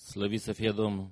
Slăvit să fie Domnul.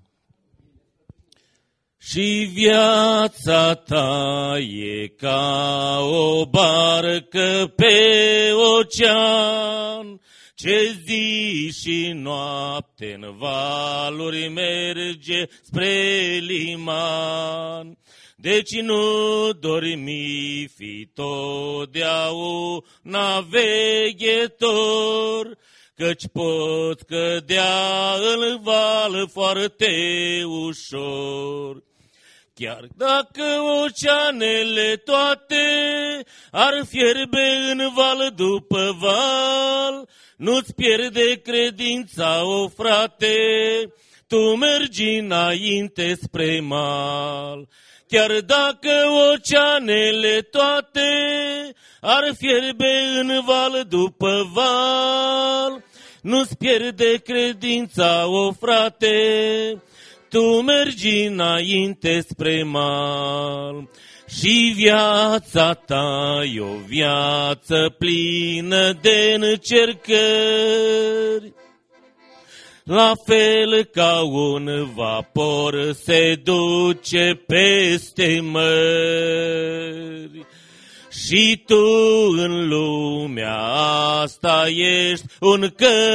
Și viața ta e ca o barcă pe ocean, ce zi și noapte în valuri merge spre liman. Deci nu dormi, fi totdeauna veghetor, căci pot cădea în val foarte ușor. Chiar dacă oceanele toate ar fierbe în val după val, nu-ți pierde credința, o frate, tu mergi înainte spre mal. Chiar dacă oceanele toate ar fierbe în val după val, nu-ți pierde credința, o frate, tu mergi înainte spre mal. Și viața ta e o viață plină de încercări, la fel ca un vapor se duce peste mări. Și tu în lumea asta ești un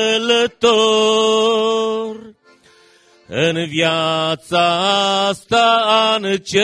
călător, în viața asta a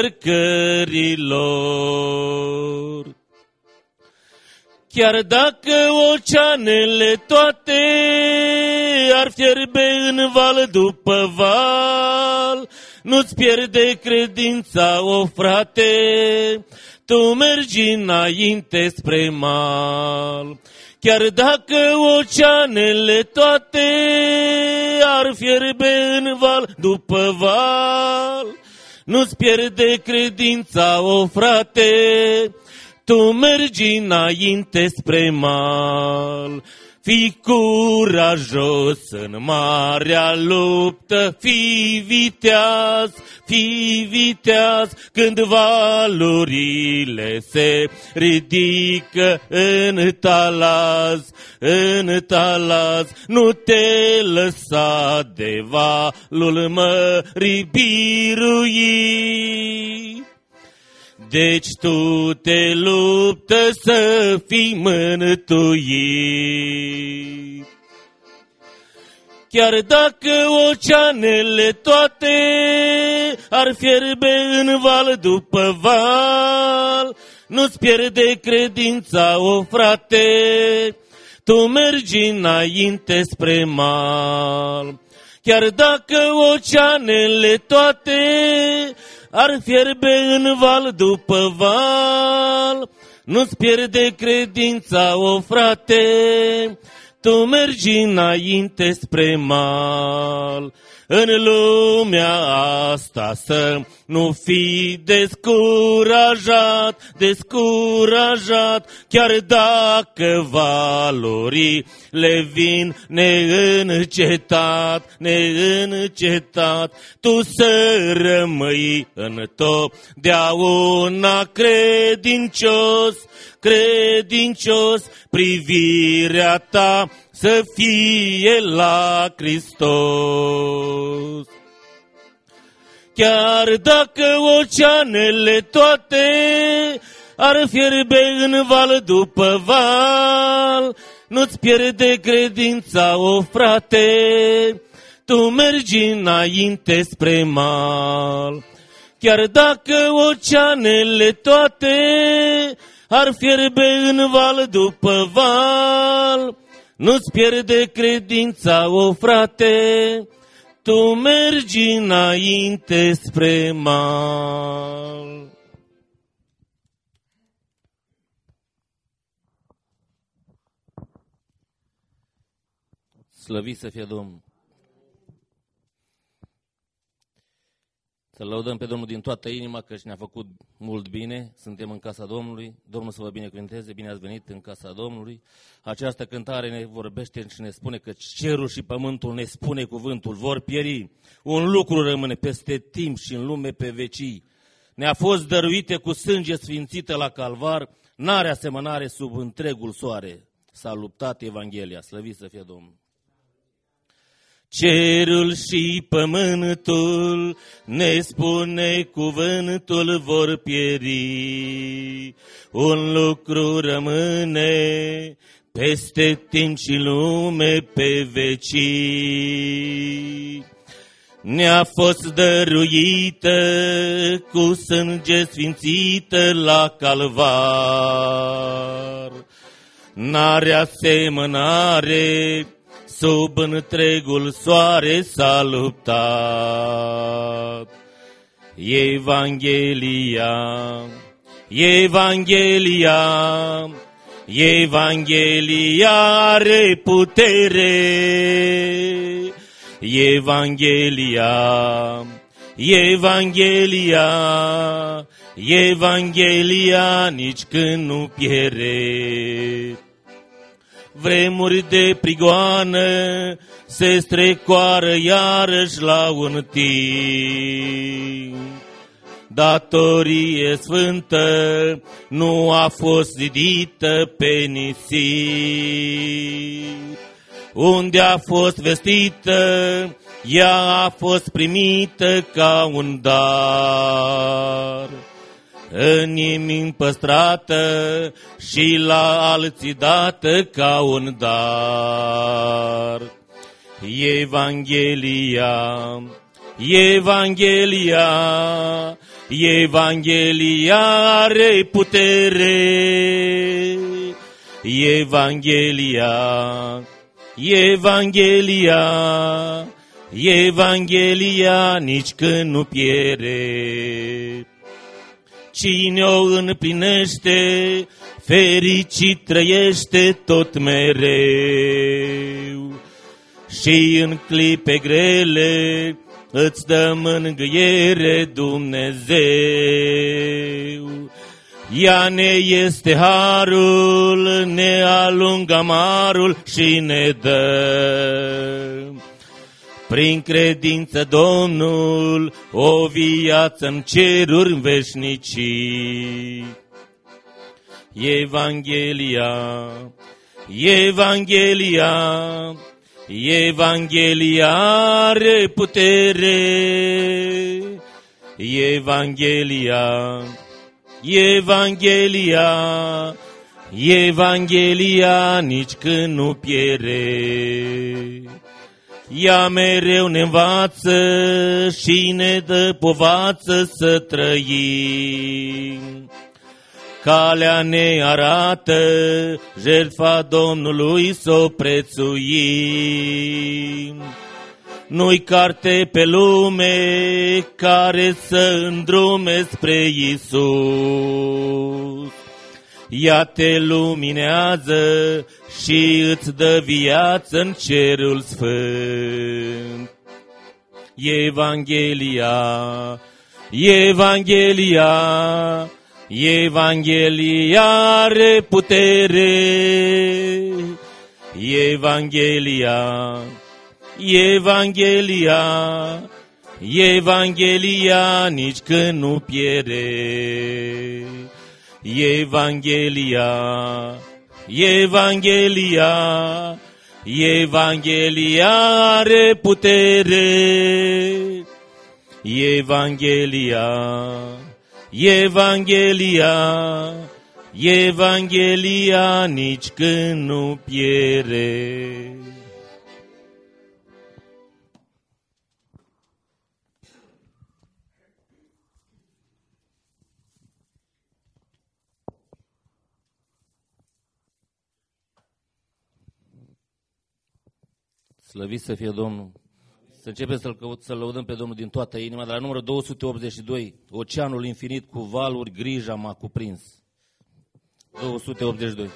încercărilor. Chiar dacă oceanele toate ar fierbe în val după val, nu-ți pierde credința, o frate, tu mergi înainte spre mal. Chiar dacă oceanele toate ar fierbe în val după val, nu-ți pierde credința, o frate, tu mergi înainte spre mal. Fii curajos în marea luptă, fii viteaz, când valurile se ridică în talaz, nu te lăsa de valul mării birui. Deci tu te luptă să fii mântuit. Chiar dacă oceanele toate ar fierbe în val după val, nu-ți pierde credința, o frate, tu mergi înainte spre mal. Chiar dacă oceanele toate ar fierbe în val după val, nu-ți pierde credința, o frate, tu mergi înainte spre mal. În lumea asta să nu fii descurajat, chiar dacă valurile vin neîncetat, tu să rămâi întotdeauna credincios, privirea ta să fie la Hristos. Chiar dacă oceanele toate ar fierbe în val după val, nu-ți pierde credința, o frate, tu mergi înainte spre mal. Chiar dacă oceanele toate ar fierbe în val după val, nu-ți pierde credința, o frate, tu mergi înainte spre mal. Slăvit să fie Domnul. Să lăudăm pe Domnul din toată inima, căci ne-a făcut mult bine. Suntem în casa Domnului. Domnul să vă binecuvânteze. Bine ați venit în casa Domnului. Această cântare ne vorbește și ne spune că cerul și pământul, ne spune cuvântul, vor pieri. Un lucru rămâne peste timp și în lume pe vecii. Ne-a fost dăruite cu sânge sfințită la calvar, n-are asemănare sub întregul soare. S-a luptat Evanghelia. Slăvit să fie Domnul. Cerul și pământul, ne spune cuvântul, vor pieri. Un lucru rămâne peste timp și lume pe vecii. Ne-a fost dăruită cu sânge sfințită la calvar. N-are asemănare, sub întregul soare s-a luptat. Evanghelia, Evanghelia, Evanghelia are putere. Evanghelia, Evanghelia, Evanghelia nici când nu pierde. Vremuri de prigoană se strecoară iarăși la un timp. Datorie sfântă nu a fost zidită pe nisip. Unde a fost vestită, ea a fost primită ca un dar. În nimeni păstrată și la alții dată ca un dar. Evanghelia, Evanghelia, Evanghelia are putere. Evanghelia, Evanghelia, Evanghelia nici când nu pierde. Cine o împlinește, fericit trăiește tot mereu. Și în clipe grele îți dă mângâiere Dumnezeu. Ea ne este harul, ne alungă amarul și ne dă. Prin credință Domnul o viață în ceruri veșnicii. Evanghelia, Evanghelia, Evanghelia are putere. Evanghelia, Evanghelia, Evanghelia nici când nu pierde. Ea mereu ne învață și ne dă povață să trăim. Calea ne arată, jertfa Domnului s-o prețuim. Nu-i carte pe lume care să îndrume spre Iisus. Ea te luminează și îți dă viață în cerul sfânt. Evanghelia, Evanghelia, Evanghelia are putere. Evanghelia, Evanghelia, Evanghelia nici când nu pierde. Evanghelia, Evanghelia, Evanghelia are putere. Evanghelia, Evanghelia, Evanghelia nici când nu pierde. Slăvit să fie Domnul. Să începem să-L lăudăm pe Domnul din toată inima. De la numărul 282, Oceanul infinit cu valuri, grija m-a cuprins. 282.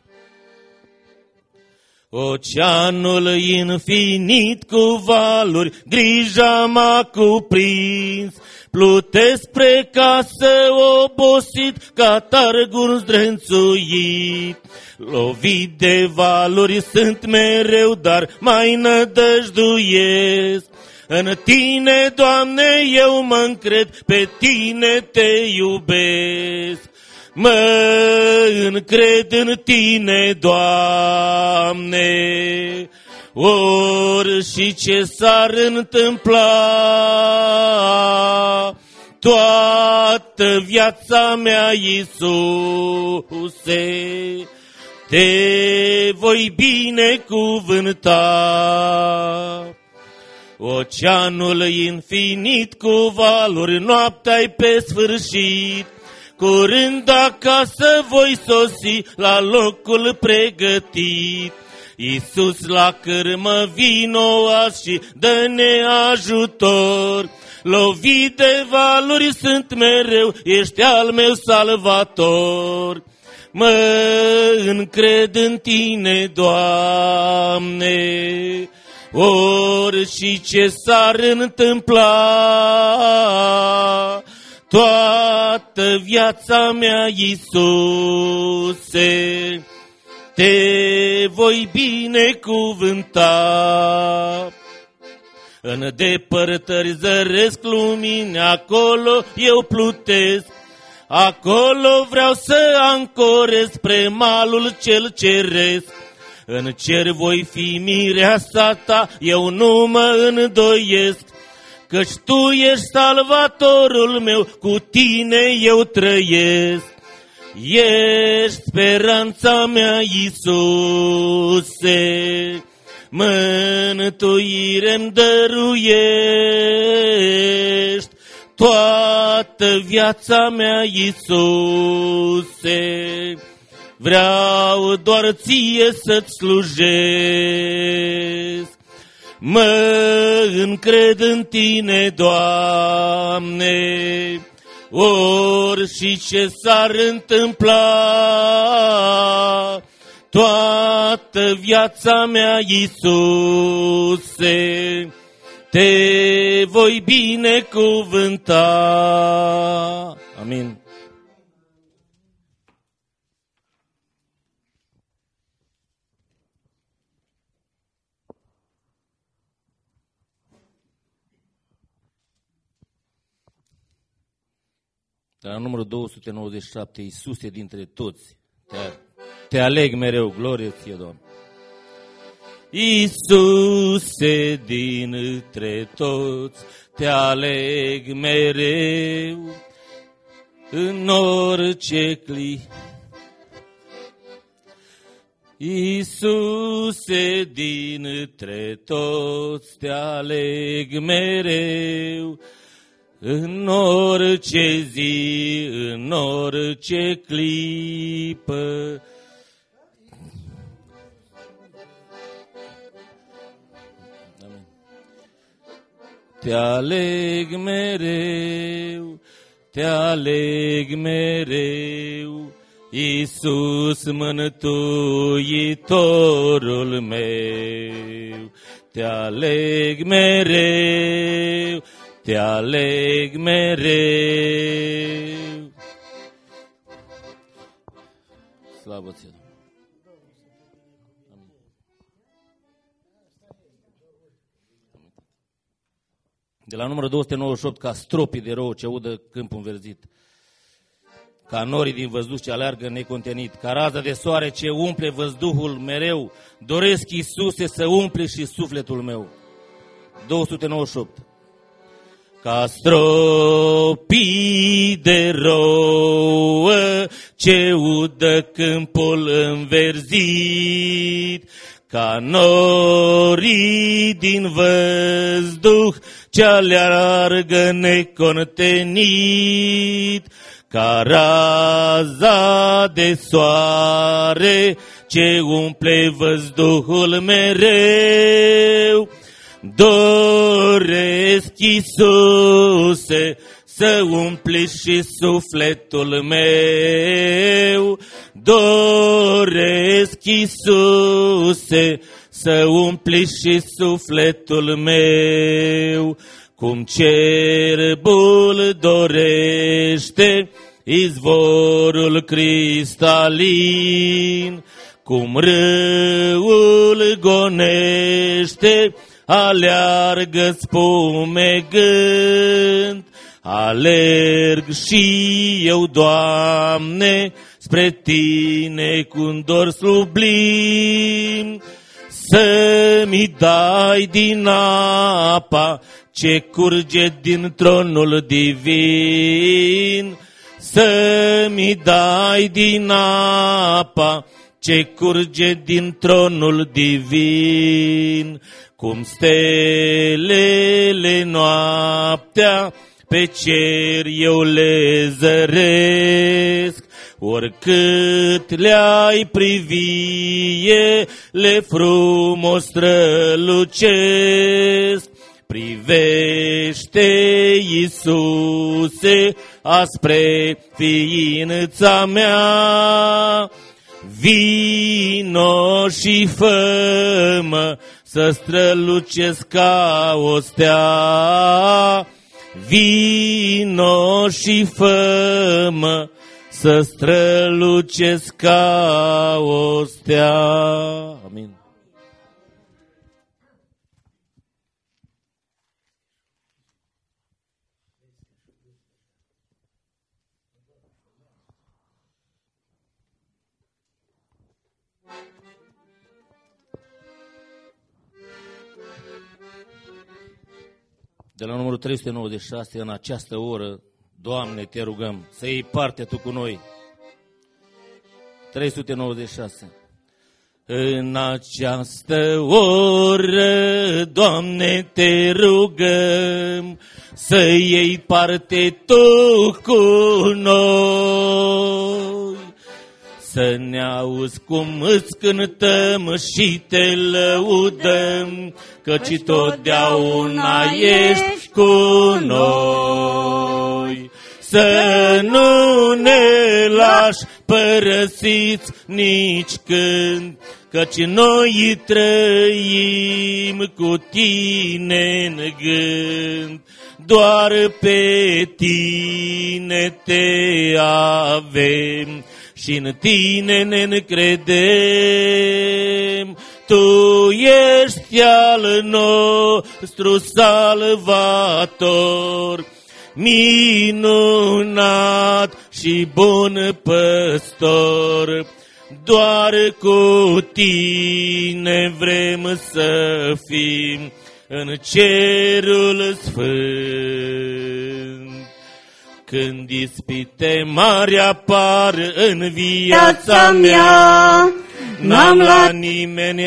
Oceanul infinit cu valuri, grija m-a cuprins. Plutesc spre casă obosit, ca targul zdrențuit. Lovit de valuri sunt mereu, dar mai nădăjduiesc. În Tine, Doamne, eu mă încred, pe Tine te iubesc. Mă încred în Tine, Doamne, ori și ce s-ar întâmpla, toată viața mea, Iisuse, te voi binecuvânta. Oceanul infinit cu valuri, noaptea-i pe sfârșit, curând acasă voi sosi la locul pregătit. Iisus la cârmă vino azi și dă-ne ajutor, lovit de valuri sunt mereu, ești al meu salvator. Mă încred în tine, Doamne, ori și ce s-ar întâmpla, toată viața mea, Iisuse, te voi binecuvânta. În depărtări zăresc lumini, acolo eu plutesc, acolo vreau să ancorez spre malul cel ceresc. În cer voi fi mireasa ta, eu nu mă îndoiesc, căci tu ești salvatorul meu, cu tine eu trăiesc. Ești speranța mea, Iisuse, mântuire-mi dăruiești, toată viața mea, Iisuse, vreau doar ție să-ți slujesc. Mă încred în tine, Doamne, ori și ce s-ar întâmpla, toată viața mea, Iisuse, te voi binecuvânta. Amin. De la numărul 297, Iisuse dintre toți, te aleg mereu, glorie ție, Doamne. Iisuse dintre toți, te aleg mereu, în orice clip. Iisuse dintre toți, te aleg mereu, în orice zi, în orice clipă. Te aleg mereu, te aleg mereu, Iisus mântuitorul meu. Te aleg mereu, te aleg mereu. Slavă ție, Doamne. De la numărul 298, ca stropii de rou ce udă câmpul înverzit, ca norii din văzduh ce aleargă necontenit, ca raza de soare ce umple văzduhul mereu, doresc, Iisuse, să umple și sufletul meu. 298. Ca stropii de rouă ce udă câmpul înverzit, ca norii din văzduh ce aleargă necontenit, ca raza de soare ce umple văzduhul mereu, doresc, Iisuse, să umpli și sufletul meu. Doresc, Iisuse, să umpli și sufletul meu. Cum cerbul dorește izvorul cristalin, cum râul gonește, aleargă spumegând. Alerg și eu, Doamne, spre Tine cu-n dor sublim, să-mi dai din apa ce curge din tronul divin, să-mi dai din apa ce curge din tronul divin, cum stelele noaptea pe cer eu le zăresc, oricât le-ai privie, le frumos strălucesc. Privește, Iisuse, aspre ființa mea, vino și fă-mă să strălucesc ca o stea. Vino și fă-mă să strălucesc ca o stea. Amin. De la numărul 396, în această oră, Doamne, te rugăm să iei parte Tu cu noi. 396. În această oră, Doamne, te rugăm să iei parte Tu cu noi. Să ne auzi cum îți cântăm și te lăudăm, căci totdeauna ești cu noi. Să nu ne lași părăsiți nici când, căci noi trăim cu Tine în gând. Doar pe Tine te avem și în Tine ne încredem. Tu ești al nostru salvator, minunat și bun păstor. Doar cu Tine vrem să fim în cerul sfânt. Când ispite mari apar în viața mea, n-am la nimeni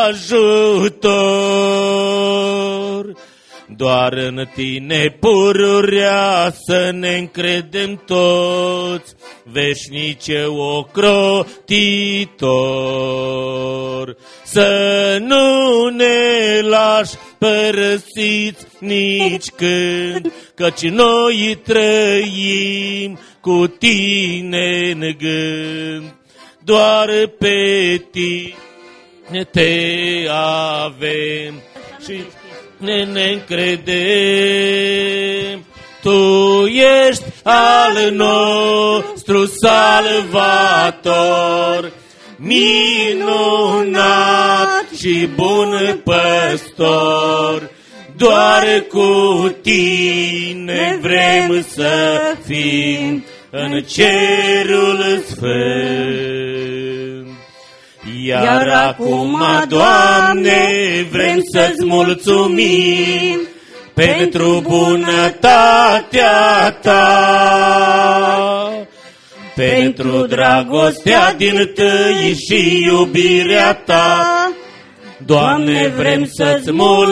ajutor. Doar în Tine pururea să ne încredem toți, veșnice ocrotitor. Să nu ne lași părăsiți nici când, căci noi trăim cu Tine în gând. Doar pe Tine te avem și ne încredem. Tu ești al nostru salvator, minunat și bun păstor. Doar cu Tine vrem să fim în cerul sfânt. Iar acum, Doamne, vrem să-ți mulțumim pentru bunătatea Ta, pentru dragostea din tâi și iubirea Ta. Doamne, vrem să-ți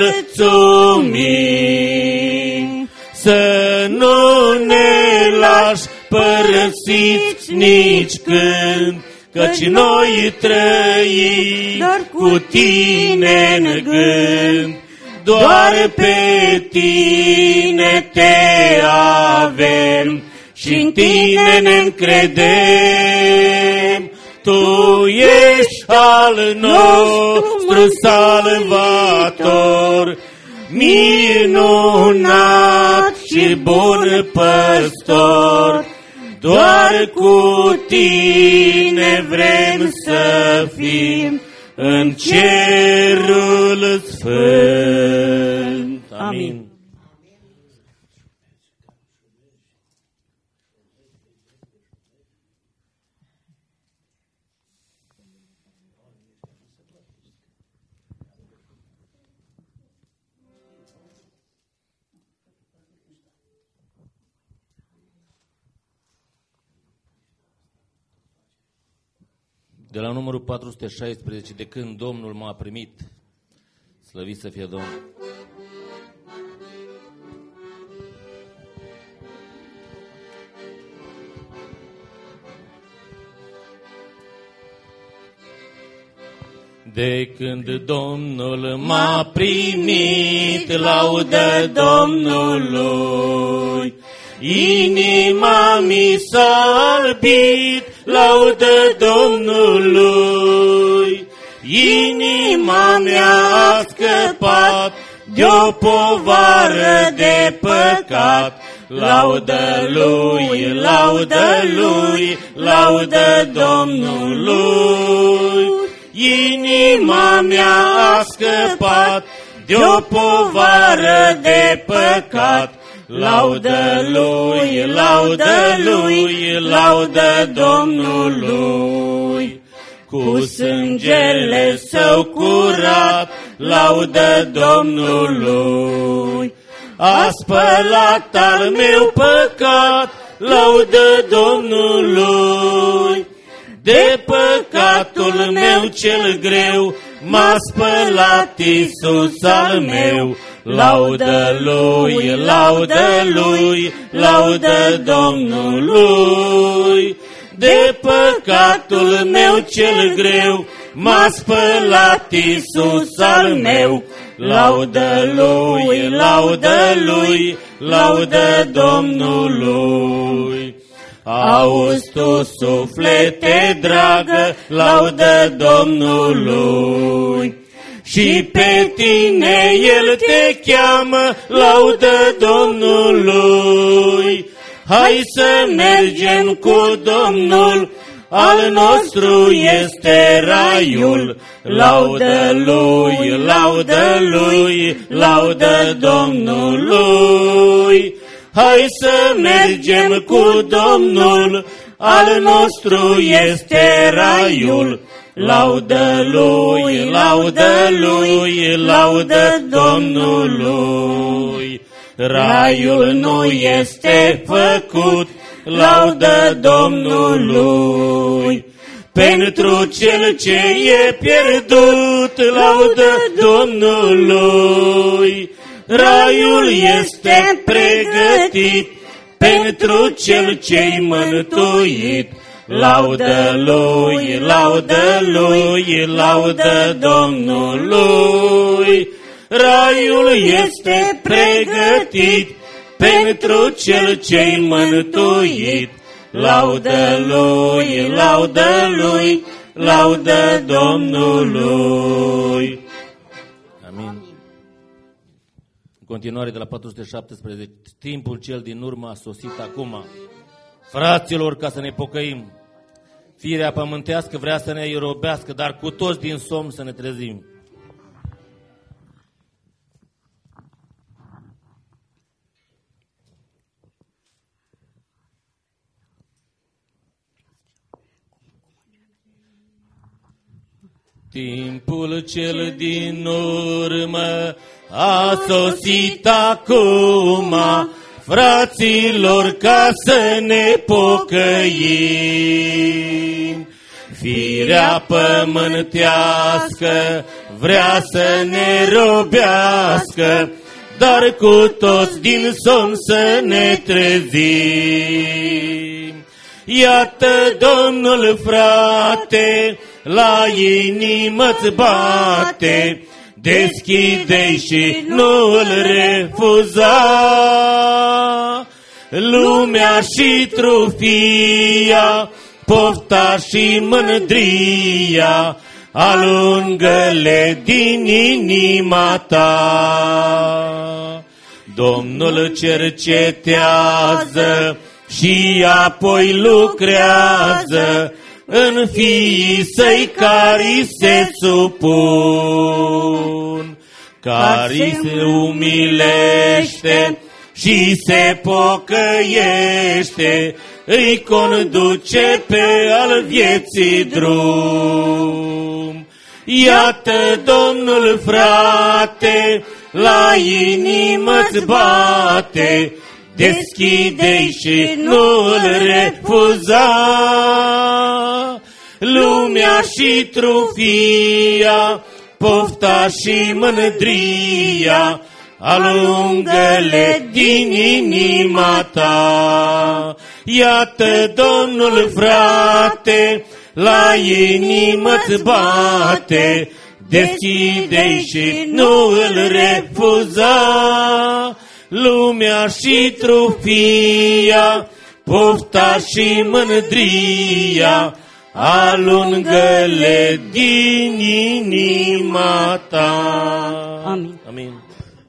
mulțumim. Să nu ne lași părăsiți nici când, căci noi trăim doar cu Tine în gând. Doar pe Tine te avem și în Tine ne încredem. Tu ești al nostru salvator, minunat și bun păstor. Doar cu Tine vrem să fim în cerul sfânt. Amin. de la numărul 416, de când Domnul m-a primit. Slăvit să fie Domnul! De când Domnul m-a primit, laudă Domnului. Inima mi s-a albit, laudă Domnului. Inima mea a scăpat de-o povară de păcat. Laudă Lui, laudă Lui, laudă Domnului. Inima mea a scăpat de-o povară de păcat. Laudă Lui, laudă Lui, laudă Domnului. Cu sângele Său curat, laudă Domnului. A spălat al meu păcat, laudă Domnului. De păcatul meu cel greu m-a spălat Iisus al meu. Laudă Lui, laudă Lui, laudă Domnului. De păcatul meu cel greu m-a spălat Iisus al meu. Laudă Lui, laudă Lui, laudă Domnului. Auzi tu, suflete dragă, laudă Domnului. Și pe tine El te cheamă, laudă Domnului. Hai să mergem cu Domnul, al nostru este raiul. Laudă Lui, laudă Lui, laudă Domnului. Hai să mergem cu Domnul, al nostru este raiul. Laudă Lui, laudă Lui, laudă Domnului. Raiul nu este făcut, laudă Domnului. Pentru cel ce e pierdut, laudă Domnului. Raiul este pregătit pentru cel ce-i mântuit. Laudă Lui, laudă Lui, laudă Domnului. Raiul este pregătit pentru cel ce-i mântuit. Laudă Lui, laudă Lui, laudă Domnului. Amin. În continuare de la 417, timpul cel din urmă a sosit acum. Fraților, ca să ne pocăim. Firea pământească vrea să ne irobească, dar cu toți din somn să ne trezim. Timpul cel din urmă a sosit acum, fraților, ca să ne pocăim. Firea pământească vrea să ne robească, dar cu toți din somn să ne trezim. Iată Domnul, frate, la inimă-ți bate, deschide-i și nu îl refuza. Lumea și trufia, pofta și mândria, alungă-le din inima ta. Domnul cercetează și apoi lucrează în fiii săi care se supun. Care se umilește și se pocăiește, îi conduce pe al vieții drum. Iată Domnul, frate, la inimă-ți bate, deschide-i și nu îl refuza. lumea și trufia, pofta și mândria, alungă-le din inima ta. Iată Domnul, frate, la inimă-ți bate, deschide-i și nu îl refuza. Lumea și trufia, pofta și mândria, alungă-le din inima ta. Amin. Amin.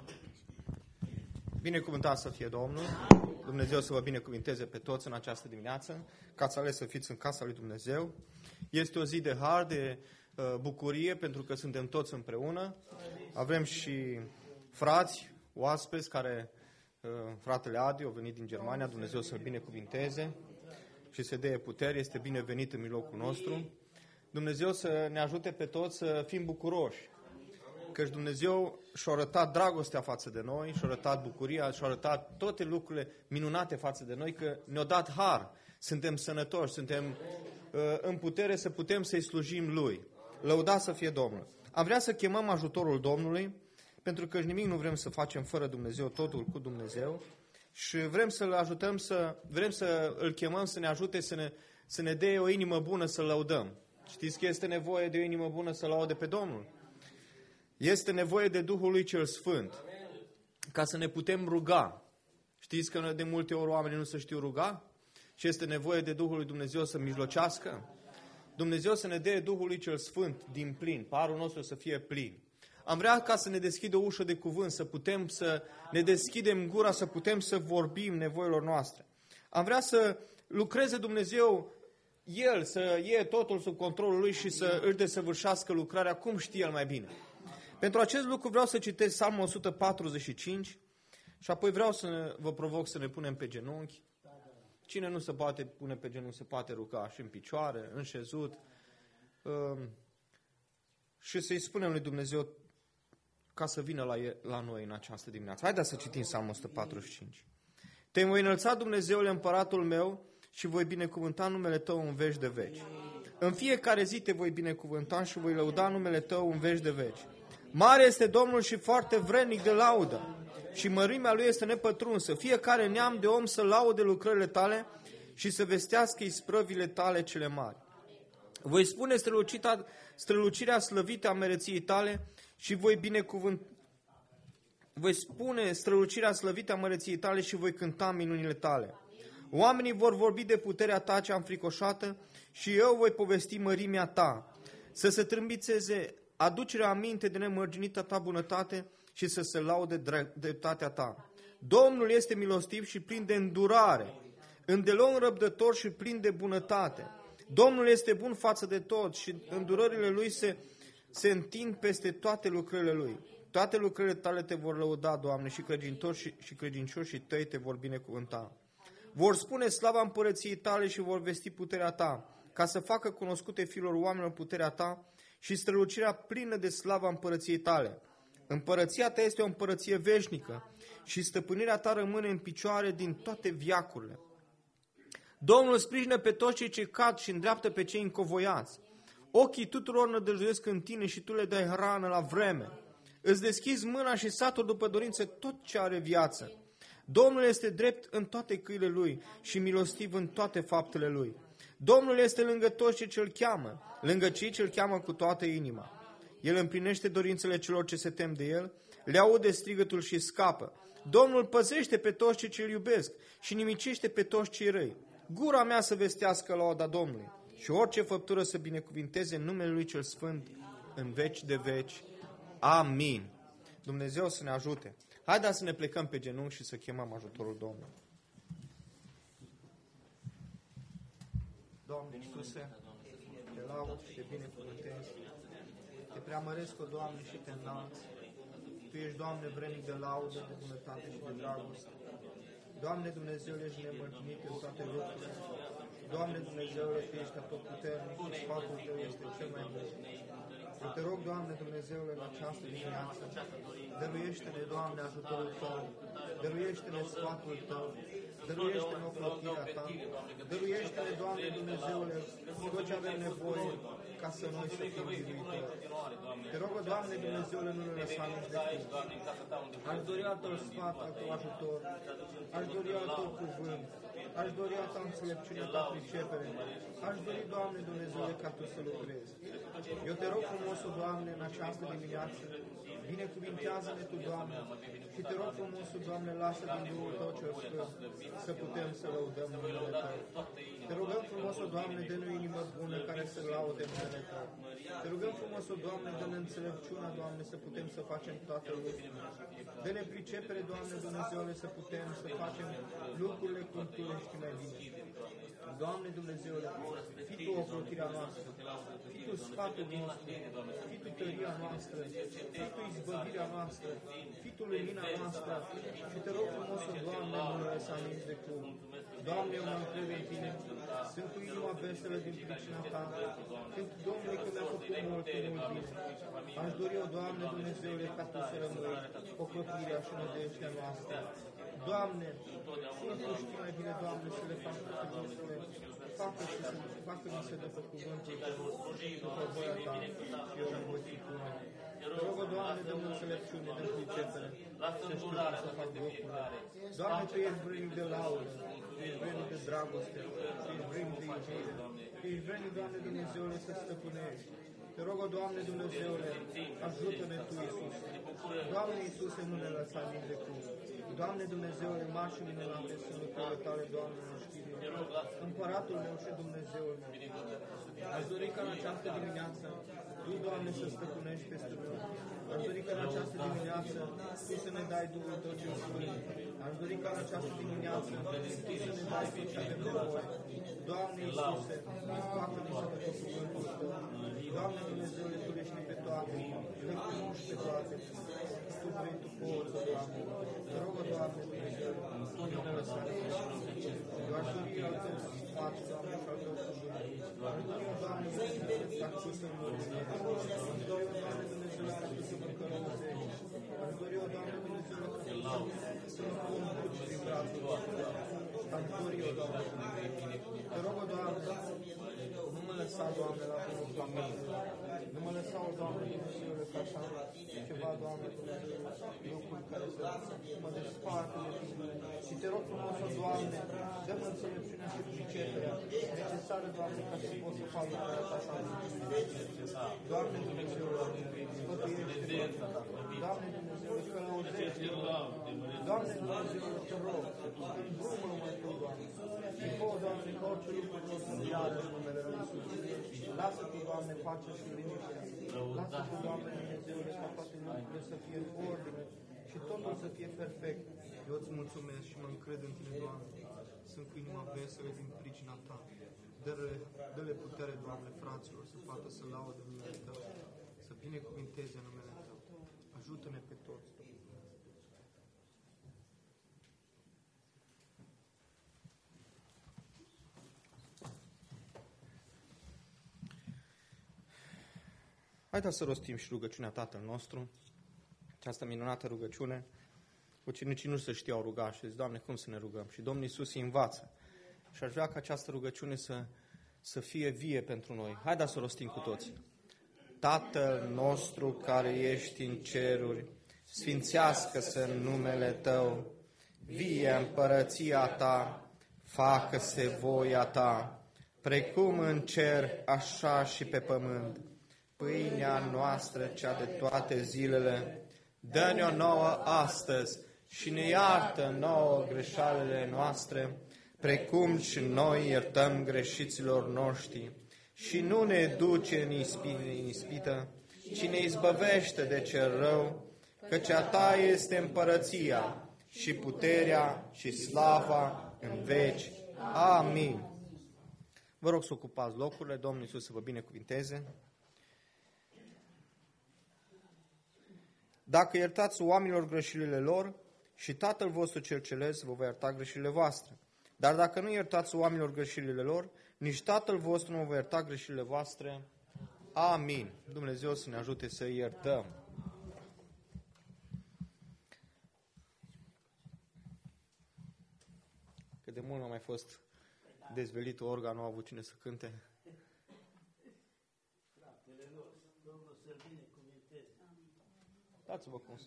Binecuvântat să fie Domnul. Dumnezeu să vă binecuvinteze pe toți în această dimineață, ca să ales să fiți în casa lui Dumnezeu. Este o zi de har, de bucurie, pentru că suntem toți împreună. Avem și frați, oaspeți, care fratele Adi a venit din Germania, Dumnezeu să-l binecuvinteze și să dea putere, este binevenit în mijlocul nostru. Dumnezeu să ne ajute pe toți să fim bucuroși, căci Dumnezeu și-a arătat dragostea față de noi, și-a arătat bucuria, și-a arătat toate lucrurile minunate față de noi, că ne-a dat har, suntem sănătoși, suntem în putere să putem să-i slujim Lui. Lăudați să fie Domnul! Am vrea să chemăm ajutorul Domnului, pentru că nimic nu vrem să facem fără Dumnezeu, totul cu Dumnezeu, și vrem să-L ajutăm, vrem să Îl chemăm să ne ajute să ne dea o inimă bună să-L lăudăm. Știți că este nevoie de o inimă bună să laude pe Domnul? Este nevoie de Duhul lui cel Sfânt, ca să ne putem ruga. Știți că de multe ori oamenii nu se știu ruga? Și este nevoie de Duhul lui Dumnezeu să mijlocească? Dumnezeu să ne dea Duhul lui cel Sfânt din plin, parul nostru să fie plin. Am vrea ca să ne deschidă o ușă de cuvânt, să putem să ne deschidem gura, să putem să vorbim nevoilor noastre. Am vrea să lucreze Dumnezeu, El, să iei totul sub controlul Lui și să își desăvârșească lucrarea cum știe El mai bine. Pentru acest lucru vreau să citesc Psalmul 145 și apoi vreau să vă provoc să ne punem pe genunchi. Cine nu se poate pune pe genunchi se poate ruga și în picioare, în șezut. Și să-i spunem lui Dumnezeu ca să vină la noi în această dimineață. Haideți să citim Psalmul 145. Te voi înălța, Dumnezeule, împăratul meu, și voi binecuvânta numele Tău în veci de veci. În fiecare zi te voi binecuvânta și voi lăuda numele Tău în veci de veci. Mare este Domnul și foarte vrednic de laudă, și mărimea Lui este nepătrunsă. Fiecare neam de om să laude lucrările Tale și să vestească isprăvile Tale cele mari. Voi spune strălucirea slăvită a mereției Tale și voi spune strălucirea slăvită a măreției Tale și voi cânta minunile Tale. Oamenii vor vorbi de puterea Ta cea înfricoșată și eu voi povesti mărimea Ta. Să se trâmbițeze aducerea aminte de nemărginită Ta bunătate și să se laude dreptatea Ta. Domnul este milostiv și plin de îndurare, îndelung răbdător și plin de bunătate. Domnul este bun față de toți și îndurările Lui se întind peste toate lucrările Lui. Toate lucrările Tale te vor lăuda, Doamne, și credincioșii Tăi te vor binecuvânta. Vor spune slava împărăției Tale și vor vesti puterea Ta, ca să facă cunoscute fiilor oamenilor puterea Ta și strălucirea plină de slava împărăției Tale. Împărăția Ta este o împărăție veșnică și stăpânirea Ta rămâne în picioare din toate veacurile. Domnul sprijină pe toți cei ce cad și îndreaptă pe cei încovoiați. Ochii tuturor nădăjduiesc în Tine și Tu le dai hrană la vreme. Îți deschizi mâna și satur după dorință tot ce are viață. Domnul este drept în toate căile Lui și milostiv în toate faptele Lui. Domnul este lângă toți ce îl cheamă, lângă cei ce îl cheamă cu toată inima. El împlinește dorințele celor ce se tem de El, le aude strigătul și scapă. Domnul păzește pe toți ce îl iubesc și nimicește pe toți cei răi. Gura mea să vestească lauda Domnului și orice făptură să binecuvinteze în numele Lui cel Sfânt în veci de veci. Amin. Dumnezeu să ne ajute. Haideți să ne plecăm pe genunchi și să chemăm ajutorul Domnului. Doamne Iisuse, te laud și te binecuvântez. Te preamăresc, o Doamne, și te înalț. Tu ești, Doamne, vrednic de laudă, de bunătate și de dragoste. Doamne Dumnezeule, ești nemărginit în toate lucrurile. Doamne Dumnezeule, Tu ești atotputernic și sfatul Tău este cel mai bun. Eu te rog, Doamne Dumnezeule, în această dimineață, dăruiește-ne, Doamne, ajutorul Tău, dăruiește-ne sfatul Tău, dăruiește-ne ocrotirea Ta, dăruiește-ne, Doamne Dumnezeule, tot ce avem nevoie ca să noi să fim biruitori. Te rog, Doamne Dumnezeule, nu ne lăsa nici de cum. Aș dori al Tău sfat, al Tău ajutor, aș dori al Tău cuvânt, aș dori a Ta înțelepciune, Ta pricepere, aș dori, Doamne Dumnezeule, ca Tu să lucrezi. Eu te rog frumos, Doamne, în această dimineață, binecuvintează-ne Tu, Doamne, și te rog frumos, Doamne, lasă din Duhul Tău cel Sfânt să putem să lăudăm numele Tău. Te rugăm frumos, Doamne, dă-ne o inimă bună care să laude numele Tău. Te rugăm frumos, Doamne, dă-ne înțelepciunea, Doamne, să putem să facem toate lucrurile. Dă-ne pricepere, Doamne Dumnezeule, să putem să facem lucrurile cum Tu le știi mai bine. Doamne Dumnezeule, fii Tu ocrotirea noastră, fii Tu sfatul nostru, fii Tu tăria noastră, fii Tu izbăvirea noastră, fii Tu lumina noastră și te rog frumos, Doamne, nu ne lăsa nici de cum. Doamne, eu mă încred în Tine, sunt cu inima veselă din pricina Ta, când, Domnule, că mi-a făcut mult bine. Aș dori eu, Doamne Dumnezeule, ca Tu să rămâi ocrotirea și nădejdea noastră. Doamne, Tu știi mai bine, Doamne, să le fac toate lucrurile, facă-mi să dă pe cuvântul Tău, după voia Ta, și eu îmi voi fi pune. Te rog, Doamne, dă-mi înțelepciune, dă-mi pricepere, să știu cum să fac lucrurile. Doamne, Tu ești vrednic de laudă, Tu ești vrednic de dragoste, Tu ești vrednic de iubire, Tu ești vrednic, Doamne Dumnezeule, să stăpânești. Te rog, Doamne Dumnezeule, ajută-ne Tu, Iisuse. Doamne Iisuse, nu ne lăsa nici de cum. Doamne Dumnezeule, mari și minunate sunt lucrurile Tale, Doamne, în știrile. Împăratul meu și Dumnezeul meu. Aș dori ca în această dimineață Tu, Doamne, să stăpânești peste noi. Aș dori ca în această dimineață Tu să ne dai Duhul Tău cel Sfânt. Aș dori ca în această dimineață Tu să ne dai tot ce avem nevoie. Doamne Iisuse, facă-ne să dă cuvântul Tău. Doamne Dumnezeule, Tu le știi pe toate, le cunoști pe toate. Tu vrei, Tu poți, Doamne. Te rog, Doamne Dumnezeule, Tu nu ne lăsa. Eu aș dori al Tău să faci, Doamne, și al Tău cuvânt. Aș dori, Doamne Dumnezeule, ca Tu să mă urmezi. Aș dori, Doamne Dumnezeule, ca Tu să mă călăuzești. Aș dori, Doamne Dumnezeule, ca Tu să mă conduci prin brațul Tău. Aș dori, Doamne, te rog, Doamne, nu mă lăsa, Doamne, la bunul păcat. Nu mă lăsa, Doamne Dumnezeule, ca așa ceva, Doamne Dumnezeule, lucruri care să mă despartă de Tine. Și te rog frumos, Doamne, dă-mi înțelepciunea și priceperea necesară, Doamne, ca să pot să fac lucrurile așa. Doamne Dumnezeule, sfătuiește-mă. Doamne Dumnezeule, călăuzește-mă. Doamne Dumnezeule, te rog, îndrumă-mă Tu, Doamne. Și fă, Doamne, că orice lucru tot să iară în numele Lui Iisus. Lasă Tu, Doamne, pace și liniște. Lasă Tu, Doamne Dumnezeule, ca toate lucrurile să fie în ordine și totul să fie perfect. Eu îți mulțumesc și mă încred în Tine, Doamne. Sunt cu inima veselă din pricina Ta. Dă-le putere, Doamne, fraților, să poată să laude numele Tău, să binecuvinteze numele Tău. Ajută-ne pe toți. Haideți să rostim și rugăciunea Tatăl nostru, această minunată rugăciune. Ucenicii nu se știau ruga și zic, Doamne, cum să ne rugăm? Și Domnul Iisus îi învață. Și aș vrea ca această rugăciune să fie vie pentru noi. Haideți să rostim cu toții. Tatăl nostru care ești în ceruri, sfințească-se numele Tău, vie împărăția Ta, facă-se voia Ta, precum în cer, așa și pe pământ. Pâinea noastră, cea de toate zilele, dă-ne-o nouă astăzi și ne iartă nouă greșalele noastre, precum și noi iertăm greșiților noștri. Și nu ne duce în ispită, ci ne izbăvește de cel rău, căci a Ta este împărăția și puterea și slava în veci. Amin. Vă rog să ocupați locurile, Domnul Iisus să vă binecuvinteze. Dacă iertați oamenilor greșelile lor, și Tatăl vostru cel Ceresc vă va ierta greșelile voastre. Dar dacă nu iertați oamenilor greșelile lor, nici Tatăl vostru nu vă ierta greșelile voastre. Amin. Dumnezeu să ne ajute să iertăm. Cât de mult a mai fost dezvelit orga, nu a avut cine să cânte. Dați-vă cum să...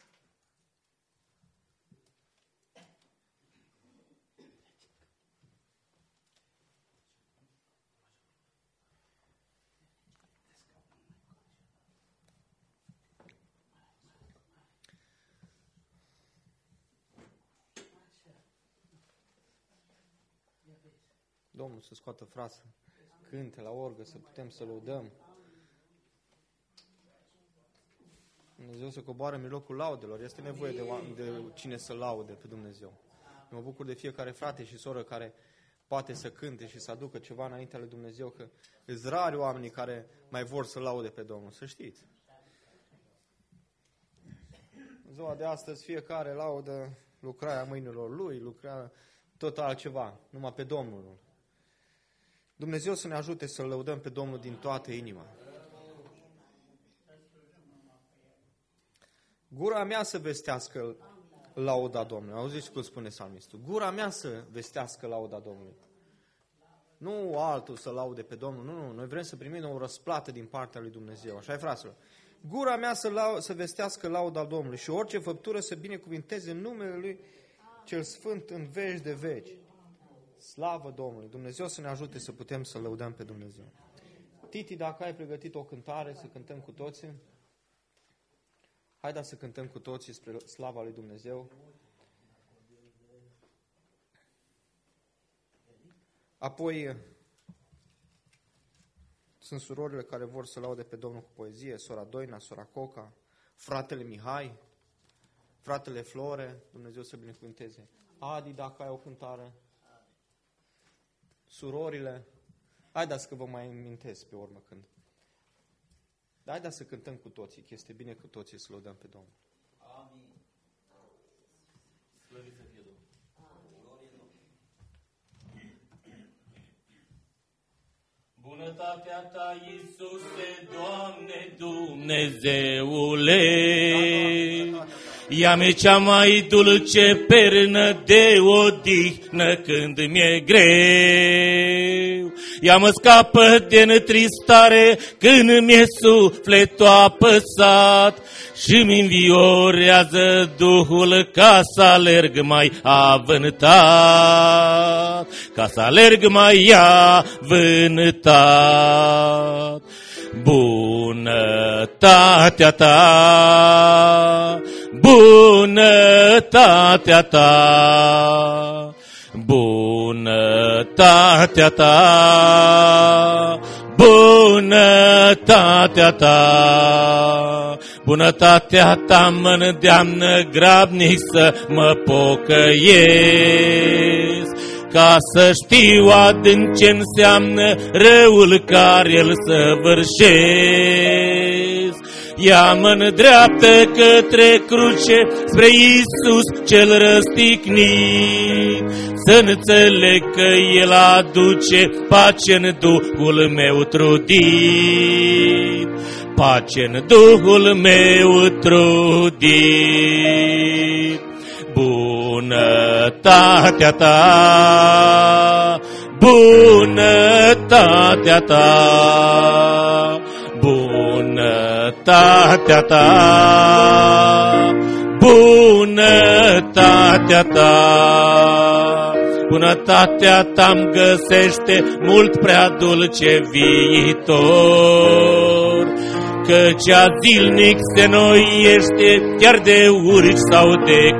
Domnul să scoată frață, cânte la orgă, să putem să lăudăm. Dumnezeu să coboare în mijlocul laudelor. Este nevoie de cine să laude pe Dumnezeu. Mă bucur de fiecare frate și soră care poate să cânte și să aducă ceva înaintea lui Dumnezeu, că sunt rari oamenii care mai vor să laude pe Domnul, să știți. În ziua de astăzi fiecare laudă lucrarea mâinilor lui, lucrarea tot altceva, numai pe Domnul. Dumnezeu să ne ajute să lăudăm pe Domnul din toată inima. Gura mea să vestească lauda Domnului. Auziți cum spune psalmistul? Gura mea să vestească lauda Domnului. Nu altul să laude pe Domnul, nu. Noi vrem să primim o răsplată din partea lui Dumnezeu. Așa e, fraților. Gura mea să vestească lauda Domnului și orice făptură să binecuvinteze numele Lui cel Sfânt în veci de veci. Slavă Domnului! Dumnezeu să ne ajute să putem să lăudăm pe Dumnezeu. Titi, dacă ai pregătit o cântare, să cântăm cu toții. Haideți să cântăm cu toții spre slava lui Dumnezeu. Apoi sunt surorile care vor să laude pe Domnul cu poezie, sora Doina, sora Coca, fratele Mihai, fratele Flore, Dumnezeu să binecuvânteze. Adi, dacă ai o cântare. Surorile, haideți că vă mai amintesc pe urmă când. Dar haideți să cântăm cu toții, că este bine cu toții să lăudăm pe Domnul. Amin. Slăvit să fie Domnul. Bunătatea ta, Iisuse, Doamne Dumnezeule, ea-mi cea mai dulce pernă de odihnă când mi-e greu. Ea mă scapă de întristare când mi-e sufletul apăsat și-mi înviorează Duhul ca să alerg mai avântat, ca să alerg mai avântat. Bunătatea ta, bunătatea ta, bunătatea ta, bunătatea ta, bunătatea ta mă îndeamnă grabnic să mă pocăiesc, ca să știu adânc ce înseamnă răul care îl săvârșesc. Ea mă îndreaptă către cruce, spre Iisus cel răstignit, să înțeleg că El aduce pace în Duhul meu trudit, pace în Duhul meu trudit. Bunătatea ta, bunătatea ta, bunătatea ta, bunătatea ta, bunătatea ta-mi găsește mult prea dulce viitor, căci a zilnic se noiește chiar de urci sau de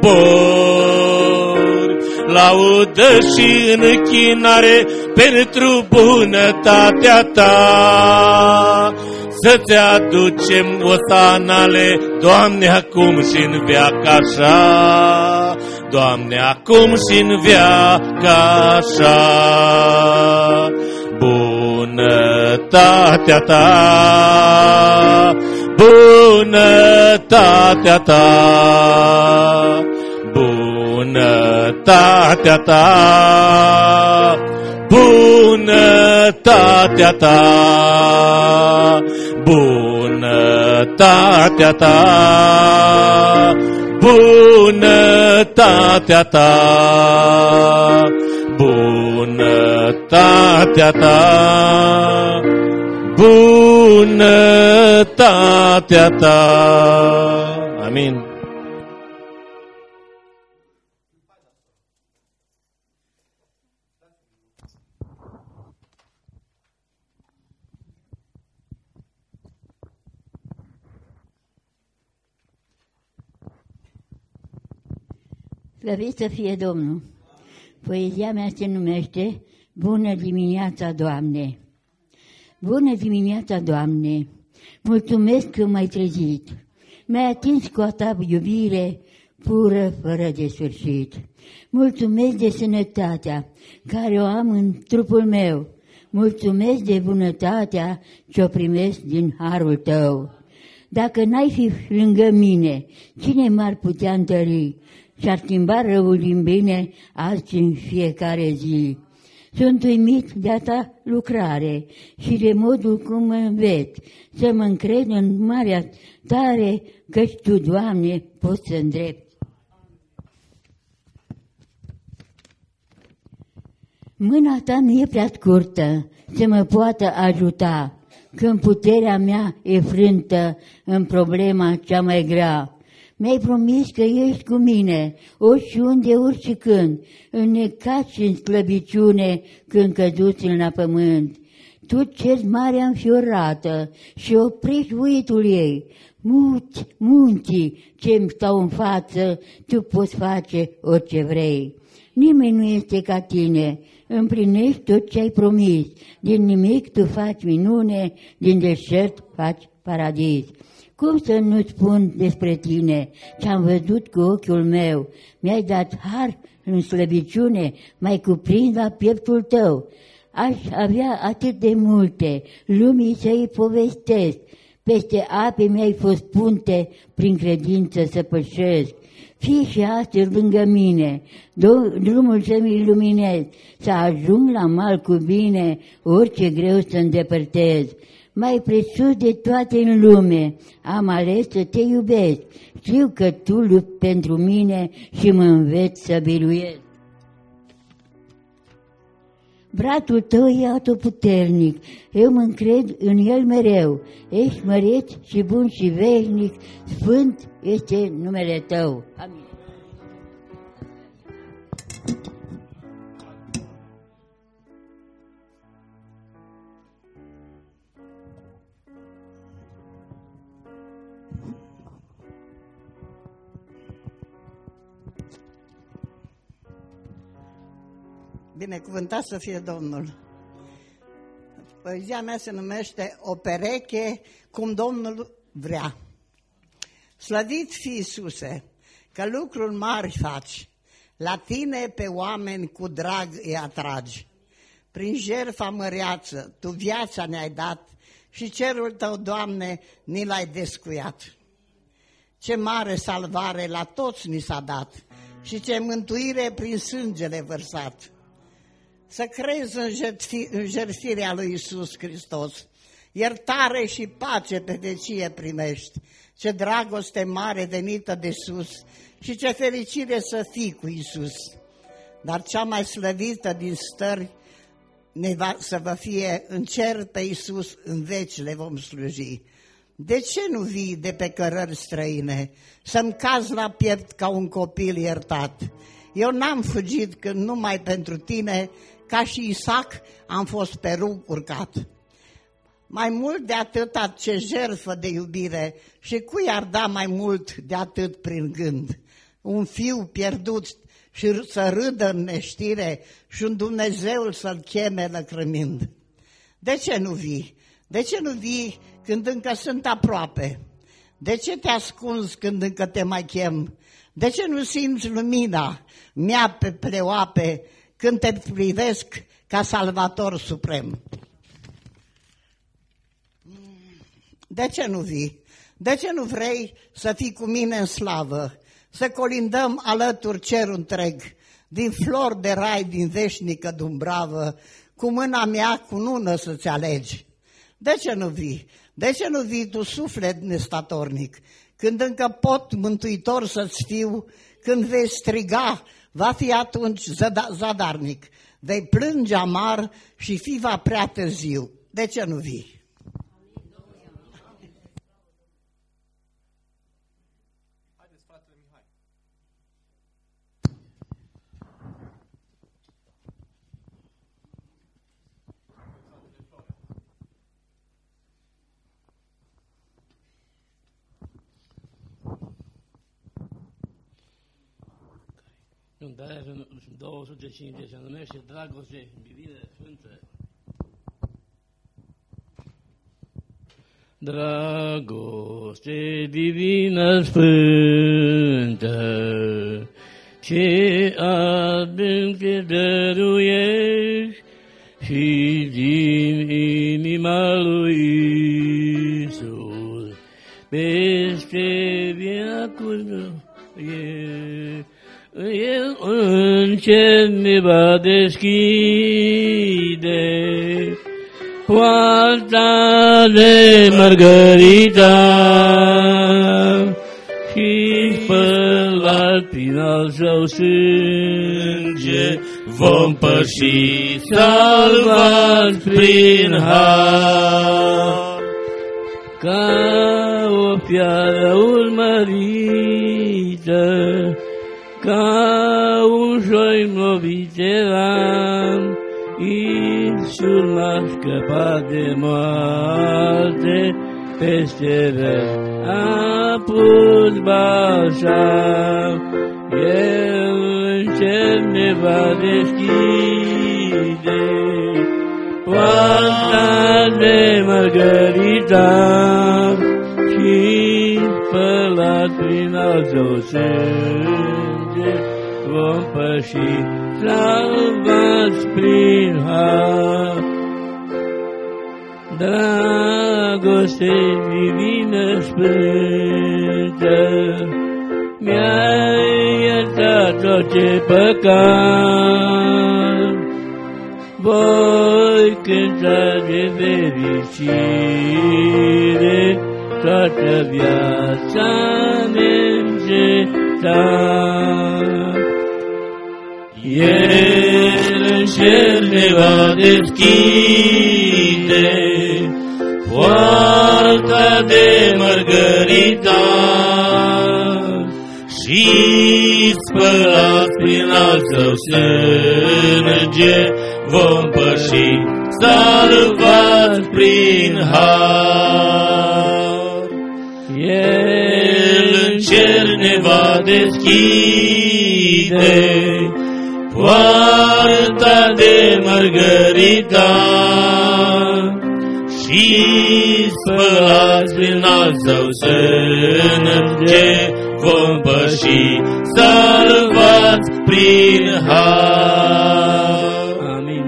cobori. Laudă și închinare pentru bunătatea ta, să-ți aducem osanale, Doamne, acum și-n veac așa, Doamne, acum și-n veac așa. Bunătatea ta, bunătatea ta, bunătatea ta, bunătatea ta, bunătatea ta, bunătatea ta, bunătatea ta, bunătatea ta. Amin. Slăvit să fie Domnul! Poezia mea se numește Bună dimineața, Doamne! Bună dimineața, Doamne! Mulțumesc că m-ai trezit! Mi-ai atins cu a ta iubire pură, fără de sfârșit. Mulțumesc de sănătatea care o am în trupul meu. Mulțumesc de bunătatea ce-o primesc din harul tău. Dacă n-ai fi lângă mine, cine m-ar putea întări și-ar schimba răul din bine azi în fiecare zi? Sunt uimit de-a ta lucrare și de modul cum mă înveți să mă încred în marea tare, căci Tu, Doamne, poți să îndrepți. Mâna ta nu e prea scurtă să mă poată ajuta când puterea mea e frântă în problema cea mai grea. Mi-ai promis că ești cu mine, oriunde, oricând, înnecat și în slăbiciune când căduți la pământ. Tu ceri marea înfiorată și oprești uitul ei. Munții ce-mi stau în față, tu poți face orice vrei. Nimeni nu este ca tine, împlinești tot ce ai promis. Din nimic tu faci minune, din deșert faci paradis. Cum să nu-ți spun despre tine ce-am văzut cu ochiul meu? Mi-ai dat har în slăbiciune, m-ai cuprins la pieptul tău. Aș avea atât de multe, lumii să-i povestesc. Peste ape mi-ai fost punte, prin credință să pășesc. Fii și astăzi lângă mine, drumul să-mi iluminez, să ajung la mal cu bine, orice greu să îndepărtez. Mai presus de toate în lume, am ales să te iubesc. Știu că tu lupți pentru mine și mă înveți să biruiesc. Bratul tău e atotputernic, eu mă încred în el mereu. Ești măreț și bun și veșnic, sfânt este numele tău. Amin. Binecuvântat să fie Domnul. Poezia mea se numește O pereche cum Domnul vrea. Slăvit fi Iisuse, că lucruri mari faci, la tine pe oameni cu drag îi atragi. Prin jertfa măreață tu viața ne-ai dat și cerul tău, Doamne, ni l-ai descuiat. Ce mare salvare la toți ni s-a dat și ce mântuire prin sângele vărsat. Să crezi în jertfirea lui Iisus Hristos, iertare și pace pe vecie primești, ce dragoste mare venită de sus și ce fericire să fii cu Iisus. Dar cea mai slăvită din stări să vă fie în cer pe Iisus, în veci le vom sluji. De ce nu vii de pe cărări străine, să-mi cazi la piept ca un copil iertat? Eu n-am fugit când numai pentru tine, ca și Isaac, am fost pe rug urcat. Mai mult de atâta ce jertfă de iubire, și cui ar da mai mult de atât prin gând? Un fiu pierdut și să râdă în neștire și un Dumnezeu să-l cheme lăcrămind. De ce nu vii? De ce nu vii când încă sunt aproape? De ce te ascunzi când încă te mai chem? De ce nu simți lumina mea pe pleoape când te privesc ca salvator suprem? De ce nu vii? De ce nu vrei să fii cu mine în slavă? Să colindăm alături cerul întreg, din flori de rai, din veșnică Dumbravă, cu mâna mea cunună să-ți alegi. De ce nu vii? De ce nu vii tu, suflet nestatornic? Când încă pot, mântuitor să-ți fiu, când vei striga, va fi atunci zadarnic. Vei plânge amar și fi va prea târziu. De ce nu vii? Cântarea 250 se numește Dragoste Divină Sfântă. Dragoste divină sfântă, ce adânc te dăruiești și din inima lui Iisus, peste viacul El în cer ne va deschide poarta de Margarita și spălat prin al său sânge vom păși salvați prin har. Ca o fiară urmărită, ca un șoi lovit eram, Iisus m-a scăpat de moarte, peste rău a pus balsam. El în cer ne va deschide poarta de Margarita și spălat prin al său sânge vom păși salvați prin har. Dragoste divină sfântă, mi-ai iertat orice păcat, voi cânta de fericire toată viața neîncetat. El în cer ne va deschide poarta de Margarita și spălat prin al său sânge vom păși salvați prin har. El în cer ne va deschide poarta de Margarita și spălați prin al său sânge vom păși salvați prin har. Amin.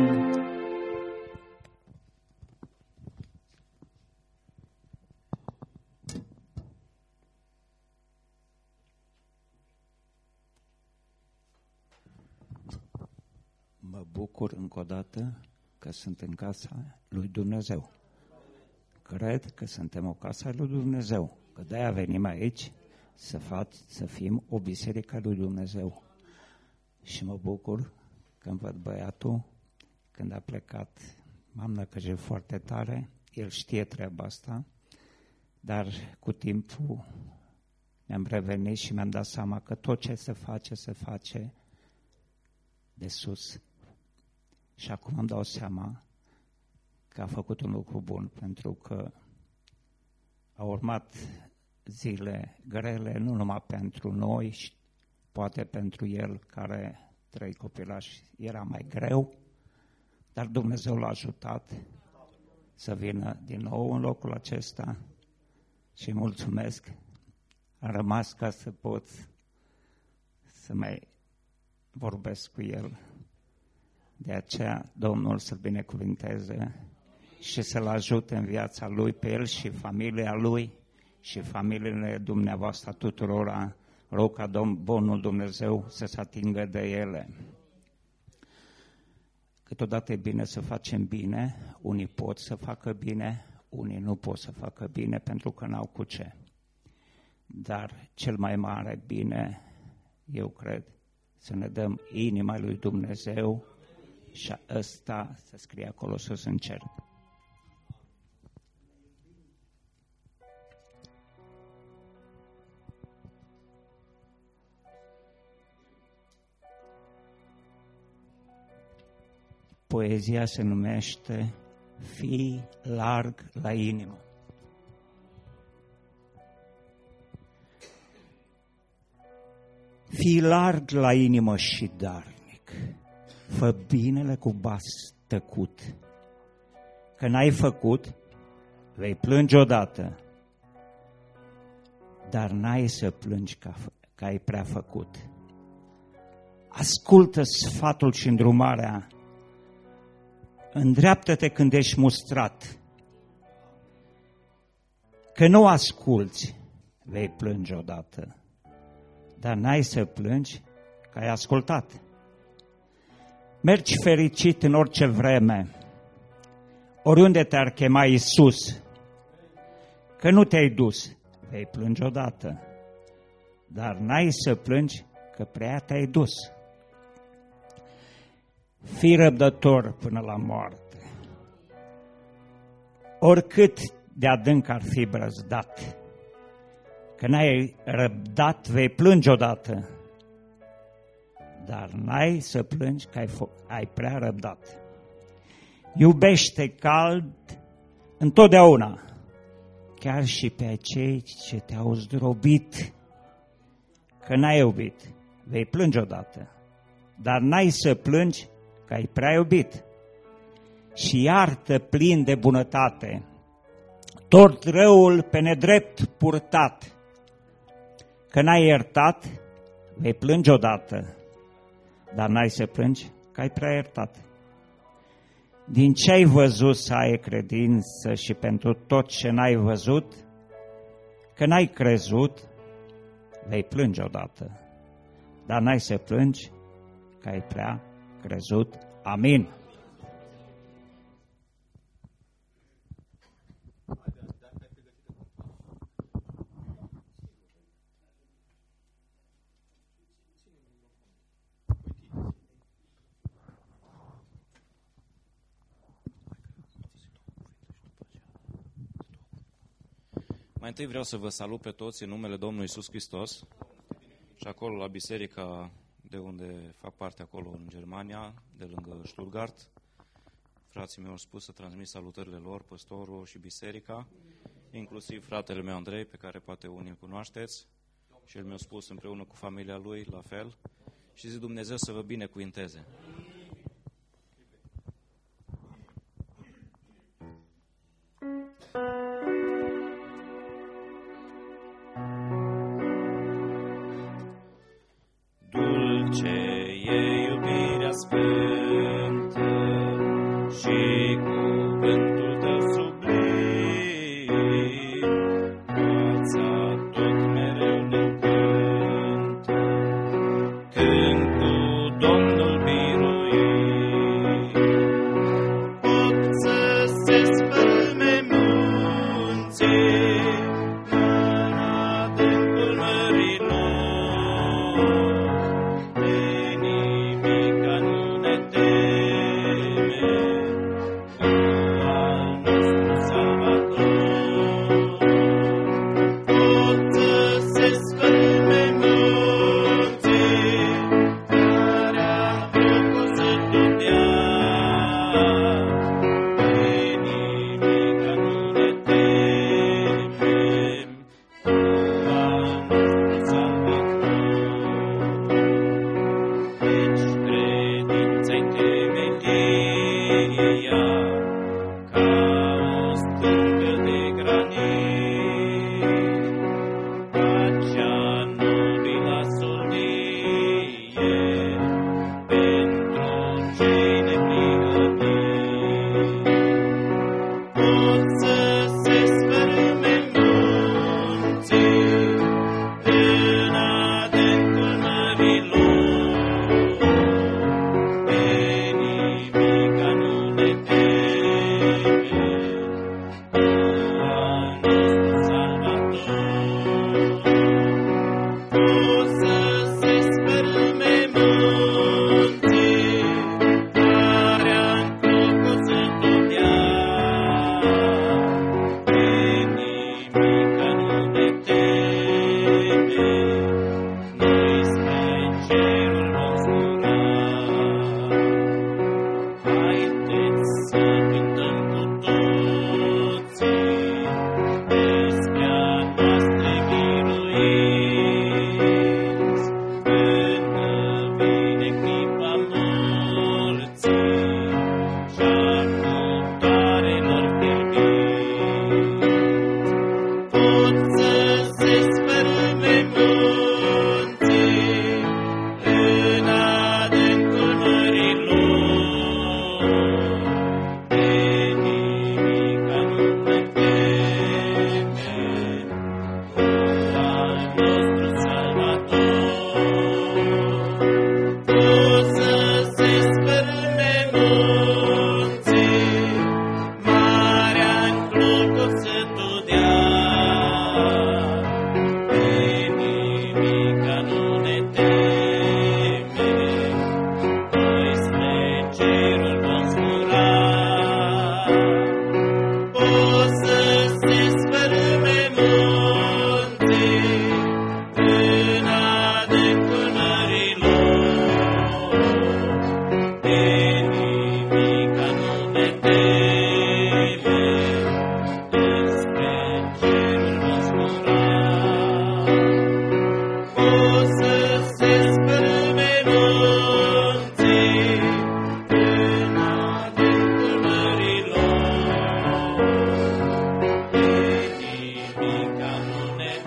Mă bucur încă o dată că sunt în casa lui Dumnezeu. Cred că suntem o casă a lui Dumnezeu, că de-aia venim aici să fim o biserică a lui Dumnezeu. Și mă bucur când văd băiatul, când a plecat, m-am năcăjit foarte tare, el știe treaba asta, dar cu timpul mi-am revenit și mi-am dat seama că tot ce se face de sus. Și acum îmi dau seama că a făcut un lucru bun, pentru că a urmat zile grele, nu numai pentru noi, poate pentru el, care 3 copilași, era mai greu, dar Dumnezeu l-a ajutat să vină din nou în locul acesta și mulțumesc. Am rămas ca să pot să mai vorbesc cu el. De aceea Domnul să-l binecuvinteze și să-l ajute în viața lui, pe el și familia lui și familiile dumneavoastră tuturora Rog ca bunul Dumnezeu să se atingă de ele. Câteodată e bine să facem bine, unii pot să facă bine, unii nu pot să facă bine pentru că n-au cu ce. Dar cel mai mare bine, eu cred, să ne dăm inima lui Dumnezeu și ăsta să scrie acolo sus în cer. Poezia se numește Fii larg la inimă. Fii larg la inimă și darnic, fă binele cu bas tăcut, că n-ai făcut, vei plânge odată, dar n-ai să plângi că ai prea făcut. Ascultă sfatul și îndrumarea, îndreaptă-te când ești mustrat, că nu asculți, vei plânge odată, dar n-ai să plângi că ai ascultat. Mergi fericit în orice vreme, oriunde te-ar chema Iisus, că nu te-ai dus, vei plânge odată, dar n-ai să plângi că prea te-ai dus. Fii răbdător până la moarte, oricât de adânc ar fi brăzdat, că n-ai răbdat, vei plânge odată, dar n-ai să plângi că ai prea răbdat. Iubește cald întotdeauna, chiar și pe cei ce te-au zdrobit, că n-ai iubit, vei plânge odată, dar n-ai să plângi că ai prea iubit. Și iartă plin de bunătate tot răul pe nedrept purtat, că n-ai iertat, vei plânge odată, dar n-ai să plângi că ai prea iertat. Din ce ai văzut să ai credință și pentru tot ce n-ai văzut, că n-ai crezut, vei plânge odată, dar n-ai să plângi că ai prea crezut. Amin. Mai întâi vreau să vă salut pe toți în numele Domnului Iisus Hristos și acolo la biserica de unde fac parte acolo în Germania, de lângă Stuttgart. Frații mei au spus să transmit salutările lor, păstorul și biserica, inclusiv fratele meu Andrei, pe care poate unii îl cunoașteți, și el mi-a spus împreună cu familia lui, la fel, și zic Dumnezeu să vă binecuvinteze. Dulce e iubirea sfântă și cuvântul tău sublim, viața tot mereu ne încântă, când cu Domnul biruim, pot să se spălme munții în adâncul mărilor.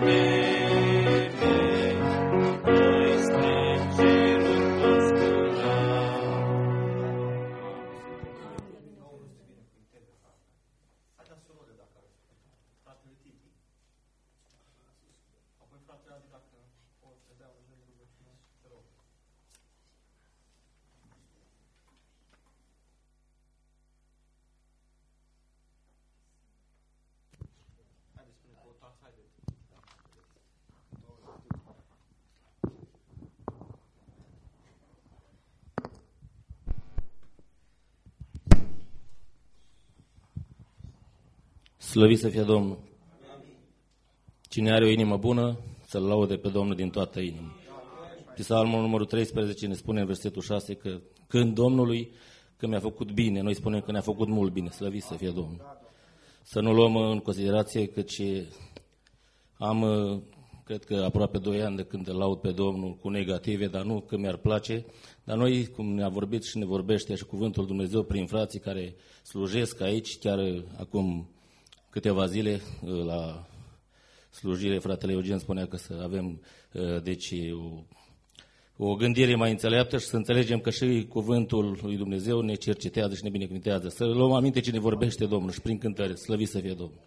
Slăvit să fie Domnul! Cine are o inimă bună, să-L laude pe Domnul din toată inima. Psalmul numărul 13 ne spune în versetul 6 că când Domnului, că mi-a făcut bine, noi spunem că ne-a făcut mult bine, slăvit să fie Domnul. Să nu luăm în considerație că am, cred că aproape 2 ani de când îl laud pe Domnul cu negative, dar nu că mi-ar place, dar noi, cum ne-a vorbit și ne vorbește și cuvântul Dumnezeu prin frații care slujesc aici, chiar acum câteva zile la slujire, fratele Eugen spunea că să avem deci o gândire mai înțeleaptă și să înțelegem că și cuvântul lui Dumnezeu ne cercetează și ne binecuvântează. Să luăm aminte cine vorbește Domnul și prin cântare, slăvit să fie Domnul.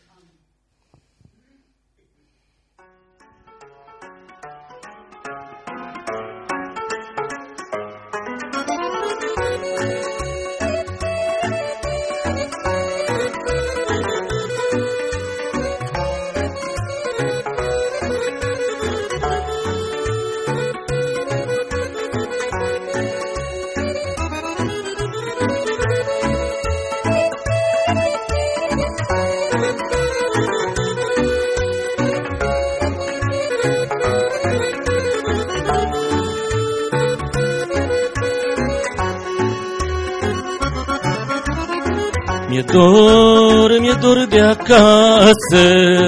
Mi-e dor de acasă,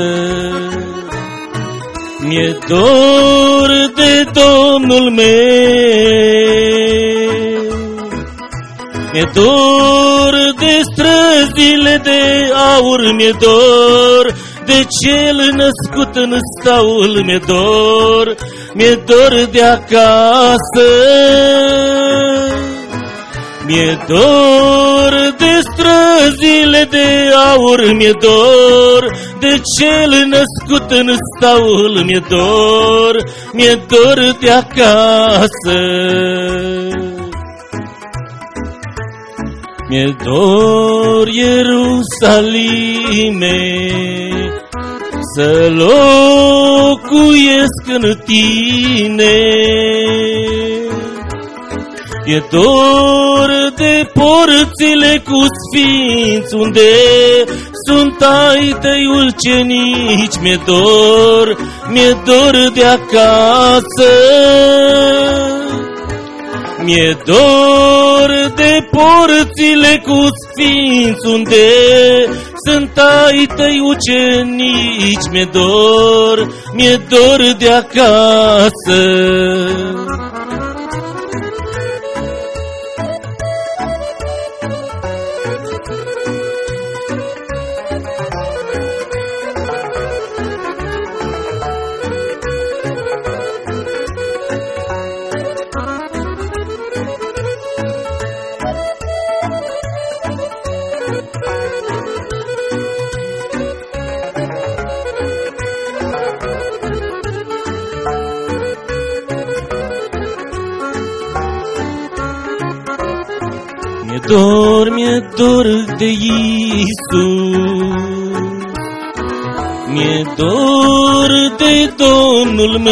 mi-e dor de Domnul meu, mi-e dor de străzile de aur, mi-e dor de cel născut în staul, mi-e dor de acasă. Mi-e dor de străzile de aur, mi-e dor de cel născut în staul, mi-e dor de acasă. Mi-e dor, Ierusalime, să locuiesc în tine. E dor de porțile cu sfinți, unde sunt ai tăi ucenici. Mi-e dor de acasă. Mi-e dor de porțile cu sfinți, unde sunt ai tăi ucenici. Mi-e dor de acasă. Mi-e dor de Iisus, mi-e dor de Domnul meu,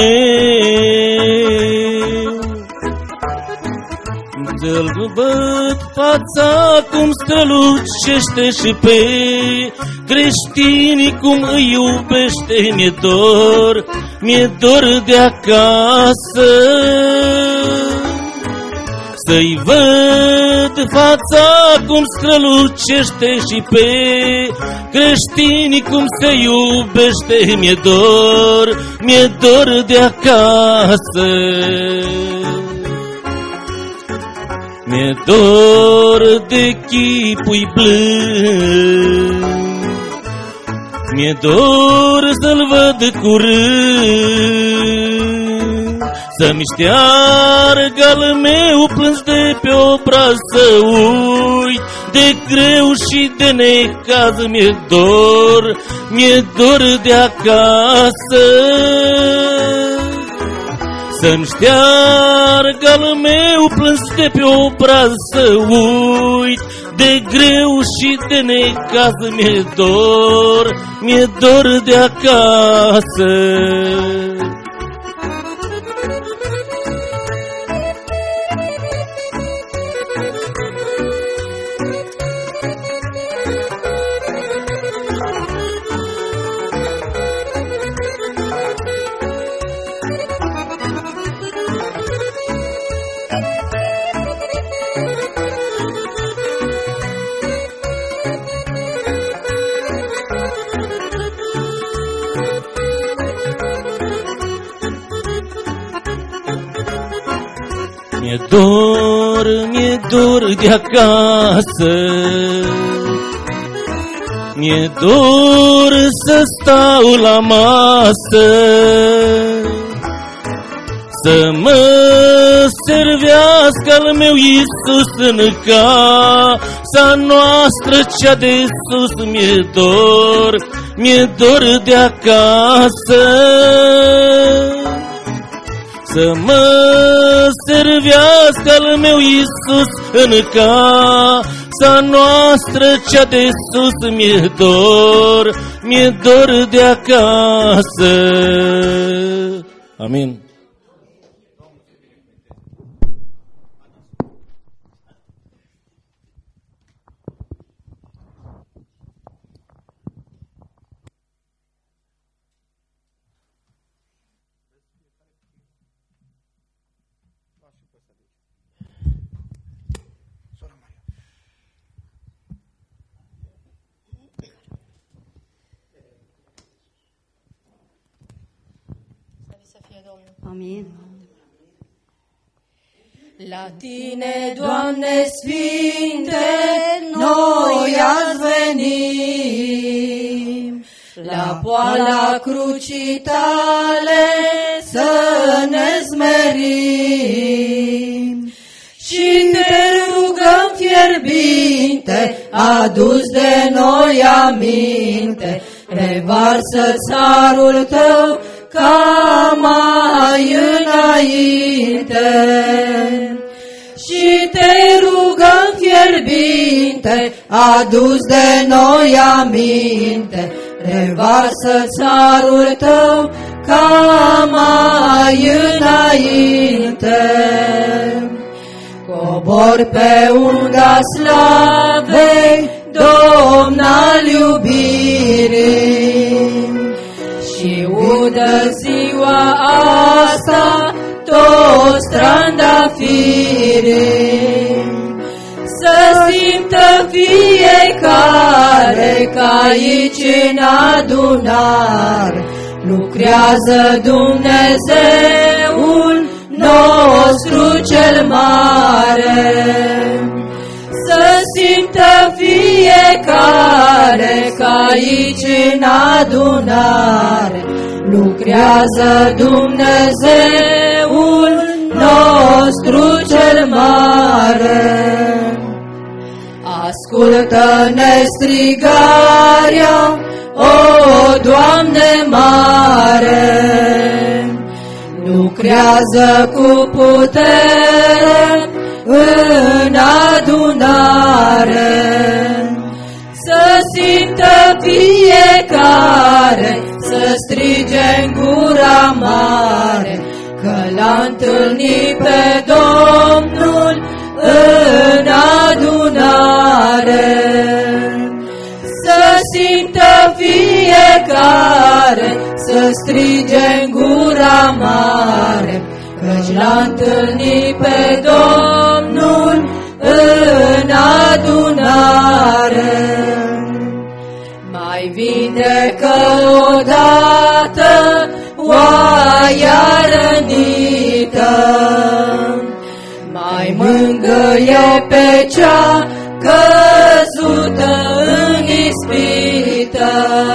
să-L văd fața cum strălucește și pe creștinii cum îi iubește. Mi-e dor de acasă, să-i văd fața cum strălucește și pe creștinii cum se iubește. Mi-e dor de acasă. Mi-e dor de chipul blând, Mi-e dor să-l văd curând, să-mi șteargă al meu plâns de pe obraz, să uit de greu și de necaz. Mi-e dor de acasă, să-mi șteargă al meu plâns de pe obraz, să uit de greu și de necaz. Mi-e dor de acasă. Mi-e dor de acasă, mi-e dor să stau la masă, să mă servească al meu Iisus în casa noastră cea de sus. Mi-e dor de acasă, să mă servească al meu Iisus în casa noastră cea de sus. Mi-e dor de acasă. Amin. Amin. La tine, Doamne Sfinte, noi azi venim, la poala crucii tale să ne smerim. Și te rugăm fierbinte, adus de noi aminte, revarsă-ți harul tău ca mai înainte. Și te rugăm fierbinte, adus de noi aminte, revarsă-ți harul tău ca mai înainte. Cobor pe unda slavei, Domn al iubirii, și udă ziua asta toți trandafirii. Să simtă fiecare că aici în adunare lucrează Dumnezeul nostru cel mare. Să simtă fiecare că aici în adunare lucrează Dumnezeul nostru cel mare. Ascultă-ne strigarea, o Doamne mare, lucrează cu putere în adunare. Să simtă fiecare, să strige în gura mare, că l-a întâlnit pe Domnul în adunare. Să simtă fiecare, să strige în gura mare, căci l-a întâlnit pe Domnul în adunare. Mai vindecă odată oaia rănită, mai mângâie pe cea căzută în ispită. ajută.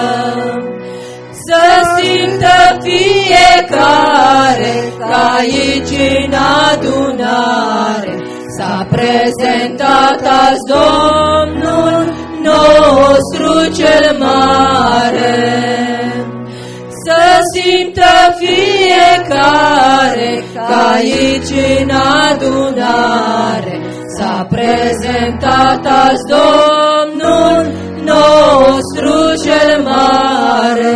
Să simtă fiecare că aici în adunare s-a prezentat azi Domnul nostru cel mare. Să simtă fiecare că aici în adunare s-a prezentat azi Domnul nostru cel mare.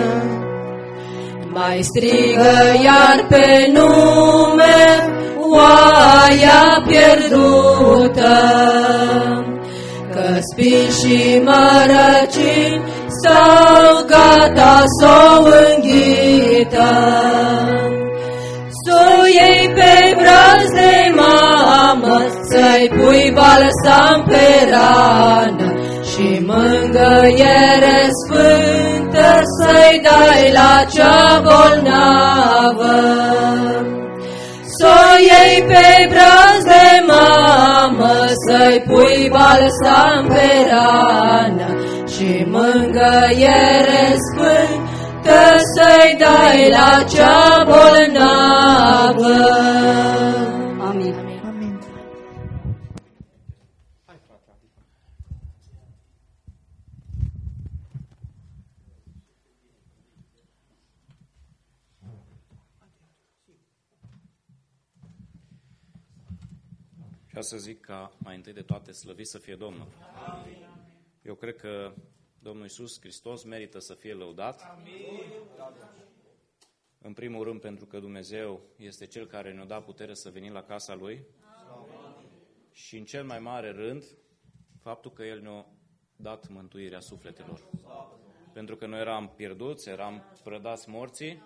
Mai strigă iar pe nume oaia pierdută, că spini și mărăcini sau gata s-o înghită. S-o iei pe braț de mamă, să-i pui balsam pe rană și mângâiere sfântă să-i dai la cea bolnavă. S-o iei pe braț de mamă, să-i pui balsam pe rană și mângâiere sfântă să-i dai la cea bolnavă. Amin. Amin. Vreau să zic ca mai întâi de toate slăvit să fie Domnul. Amin. Eu cred că Domnul Iisus Hristos merită să fie lăudat. Amin. În primul rând pentru că Dumnezeu este Cel care ne-a dat putere să venim la casa Lui. Amin. Și în cel mai mare rând, faptul că El ne-a dat mântuirea sufletelor. Pentru că noi eram pierduți, eram prădați morții,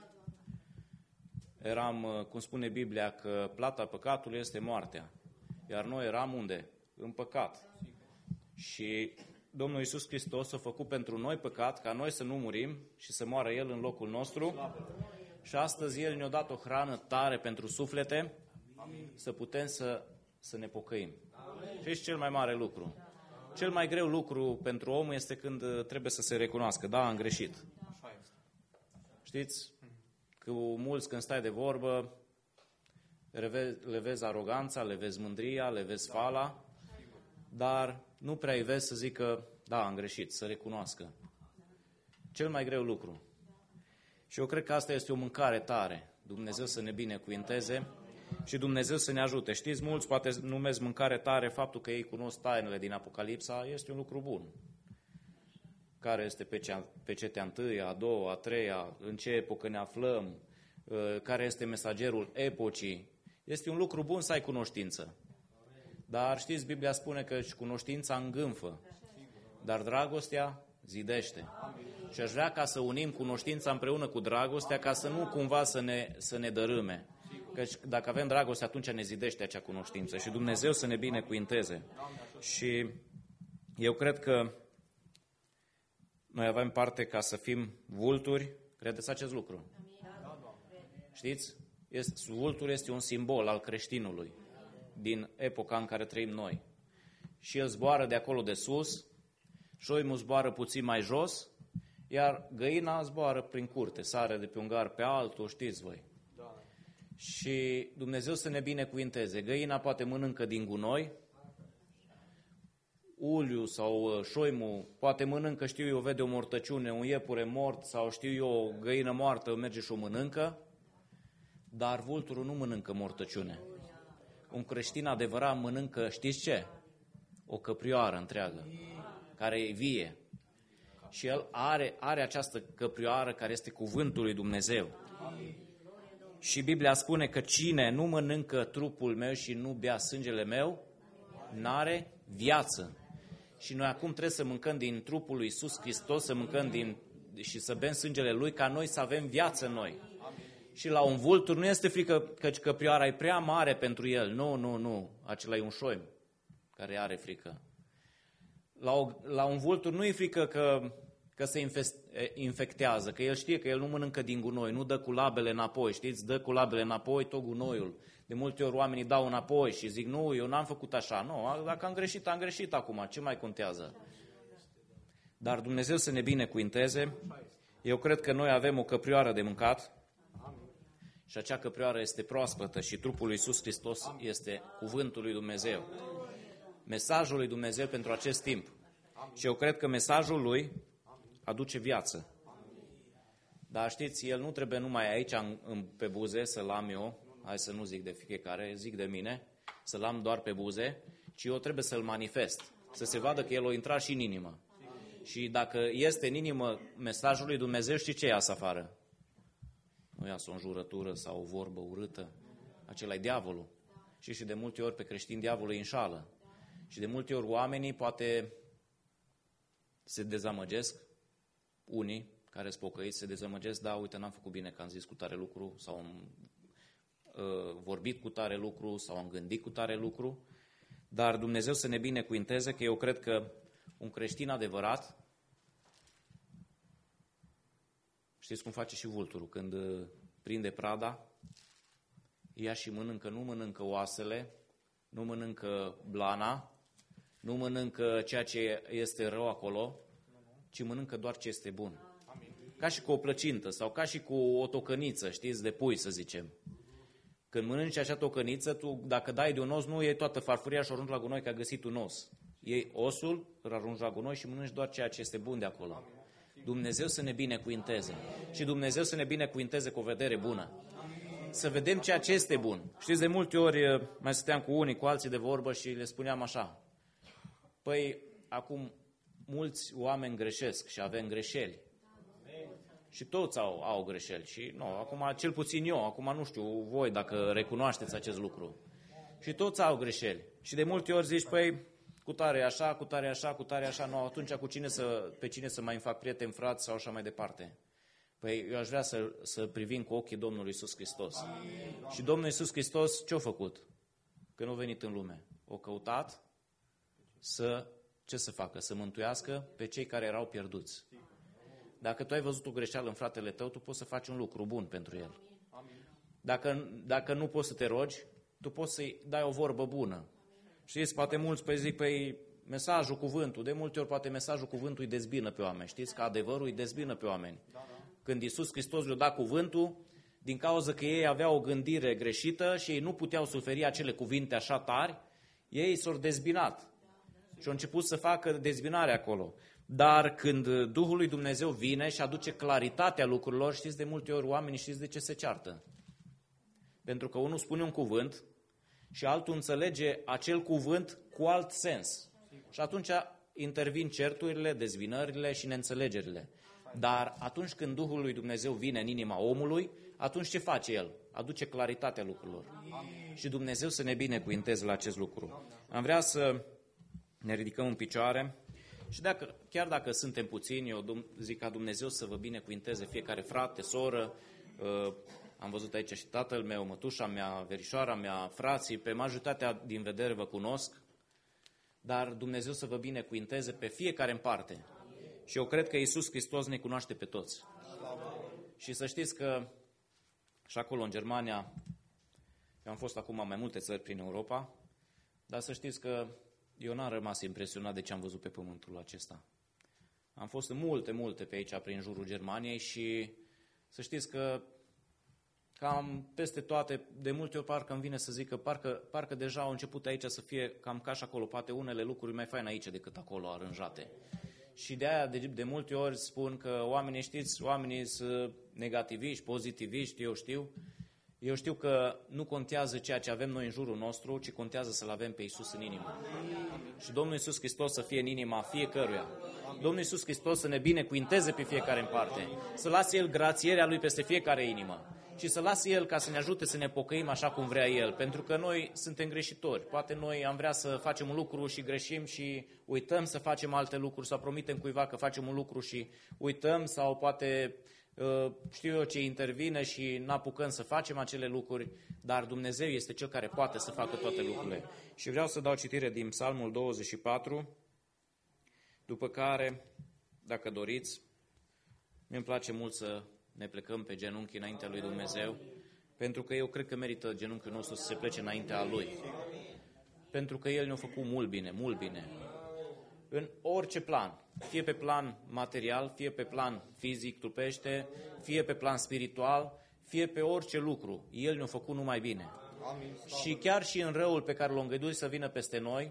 eram, cum spune Biblia, că plata păcatului este moartea. Iar noi eram unde? În păcat. Și Domnul Iisus Hristos a făcut pentru noi păcat, ca noi să nu murim și să moară El în locul nostru. Și astăzi El ne-a dat o hrană tare pentru suflete, să putem să ne pocăim. Și cel mai mare lucru. Cel mai greu lucru pentru om este când trebuie să se recunoască. Da, am greșit. Știți? Că mulți când stai de vorbă, le vezi aroganța, le vezi mândria, le vezi fala, dar nu prea îi vezi să zică, da, am greșit, să recunoască. Cel mai greu lucru. Și eu cred că asta este o mâncare tare. Dumnezeu să ne binecuvinteze și Dumnezeu să ne ajute. Știți, mulți poate numesc mâncare tare faptul că ei cunosc tainele din Apocalipsa, este un lucru bun. Care este pecetea întâia, a doua, a treia, în ce epocă ne aflăm, care este mesagerul epocii. Este un lucru bun să ai cunoștință. Dar știți, Biblia spune că cunoștința îngânfă, dar dragostea zidește. Și aș vrea ca să unim cunoștința împreună cu dragostea, ca să nu cumva să ne dărâme. Căci dacă avem dragoste, atunci ne zidește acea cunoștință. Și Dumnezeu să ne binecuvinteze. Și eu cred că noi avem parte ca să fim vulturi. Credeți acest lucru? Știți? Vulturul este un simbol al creștinului din epoca în care trăim noi. Și el zboară de acolo de sus, șoimul zboară puțin mai jos, iar găina zboară prin curte, sare de pe un gar pe altul, știți voi. Și Dumnezeu să ne binecuvinteze. Găina poate mănâncă din gunoi, uliul sau șoimul poate mănâncă, știu eu, vede o mortăciune, un iepure mort sau știu eu, o găină moartă, merge și o mănâncă, dar vulturul nu mănâncă mortăciune. Un creștin adevărat mănâncă, știți ce? O căprioară întreagă, care e vie. Și el are această căprioară care este cuvântul lui Dumnezeu. Și Biblia spune că cine nu mănâncă trupul meu și nu bea sângele meu, n-are viață. Și noi acum trebuie să mâncăm din trupul lui Iisus Hristos, să mâncăm și să bem sângele Lui, ca noi să avem viață în noi. Și la un vultur nu este frică că căprioara e prea mare pentru el. Nu. Acela e un șoim care are frică. La un vultur nu e frică că se infectează, că el știe că el nu mănâncă din gunoi, nu dă cu labele înapoi, știți? Dă cu labele înapoi tot gunoiul. De multe ori oamenii dau înapoi și zic, nu, eu n-am făcut așa. Nu, dacă am greșit, am greșit acum, ce mai contează? dar Dumnezeu să ne binecuvinteze. Eu cred că noi avem o căprioară de mâncat și acea căprioară este proaspătă și trupul lui Iisus Hristos este cuvântul lui Dumnezeu. Mesajul lui Dumnezeu pentru acest timp. Și eu cred că mesajul lui aduce viață. Dar știți, el nu trebuie numai aici pe buze să-l am eu, hai să nu zic de fiecare, zic de mine, să-l am doar pe buze, ci eu trebuie să-l manifest, să se vadă că el o intra și în inimă. Și dacă este în inimă mesajul lui Dumnezeu, știi ce iasă afară? Nu iasă o înjurătură sau o vorbă urâtă, acela e diavolul. Și de multe ori pe creștini diavolul îi înșală. Și de multe ori oamenii poate se dezamăgesc, unii care sunt pocăiți se dezamăgesc, da, uite, n-am făcut bine că am zis cu tare lucru, sau am vorbit cu tare lucru, sau am gândit cu tare lucru, dar Dumnezeu să ne binecuvinteze, că eu cred că un creștin adevărat, știți cum face și vulturul, când prinde prada, ia și mănâncă, nu mănâncă oasele, nu mănâncă blana, nu mănâncă ceea ce este rău acolo, ci mănâncă doar ce este bun. Ca și cu o plăcintă sau ca și cu o tocăniță, știți, de pui, să zicem. Când mănânci acea tocăniță, tu, dacă dai de un os, nu iei toată farfuria și o arunci la gunoi că a găsit un os. Iei osul, îl arunci la gunoi și mănânci doar ceea ce este bun de acolo. Dumnezeu să ne binecuvinteze. Și Dumnezeu să ne binecuvinteze cu o vedere bună. Să vedem ceea ce este bun. Știți, de multe ori mai stăteam cu unii, cu alții de vorbă și le spuneam așa. Păi, acum mulți oameni greșesc și avem greșeli. Și toți au greșeli. Și nu, acum cel puțin eu, acum nu știu voi dacă recunoașteți acest lucru. Și toți au greșeli. Și de multe ori zici, păi, cu tare așa, cu tare așa, cu tare așa, nu, atunci pe cine să mai îmi fac prieteni, frați sau așa mai departe. Păi eu aș vrea să privim cu ochii Domnului Iisus Hristos. Și Domnul Iisus Hristos ce-a făcut? Când a venit în lume? A căutat ce să facă? Să mântuiască pe cei care erau pierduți. Dacă tu ai văzut o greșeală în fratele tău, tu poți să faci un lucru bun pentru el. Dacă nu poți să te rogi, tu poți să-i dai o vorbă bună. Știți, poate mulți zic, păi mesajul, cuvântul, de multe ori poate mesajul, cuvântul îi dezbină pe oameni. Știți că adevărul îi dezbină pe oameni. Când Iisus Hristos le-a dat cuvântul, din cauza că ei aveau o gândire greșită și ei nu puteau suferi acele cuvinte așa tari, ei s-au dezbinat. Și au început să facă dezbinare acolo. Dar când Duhul lui Dumnezeu vine și aduce claritatea lucrurilor, știți, de multe ori oamenii știți de ce se ceartă? Pentru că unul spune un cuvânt și altul înțelege acel cuvânt cu alt sens. Și atunci intervin certurile, dezbinările și neînțelegerile. Dar atunci când Duhul lui Dumnezeu vine în inima omului, atunci ce face El? Aduce claritatea lucrurilor. Și Dumnezeu să ne binecuvinteze la acest lucru. Am vrea să ne ridicăm în picioare și chiar dacă suntem puțini, eu zic ca Dumnezeu să vă binecuvinteze fiecare frate, soră, am văzut aici și tatăl meu, mătușa mea, verișoara mea, frații, pe majoritatea din vedere vă cunosc, dar Dumnezeu să vă binecuvinteze pe fiecare în parte. Și eu cred că Iisus Hristos ne cunoaște pe toți. Și să știți că și acolo în Germania, eu am fost acum mai multe țări prin Europa, dar să știți că eu n-am rămas impresionat de ce am văzut pe pământul acesta. Am fost în multe pe aici, prin jurul Germaniei și să știți că cam peste toate, de multe ori parcă îmi vine să zic că parcă deja au început aici să fie cam ca și acolo, poate unele lucruri mai faine aici decât acolo aranjate. Și de aia de multe ori spun că oamenii, știți, oamenii sunt negativiști, pozitiviști, eu știu că nu contează ceea ce avem noi în jurul nostru, ci contează să-L avem pe Iisus în inimă. Și Domnul Iisus Hristos să fie în inima fiecăruia. Domnul Iisus Hristos să ne binecuvinteze pe fiecare în parte, să lase El grațierea Lui peste fiecare inimă și să lase El ca să ne ajute să ne pocăim așa cum vrea El, pentru că noi suntem greșitori. Poate noi am vrea să facem un lucru și greșim și uităm să facem alte lucruri sau promitem cuiva că facem un lucru și uităm sau poate știu eu ce intervine și n-apucăm să facem acele lucruri, dar Dumnezeu este Cel care poate să facă toate lucrurile. Și vreau să dau citire din Psalmul 24, după care, dacă doriți, mi-mi place mult să ne plecăm pe genunchi înaintea lui Dumnezeu, pentru că eu cred că merită genunchiul nostru să se plece înaintea Lui. Pentru că El ne-a făcut mult bine, mult bine. în orice plan, fie pe plan material, fie pe plan fizic, trupește, fie pe plan spiritual, fie pe orice lucru. El ne-a făcut numai bine. Amin. Și chiar și în răul pe care l-a îngăduit să vină peste noi,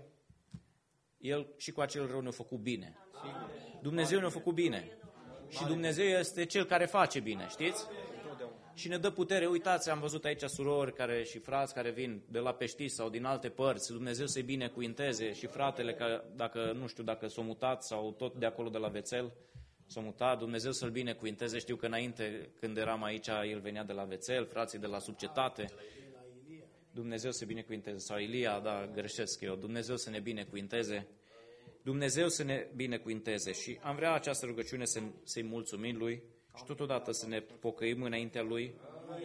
El și cu acel rău ne-a făcut bine. Dumnezeu ne-a făcut bine. Și Dumnezeu este Cel care face bine, știți? Și ne dă putere. Uitați, am văzut aici surori și frați care vin de la Peștiș sau din alte părți. Dumnezeu să-i binecuvinteze și fratele, că dacă, nu știu, dacă s-a mutat sau tot de acolo de la Vețel, s-a mutat, Dumnezeu să-l binecuvinteze. Știu că înainte, când eram aici, el venea de la Vețel, frații de la Subcetate. Dumnezeu să binecuvinteze. Sau Ilia, da, greșesc eu. Dumnezeu să ne binecuvinteze. Dumnezeu să ne binecuvinteze. Și am vrea această rugăciune să-i mulțumim Lui și totodată să ne pocăim înaintea Lui.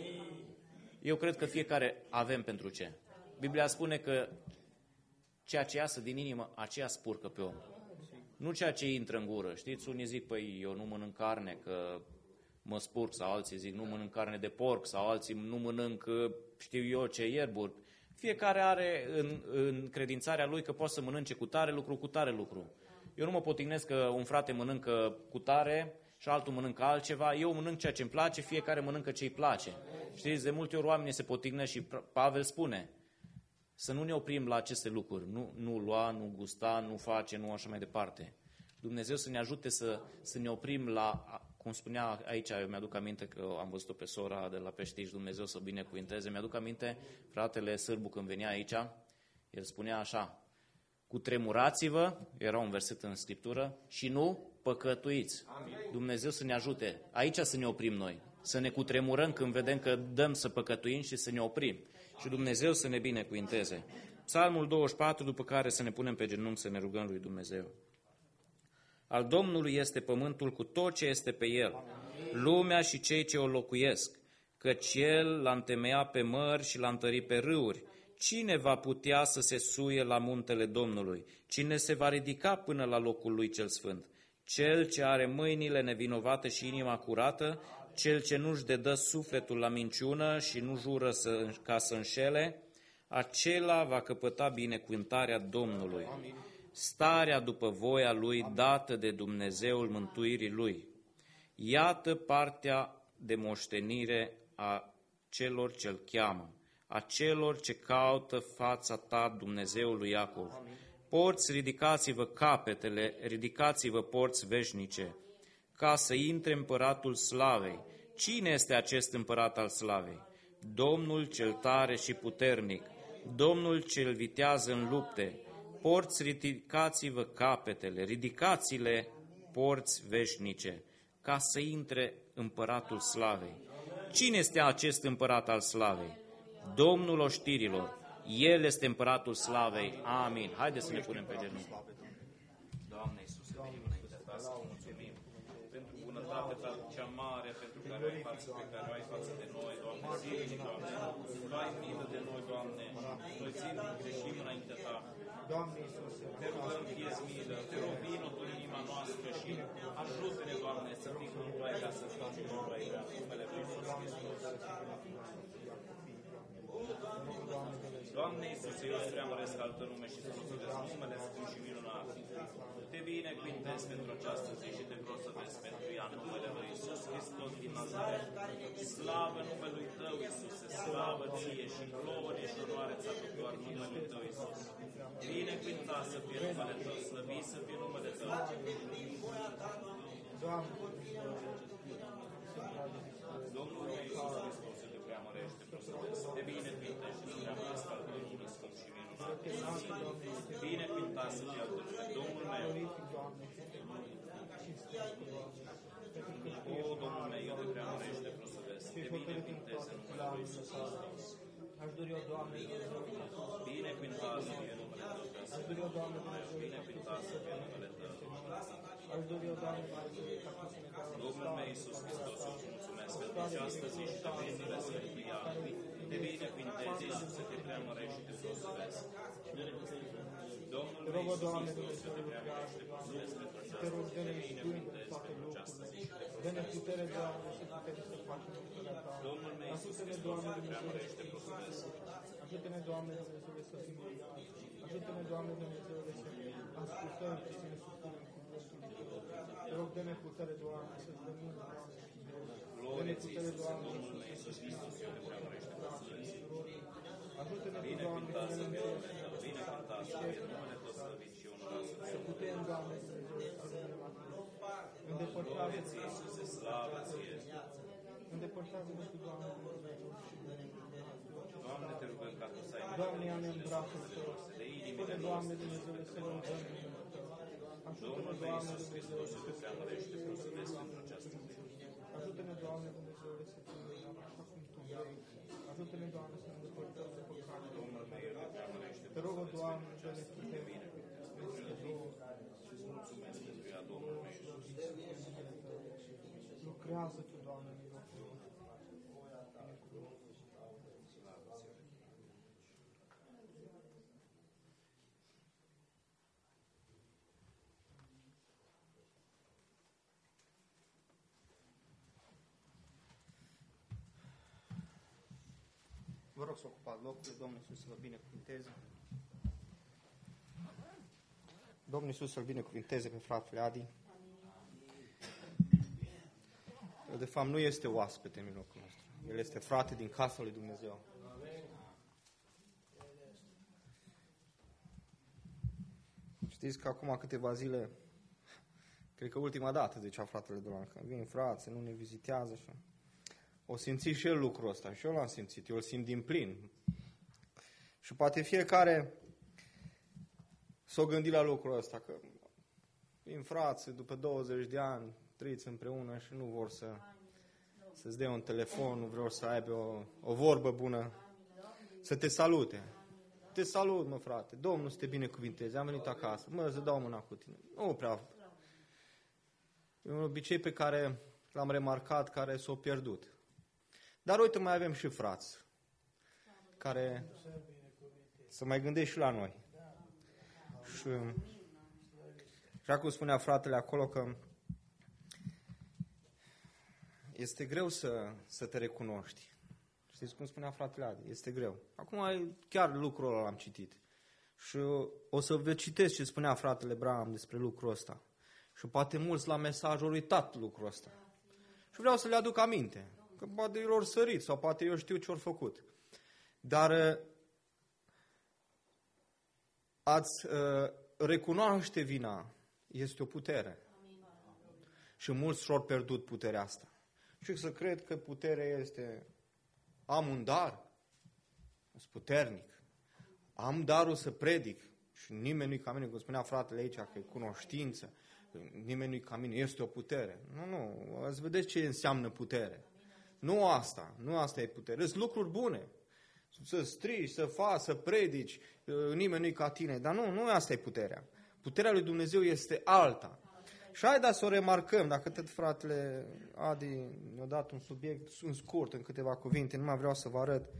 Eu cred că fiecare avem pentru ce. Biblia spune că ceea ce iasă din inimă, aceea spurcă pe om. Nu ceea ce intră în gură. Știți, unii zic, păi eu nu mănânc carne că mă spurc, sau alții zic nu mănânc carne de porc, sau alții nu mănânc știu eu ce ierburi. Fiecare are în credințarea lui că poate să mănânce cu tare lucru. Eu nu mă potignesc că un frate mănâncă cu tare și altul mănâncă altceva. Eu mănânc ceea ce îmi place, fiecare mănâncă ce îi place. Știți, de multe ori oamenii se potignesc și Pavel spune să nu ne oprim la aceste lucruri. Nu lua, nu gusta, nu face, nu așa mai departe. Dumnezeu să ne ajute să ne oprim la, cum spunea aici, eu mi-aduc aminte că am văzut-o pe sora de la Peștiș, Dumnezeu să o binecuvinteze. Mi-aduc aminte, fratele Sârbu când venea aici, el spunea așa: cutremurați-vă, era un verset în Scriptură, și nu păcătuiți. Amin. Dumnezeu să ne ajute aici să ne oprim noi, să ne cutremurăm când vedem că dăm să păcătuim și să ne oprim. Și Dumnezeu să ne binecuvinteze. Psalmul 24, după care să ne punem pe genunchi să ne rugăm lui Dumnezeu. Al Domnului este pământul cu tot ce este pe el, lumea și cei ce o locuiesc, căci El l-a întemeiat pe mări și l-a întărit pe râuri. Cine va putea să se suie la muntele Domnului? Cine se va ridica până la locul lui cel sfânt? Cel ce are mâinile nevinovate și inima curată, cel ce nu-și dedă sufletul la minciună și nu jură ca să înșele, acela va căpăta binecuvântarea Domnului. Starea după voia lui dată de Dumnezeul mântuirii lui. Iată partea de moștenire a celor ce-L cheamă, a celor ce caută fața ta, Dumnezeul lui Iacov. Porți, ridicați-vă capetele, ridicați-vă porți veșnice, ca să intre împăratul slavei. Cine este acest împărat al slavei? Domnul cel tare și puternic, Domnul cel vitează în lupte. Porți, ridicați-vă capetele, ridicați-le porți veșnice, ca să intre împăratul slavei. Cine este acest împărat al slavei? Domnul oștirilor. El este împăratul slavei. Amin. Haideți să ne punem pe genunchi. Doamne Iisuse, venim înaintea ta să mulțumim pentru bunătatea cea mare pentru care o ai față de noi, Doamne, zilnic, Doamne. Tu ai milă de noi, Doamne. Noi zilnic greșim înaintea ta. Doamne Iisuse, te rugăm, fie-ți milă, te rog, vină tu în inima noastră și ajută-ne, Doamne, să fim cum Tu ai vrea, să facem cum Tu ai vrea. Numele Lui Iisus Hristos. Doamne Iisuse, eu îți preamăresc altă nume și să slăvesc numele Sfânt și minunat. Te binecuvintez pentru această zi și te prosăvesc pentru ea în numele Lui Iisus Hristos din Nazaret. Slavă numelui Tău, Iisuse, slavă Ție și glorie și onoare ți aduc doar numelui Tău, Iisus. Binecuvântat să fie numele Tău, slăvit să fie numele Tău. Domnul Iisus Hristos te preamărește, prosăvesc. Te binecuvintezi și te preamăresc al Domnului Sfânt și minunat. Binecuvântat să fie al Domnul meu. O, Domnul meu, eu te preamărește, prosăvesc. Te binecuvintez în numele Lui Iisus Hristos. Aș dori eu, Doamne, binecuvântat să fie numele Tău. aș dori eu, Doamne, binecuvântat să fie numele Tău. aș dori eu, Doamne, Domnul meu Iisus Hristos, îți mulțumesc pentru această zi și te binecuvântez pentru ea. Te binecuvântez, Iisus, să te preamărești și te prosăvesc. Domnul meu Iisus Hristos, să te preamărești și te prosăvesc pentru această zi. Te binecuvântez pentru această zi și te prosăvesc. putere, Doamne, să putem să facem lucrurile Ta. Domnul meu Iisus Hristos, să te preamărești și te prosăvesc. Ajută-ne, Doamne Dumnezeule, să fim rugați. Ajută-ne, Doamne Dumnezeule, să ascultăm și să ne supunem cuvântul Tău. Te rog, dă-ne putere, Doamne, să-ți dăm mult, Doamne, și dă-ne putere, Doamne, să fim ajută-ne, Doamne, să ne să putem, Doamne, îndepărtează-ne cu Doamne, Doamne, te rugăm ca Tu să ai Doamne, ia-ne în brațul Tău. Spune, Doamne, Dumnezeule, să ne rugăm. Ajută-ne, Doamne, Dumnezeule, să te preamărește, să mulțumesc pentru această zi. Ajută-ne, Doamne, Dumnezeule, să te rugăm așa cum Tu vrei. Ajută-ne, Doamne, să ne îndepărtăm de păcate. Te rog, Doamne, dă-ne putere. Lucrează Tu, Doamne, în locul nostru. Vă rog să ocupați locurile, Domnul Iisus să vă binecuvinteze. Domnul Iisus să-l binecuvinteze pe fratele Adi. El, de fapt, nu este oaspete în mijlocul nostru. El este frate din casa lui Dumnezeu. Știți că acum câteva zile, cred că ultima dată, zicea fratele Dolan, că vin frații, nu ne vizitează și... O simți și el lucrul ăsta și eu l-am simțit, eu îl simt din plin. Și poate fiecare s-o gândi la lucrul ăsta, că vin frații după 20 de ani, trăiți împreună și nu vor să-ți dea un telefon, nu vreau să aibă o vorbă bună, să te salute. Te salut, mă frate, Domnul să te binecuvinteze, am venit acasă, mă, să dau mâna cu tine. Nu prea. E un obicei pe care l-am remarcat, care s-a pierdut. Dar uite, mai avem și frați care să mai gândești și la noi. Și așa cum spunea fratele acolo, că este greu să te recunoști. Știți cum spunea fratele Adi? Este greu. Acum chiar lucrul ăla l-am citit. Și o să vă citesc ce spunea fratele Bram despre lucrul ăsta. Și poate mulți la mesaj au uitat lucrul ăsta. Și vreau să le aduc aminte. Că poate lor sărit sau poate eu știu ce au făcut. Dar ați recunoaște vina este o putere. Și mulți și-au pierdut puterea asta. Și să cred că puterea este... Am un dar, sunt puternic. Am darul să predic și nimeni nu-i ca mine, cum spunea fratele aici, că e cunoștință. Nimeni nu-i ca mine, este o putere. Nu, ați vedeți ce înseamnă putere. Nu asta e putere. Sunt lucruri bune. Să strigi, să faci, să predici, nimeni nu-i ca tine. Dar nu asta e puterea. Puterea lui Dumnezeu este alta. Și haideți să o remarcăm, dacă tot fratele Adi ne-a dat un subiect în scurt, în câteva cuvinte, nu mai vreau să vă arăt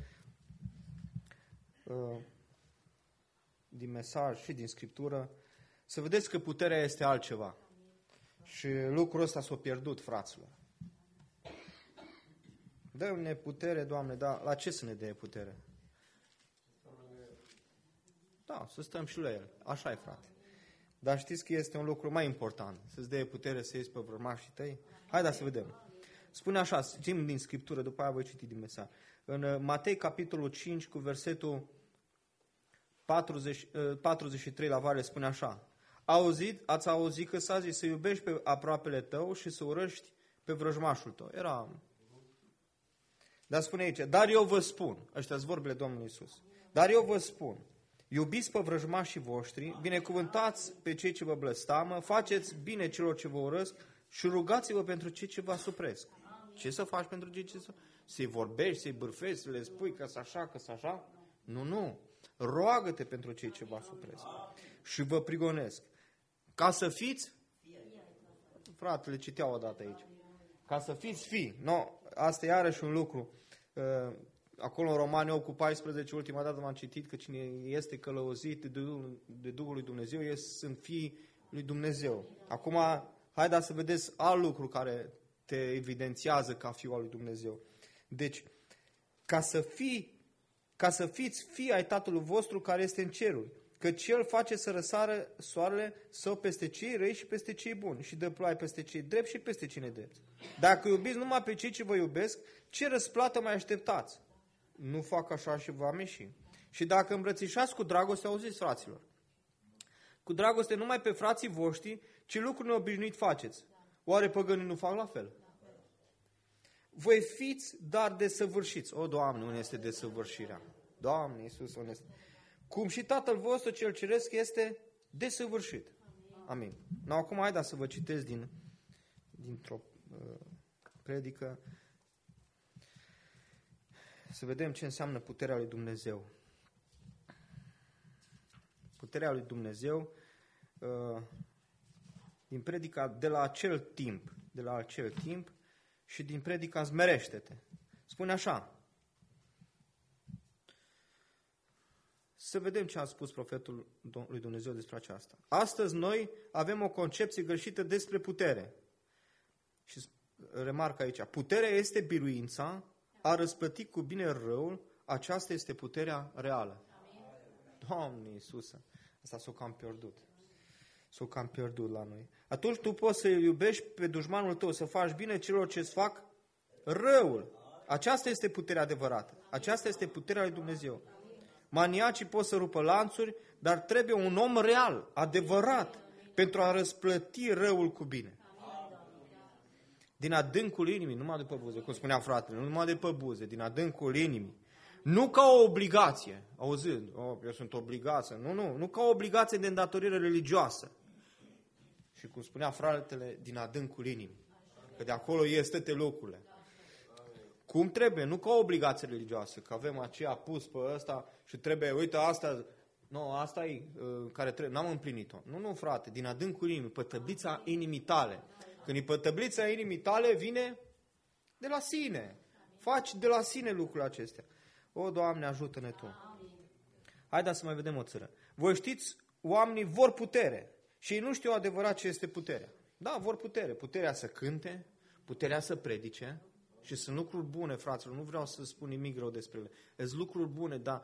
din mesaj și din Scriptură, să vedeți că puterea este altceva. Și lucrul ăsta s-a pierdut, fraților. Dă-ne putere, Doamne, dar la ce să ne dea putere? Da, să stăm și la El. Așa e, frate. Dar știți că este un lucru mai important, să-ți dea putere să iei pe vrămașii tăi? Haideți să vedem. Spune așa, citim din Scriptură, după aia voi citi din mesaj. În Matei, capitolul 5, cu versetul 43 la vale, spune așa. Ați auzit că s-a zis să iubești pe aproapele tău și să urăști pe vrăjmașul tău. Dar spune aici, dar eu vă spun, ăștia-s vorbile Domnului Iisus, dar eu vă spun, iubiți pe vrăjmașii voștri, binecuvântați pe cei ce vă blăstamă, faceți bine celor ce vă urăsc și rugați-vă pentru cei ce vă asupresc. Ce să faci pentru cei ce să-i vorbești, să-i bârfezi, să le spui că-s așa, că-s așa? Nu. Roagă-te pentru cei ce vă asupresc. Și vă prigonesc. Ca să fiți, fratele citea odată aici, ca să fiți fii. Asta e iarăși un lucru. Acolo în Romani 8:14, ultima dată m-am citit că cine este călăuzit de Duhul lui Dumnezeu sunt fii lui Dumnezeu. Acum, haideți să vedeți alt lucru care te evidențiază ca fiul al lui Dumnezeu. Deci, ca să fii ca să fiți fii ai Tatălui vostru care este în ceruri, căci El face să răsară soarele său peste cei răi și peste cei buni și dă ploaie peste cei drepți și peste cei nedrepți. Dacă iubiți numai pe cei ce vă iubesc, ce răsplată mai așteptați? Nu fac așa și vă ameși. Și dacă îmbrățișați cu dragoste, auziți, fraților, cu dragoste numai pe frații voștri, ce lucruri neobișnuit faceți? Oare păgânii nu fac la fel? Voi fiți dar desăvârșiți. O, Doamne, unde este desăvârșirea? Doamne, Iisus, unde este? Cum și Tatăl vostru cel ceresc este desăvârșit. Amin. Acum haideți să vă citesc dintr-o predică, să vedem ce înseamnă puterea lui Dumnezeu. Puterea lui Dumnezeu din predica de la acel timp și din predica Zmerește-te. Spune așa. Să vedem ce a spus profetul lui Dumnezeu despre aceasta. Astăzi noi avem o concepție greșită despre putere. Și remarcă aici, puterea este biruința, a răsplăti cu bine răul, aceasta este puterea reală. Doamne Iisuse, asta s-o cam pierdut la noi. Atunci tu poți să iubești pe dușmanul tău, să faci bine celor ce îți fac răul. Aceasta este puterea adevărată. Aceasta este puterea lui Dumnezeu. Maniacii pot să rupă lanțuri, dar trebuie un om real, adevărat, pentru a răsplăti răul cu bine. Din adâncul inimii, numai după buze, cum spunea fratele, nu numai de pe buze, din adâncul inimii. Nu ca o obligație, auzind, eu sunt obligat, nu ca o obligație de îndatorire religioasă. Și cum spunea fratele, din adâncul inimii, că de acolo este lucrurile. Cum trebuie, nu ca o obligație religioasă, că avem aceea pus pe ăsta și trebuie, uite, asta e care trebuie, n-am împlinit-o. Nu, frate, din adâncul inimii, pe tăblița inimii tale. Când e pe tăblița inimii tale, vine de la sine. Faci de la sine lucrurile acestea. O, Doamne, ajută-ne Tu. Haideți să mai vedem o țără. Voi știți, oamenii vor putere și ei nu știu adevărat ce este puterea. Da, vor putere. Puterea să cânte, puterea să predice și sunt lucruri bune, fraților. Nu vreau să spun nimic rău despre ele. Sunt lucruri bune, dar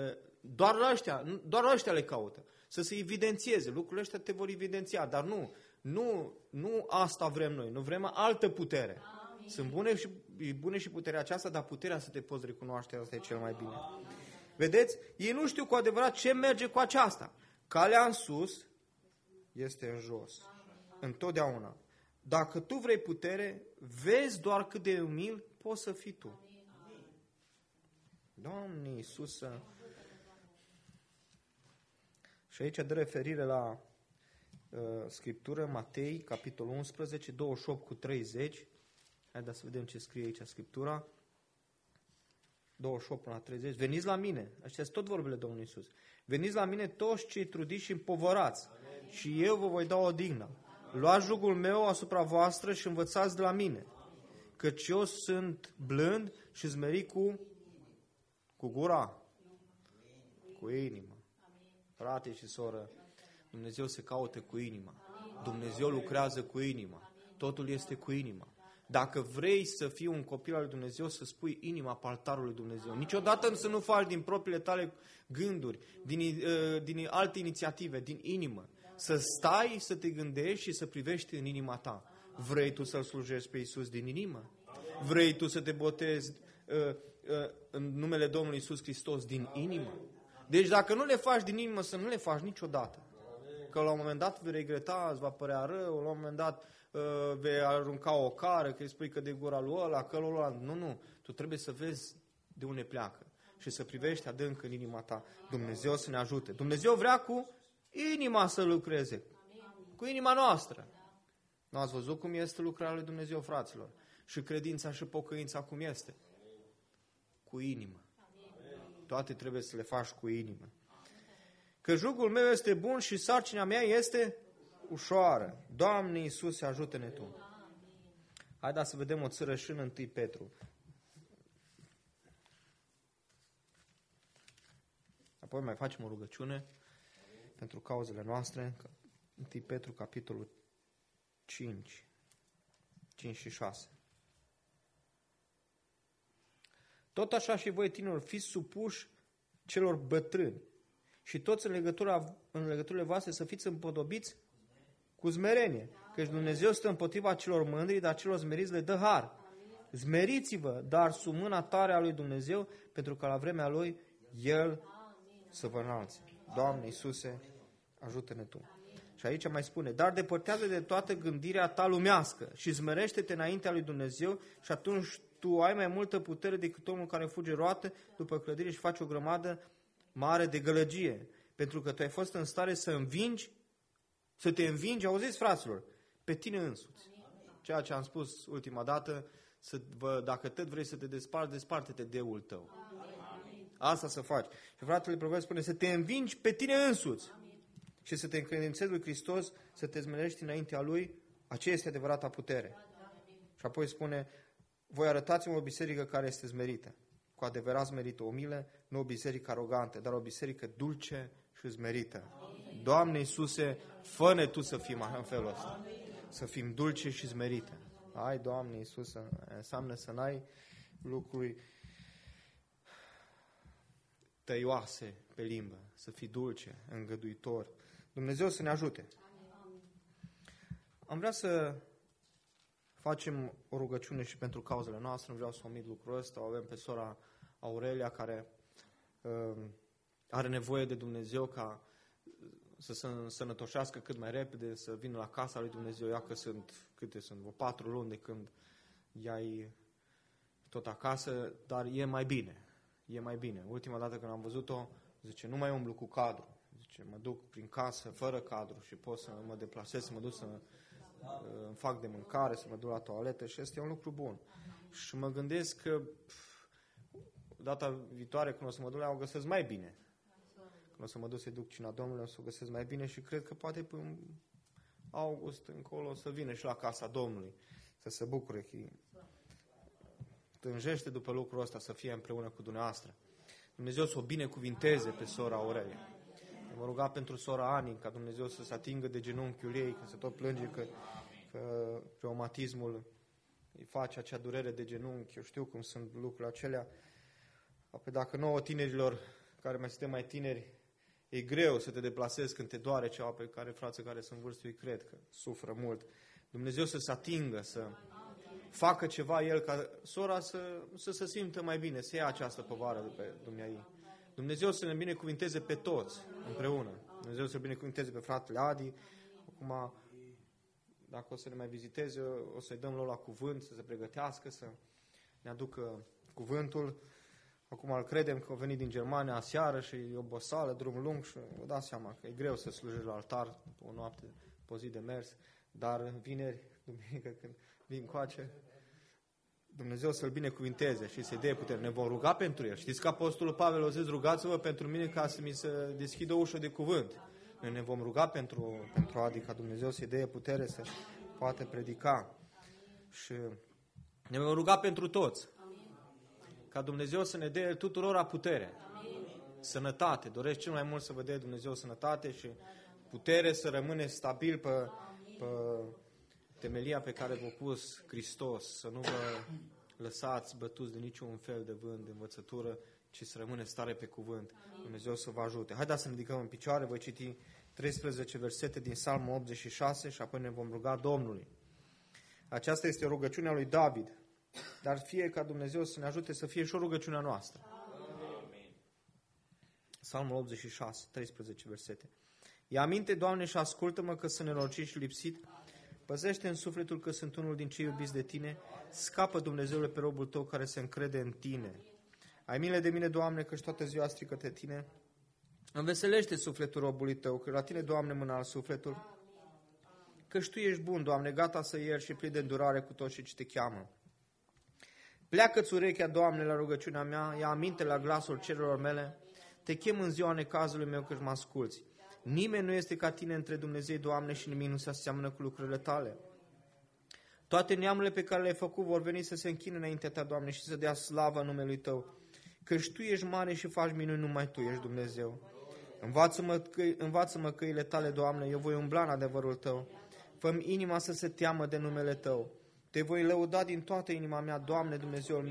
doar ăștia le caută. Să se evidențieze. Lucrurile ăștia te vor evidenția, dar nu asta vrem noi. Nu vrem altă putere. Sunt bune și puterea aceasta, dar puterea să te poți recunoaște, asta e cel mai bine. Vedeți? Ei nu știu cu adevărat ce merge cu aceasta. Calea în sus este în jos. Întotdeauna. Dacă tu vrei putere, vezi doar cât de umil poți să fii tu. Doamne Iisuse! Și aici dă referire la Scriptură, Matei, capitolul 11, 28 cu 30. Haideți să vedem ce scrie aici Scriptura. 28 până la 30. Veniți la mine. Astea sunt tot vorbele Domnului Iisus. Veniți la mine toți cei trudiți și împovărați și eu vă voi da odihnă. Luați jugul meu asupra voastră și învățați de la mine, căci eu sunt blând și smerit cu gura, cu inima. Frate și soră, Dumnezeu se caută cu inima. Dumnezeu lucrează cu inima. Totul este cu inima. Dacă vrei să fii un copil al lui Dumnezeu, să spui inima pe altarul lui Dumnezeu. Niciodată să nu faci din propriile tale gânduri, din alte inițiative, din inimă. Să stai, să te gândești și să privești în inima ta. Vrei tu să-L slujești pe Iisus din inimă? Vrei tu să te botezi în numele Domnului Iisus Hristos din inimă? Deci dacă nu le faci din inimă, să nu le faci niciodată. Că la un moment dat vei regreta, îți va părea rău, la un moment dat vei arunca o cară, că îi spui că de gura lui ăla, că lui ăla. Nu. Tu trebuie să vezi de unde pleacă și să privești adânc în inima ta. Dumnezeu să ne ajute. Dumnezeu vrea cu inima să lucreze. Cu inima noastră. Nu ați văzut cum este lucrarea lui Dumnezeu, fraților? Și credința și pocăința cum este? Cu inimă. Toate trebuie să le faci cu inimă. Că jugul meu este bun și sarcina mea este ușoară. Doamne Iisuse, ajută-ne Tu. Haideți să vedem o țără și în 1 Petru. Apoi mai facem o rugăciune pentru cauzele noastre. 1 Petru, capitolul 5 și 6. Tot așa și voi, tinerilor, fiți supuși celor bătrâni și toți în legăturile voastre să fiți împodobiți cu smerenie. Căci Dumnezeu stă împotriva celor mândri, dar celor smeriți le dă har. Smeriți-vă, dar sub mâna tare a lui Dumnezeu, pentru că la vremea Lui El să vă înalțe. Doamne Iisuse, ajută-ne Tu. Și aici mai spune, dar depărtează de toată gândirea ta lumească și smerește-te înaintea lui Dumnezeu și atunci tu ai mai multă putere decât omul care fuge roată după clădire și face o grămadă mare de gălăgie. Pentru că tu ai fost în stare să te învingi, auziți fraților, pe tine însuți. Ceea ce am spus ultima dată, dacă tot vrei să te desparți, desparte-te de ul tău. Asta să faci. Și fratele Proverb spune să te învingi pe tine însuți și să te încredințezi lui Hristos, să te zmerești înaintea Lui, aceea este adevărata putere. Și apoi spune, voi arătați-mă o biserică care este zmerită, cu adevărat zmerită, umilă, nu o biserică arogantă, dar o biserică dulce și zmerită. Doamne Iisuse, fă-ne Tu să fim în felul ăsta, să fim dulce și zmerite. Ai, Doamne Iisuse, înseamnă să n-ai lucruri tăioase pe limbă, să fii dulce, îngăduitor. Dumnezeu să ne ajute. Am vrea să facem o rugăciune și pentru cauzele noastre, nu vreau să omit lucrul ăsta, o avem pe sora Aurelia care are nevoie de Dumnezeu ca să se însănătoșească cât mai repede, să vină la casa lui Dumnezeu, ea că sunt 4 luni de când ea e tot acasă, dar e mai bine. E mai bine. Ultima dată când am văzut-o, zice, nu mai umblu cu cadru. Zice, mă duc prin casă fără cadru și pot să mă deplasez, să mă duc să îmi fac de mâncare, să mă duc la toaletă și este un lucru bun. Și mă gândesc că data viitoare când o să mă duc la ea, o găsesc mai bine. Când o să mă duc să-i duc cina Domnului, o să o găsesc mai bine și cred că poate până august încolo o să vină și la casa Domnului, să se bucure că tânjește după lucrul ăsta să fie împreună cu dumneavoastră. Dumnezeu să o binecuvinteze pe sora Aurelia. Mă ruga pentru sora Ani, ca Dumnezeu să se atingă de genunchiul ei, că se tot plânge că reumatismul îi face acea durere de genunchi. Eu știu cum sunt lucrurile acelea. Apoi dacă nouă tinerilor, care mai suntem mai tineri, e greu să te deplasezi când te doare ceva, pe care frații care sunt vârsturi cred că suferă mult. Dumnezeu să se atingă, să facă ceva El ca sora să se simtă mai bine, să ia această povară de pe dumneai. Dumnezeu să ne binecuvinteze pe toți împreună. Dumnezeu să ne binecuvinteze pe fratele Adi. Acum, dacă o să ne mai viziteze, o să-i dăm la cuvânt, să se pregătească, să ne aducă cuvântul. Acum îl credem că a venit din Germania aseară și e obosală, drum lung și vă dați seama că e greu să slujești la altar pe o noapte, pe o zi de mers, dar vineri, duminică, când vin coace, Dumnezeu să-l binecuvinteze și să-i dea putere. Ne vom ruga pentru el. Știți că Apostolul Pavel a zis, rugați-vă pentru mine ca să mi se deschidă o ușă de cuvânt. Noi ne vom ruga pentru Adi, ca Dumnezeu să-i dea putere să poate predica. Și ne vom ruga pentru toți. Ca Dumnezeu să ne dea tuturora putere. Sănătate. Doresc cel mai mult să vă dea Dumnezeu sănătate și putere să rămâne stabil pe temelia pe care v-a pus Hristos, să nu vă lăsați bătuți de niciun fel de vânt, de învățătură, ci să rămâne stare pe cuvânt. Dumnezeu să vă ajute. Haideți să ne ridicăm în picioare, voi citi 13 versete din Psalmul 86 și apoi ne vom ruga Domnului. Aceasta este rugăciunea lui David, dar fie ca Dumnezeu să ne ajute să fie și o rugăciunea noastră. Psalmul 86, 13 versete. Ia aminte, Doamne, și ascultă-mă că sunt nenorocit și lipsit. Păzește în sufletul că sunt unul din cei iubiți de Tine. Scapă, Dumnezeule, pe robul Tău care se încrede în Tine. Ai milă de mine, Doamne, că-și toată ziua strică de Tine. Înveselește sufletul robului Tău, că la Tine, Doamne, mâna al sufletul. Căci Tu ești bun, Doamne, gata să ieri și plin de îndurare cu toți ce Te cheamă. Pleacă-ți urechea, Doamne, la rugăciunea mea, ia aminte la glasul cererilor mele. Te chem în ziua necazului meu că-și mă asculți. Nimeni nu este ca Tine între Dumnezei, Doamne, și nimic nu se aseamănă cu lucrurile Tale. Toate neamurile pe care le-ai făcut vor veni să se închine înaintea Ta, Doamne, și să dea slavă numelui Tău. Căci Tu ești mare și faci minuni, numai Tu ești Dumnezeu. Învață-mă căile Tale, Doamne, eu voi umbla în adevărul Tău. Fă-mi inima să se teamă de numele Tău. Te voi lăuda din toată inima mea, Doamne, Dumnezeul meu,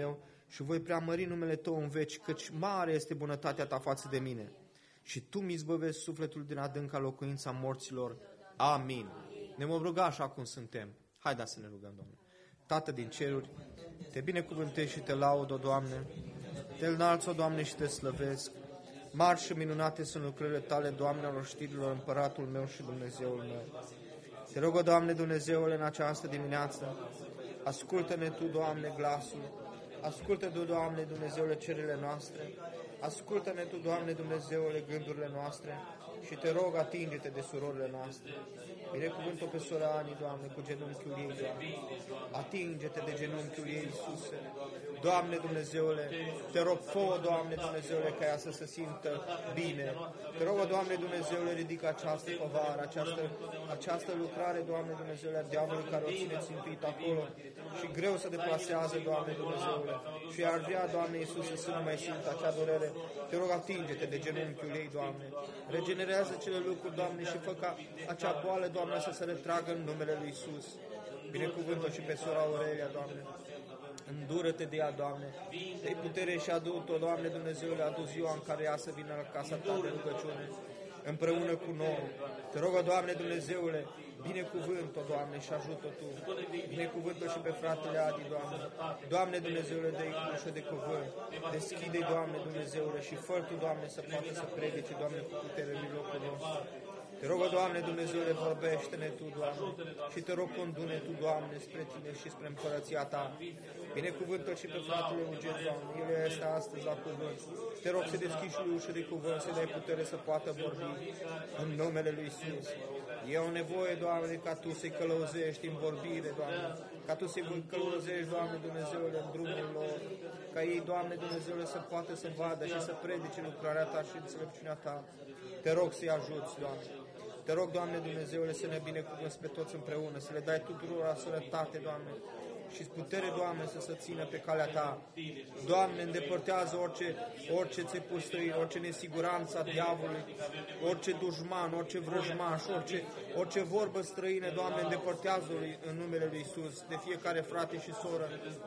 și voi preamări numele Tău în veci, căci mare este bunătatea Ta față de mine. Și Tu mi izbăvești sufletul din adânca locuința morților. Amin. Ne vom ruga așa cum suntem. Haideți să ne rugăm, Doamne. Tată din ceruri, Te binecuvântez și Te laud, o Doamne. Te înalț, o Doamne, și Te slăvesc. Mari și minunate sunt lucrările Tale, Doamne, al oștirilor, Împăratul meu și Dumnezeul meu. Te rog, o Doamne Dumnezeule, în această dimineață, ascultă-ne Tu, Doamne, glasul. Ascultă Tu, Doamne Dumnezeule, cererile noastre. Ascultă-ne Tu, Doamne Dumnezeule, gândurile noastre. Și Te rog, atinge-Te de surorile noastre. Binecuvânt-o pe sora Ani, Doamne, cu genunchiul ei, Doamne. Atinge-Te de genunchiul ei, Iisuse. Doamne Dumnezeule, Te rog, fă-o, Doamne Dumnezeule, ca ea să se simtă bine. Te rog, Doamne Dumnezeule, ridică această povară, această lucrare, Doamne Dumnezeule, a diavolului care o ține țintuit acolo și greu să deplasează, Doamne Dumnezeule. Și ar vrea, Doamne Iisuse, să nu mai simtă acea durere. Te rog, atinge-Te de genunchiul ei, Doamne. Regenerează cele lucruri, Doamne, și fă ca acea boală, Doamne, să se retragă în numele Lui Iisus. Binecuvântă și pe sora Aurelia, Doamne. Îndură-Te de ea, Doamne. Dă-i putere și adu-o, Doamne Dumnezeule, adu ziua în care ea să vină la casa Ta de rugăciune, împreună cu noi. Te rog, Doamne Dumnezeule, binecuvânt-o, Doamne, și ajută Tu. Binecuvânt-o și pe fratele Adi, Doamne. Doamne Dumnezeule, dă-i ușă de cuvânt. Deschide-i, Doamne Dumnezeule, și fă Tu, Doamne, să poată să predice, Doamne, cu putere în mijlocul nostru. Te rog, Doamne Dumnezeule, vorbește-ne Tu, Doamne, și Te rog, condu-ne Tu, Doamne, spre Tine și spre împărăția Ta. Binecuvântă și pe fratele Eugen, Doamne, el este astăzi la cuvânt. Te rog să deschizi lui ușă de cuvânt, să dai putere să poată vorbi în numele Lui Iisus. E o nevoie, Doamne, ca Tu să-i călăuzești în vorbire, Doamne, ca Tu să-i călăuzești, Doamne Dumnezeule, în drumul lor, ca ei, Doamne Dumnezeule, să poată să vadă și să predice lucrarea Ta și înțelepciunea Ta. Te rog să-i ajuți, Doamne. Te rog, Doamne Dumnezeule, să ne binecuvânți pe toți împreună, să le dai tuturor sănătate, Doamne, și putere, Doamne, să se țină pe calea Ta. Doamne, îndepărtează orice țepustări, orice nesiguranță a diavolului, orice dușman, orice vrăjmaș, orice vorbă străină, Doamne, îndepărtează-l în numele Lui Iisus, de fiecare frate și soră.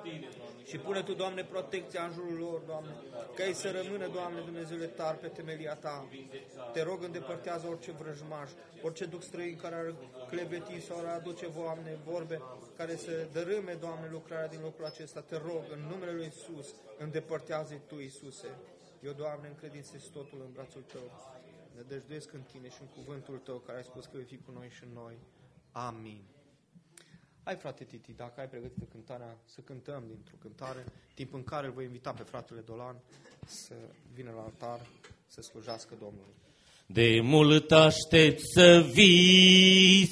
Și pune Tu, Doamne, protecția în jurul lor, Doamne, ca ei să rămână, Doamne Dumnezeule, tari pe temelia Ta. Te rog, îndepărtează orice vrăjmaș, orice duc străin care ar cleveti sau ar aduce, Doamne, vorbe care să dărâme, Doamne, lucrarea din locul acesta. Te rog, în numele Lui Iisus, îndepărtează-i Tu, Iisuse. Eu, Doamne, încredințez totul în brațul Tău. Ne dăjduiesc în Tine și în cuvântul Tău, care ai spus că vei fi cu noi și în noi. Amin. Hai, frate Titi, dacă ai pregătit cântarea, să cântăm dintr-o cântare, timp în care îl voi invita pe fratele Dolan să vină la altar, să slujească Domnului. De mult aștept să vii,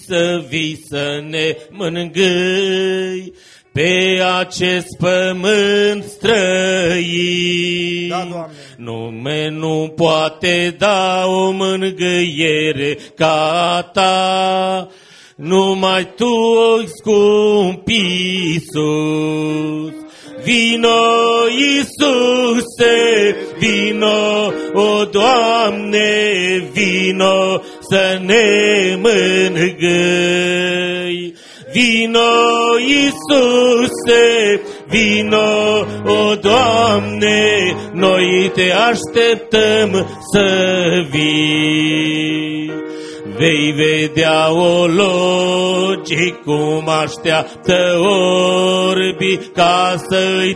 să ne mângâi pe acest pământ străin. Da, Doamne. Nume nu poate da o mângâiere ca Ta, numai Tu, scump Iisus. Vino, Iisuse, vino, o Doamne, vino să ne mângâi. Vino, Iisuse, vino, o Doamne, noi Te așteptăm să vii. Vei vedea ologii cum așteaptă orbii ca să-i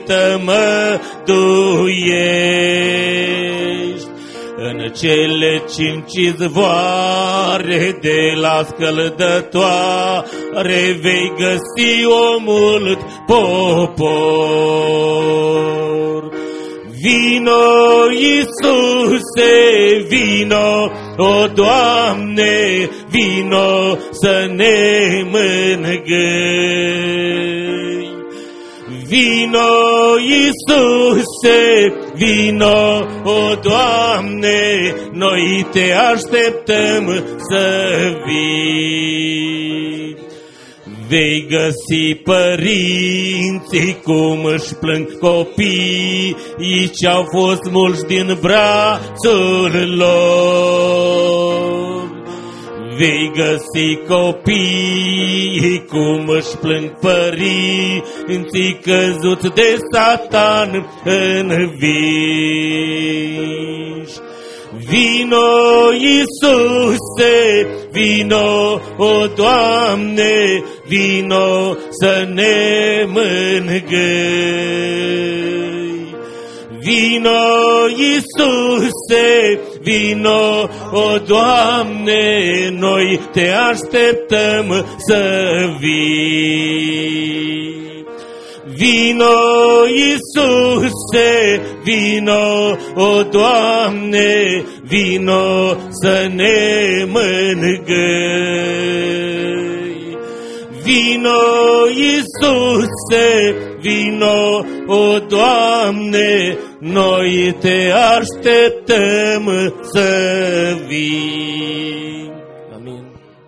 tămăduiești. În cele 5 izvoare de la scăldătoare vei găsi o mult popor. Vino, Iisuse, vino, o Doamne, vino să ne mângâi. Vino, Iisuse, vino, o Doamne, noi Te așteptăm să vii. Vei găsi părinții cum își plâng copiii ce-au fost mulți din brațul lor. Vei găsi copiii cum își plâng părinții Sfinții căzuți de Satan învinși. Vino, Iisuse, vino, o Doamne, vino să ne mângâi. Vino, Iisuse, vino, o Doamne, noi te așteptăm să vii. Vino, Iisuse, vino, o Doamne, vino să ne mângâi. Vino, Iisuse, vino, o Doamne, noi te așteptăm să vii. Amin.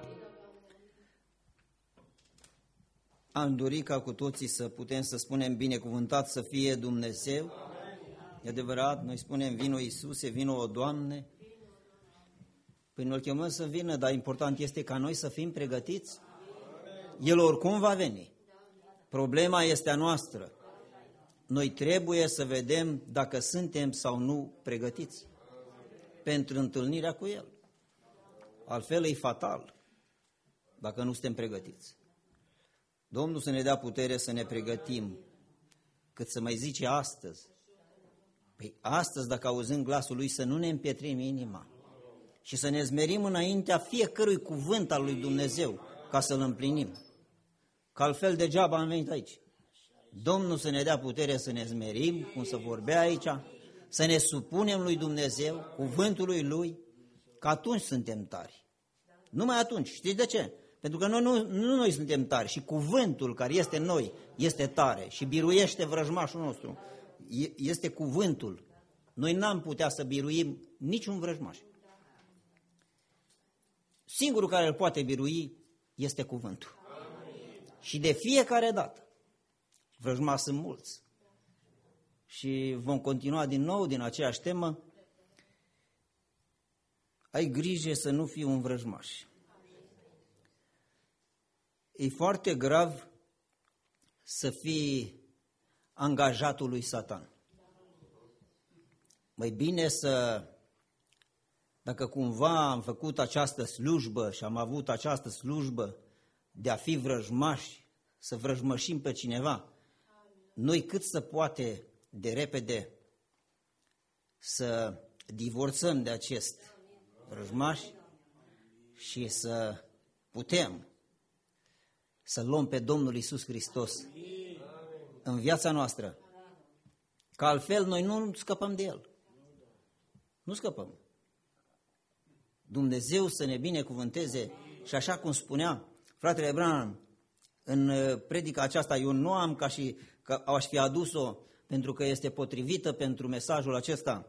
Am dorit ca cu toții să putem să spunem binecuvântat să fie Dumnezeu. E adevărat, noi spunem vino Iisuse, vino o Doamne. Păi noi îl chemăm să vină, dar important este ca noi să fim pregătiți. El oricum va veni. Problema este a noastră. Noi trebuie să vedem dacă suntem sau nu pregătiți pentru întâlnirea cu El. Altfel e fatal dacă nu suntem pregătiți. Domnul să ne dea putere să ne pregătim, cât să mai zice astăzi. Păi astăzi, dacă auzim glasul Lui, să nu ne împietrim inima și să ne zmerim înaintea fiecărui cuvânt al Lui Dumnezeu ca să-L împlinim. Că altfel degeaba am venit aici. Domnul să ne dea putere să ne zmerim, cum se vorbea aici, să ne supunem lui Dumnezeu, cuvântului Lui, că atunci suntem tari. Numai atunci. Știți de ce? Pentru că nu noi suntem tari și cuvântul care este în noi este tare și biruiește vrăjmașul nostru. Este cuvântul. Noi n-am putea să biruim niciun vrăjmaș. Singurul care îl poate birui este cuvântul. Și de fiecare dată, vrăjmași sunt mulți. Și vom continua din nou din aceeași temă. Ai grijă să nu fii un vrăjmaș. E foarte grav să fii angajatul lui Satan. Mai bine dacă cumva am făcut această slujbă și am avut această slujbă de a fi vrăjmași, să vrăjmășim pe cineva, noi cât se poate de repede să divorțăm de acest vrăjmaș și să putem să luăm pe Domnul Iisus Hristos în viața noastră, că altfel noi nu scăpăm de El. Nu scăpăm. Dumnezeu să ne binecuvânteze și așa cum spunea fratele Branham în predica aceasta, eu nu am ca și că aș fi adus-o pentru că este potrivită pentru mesajul acesta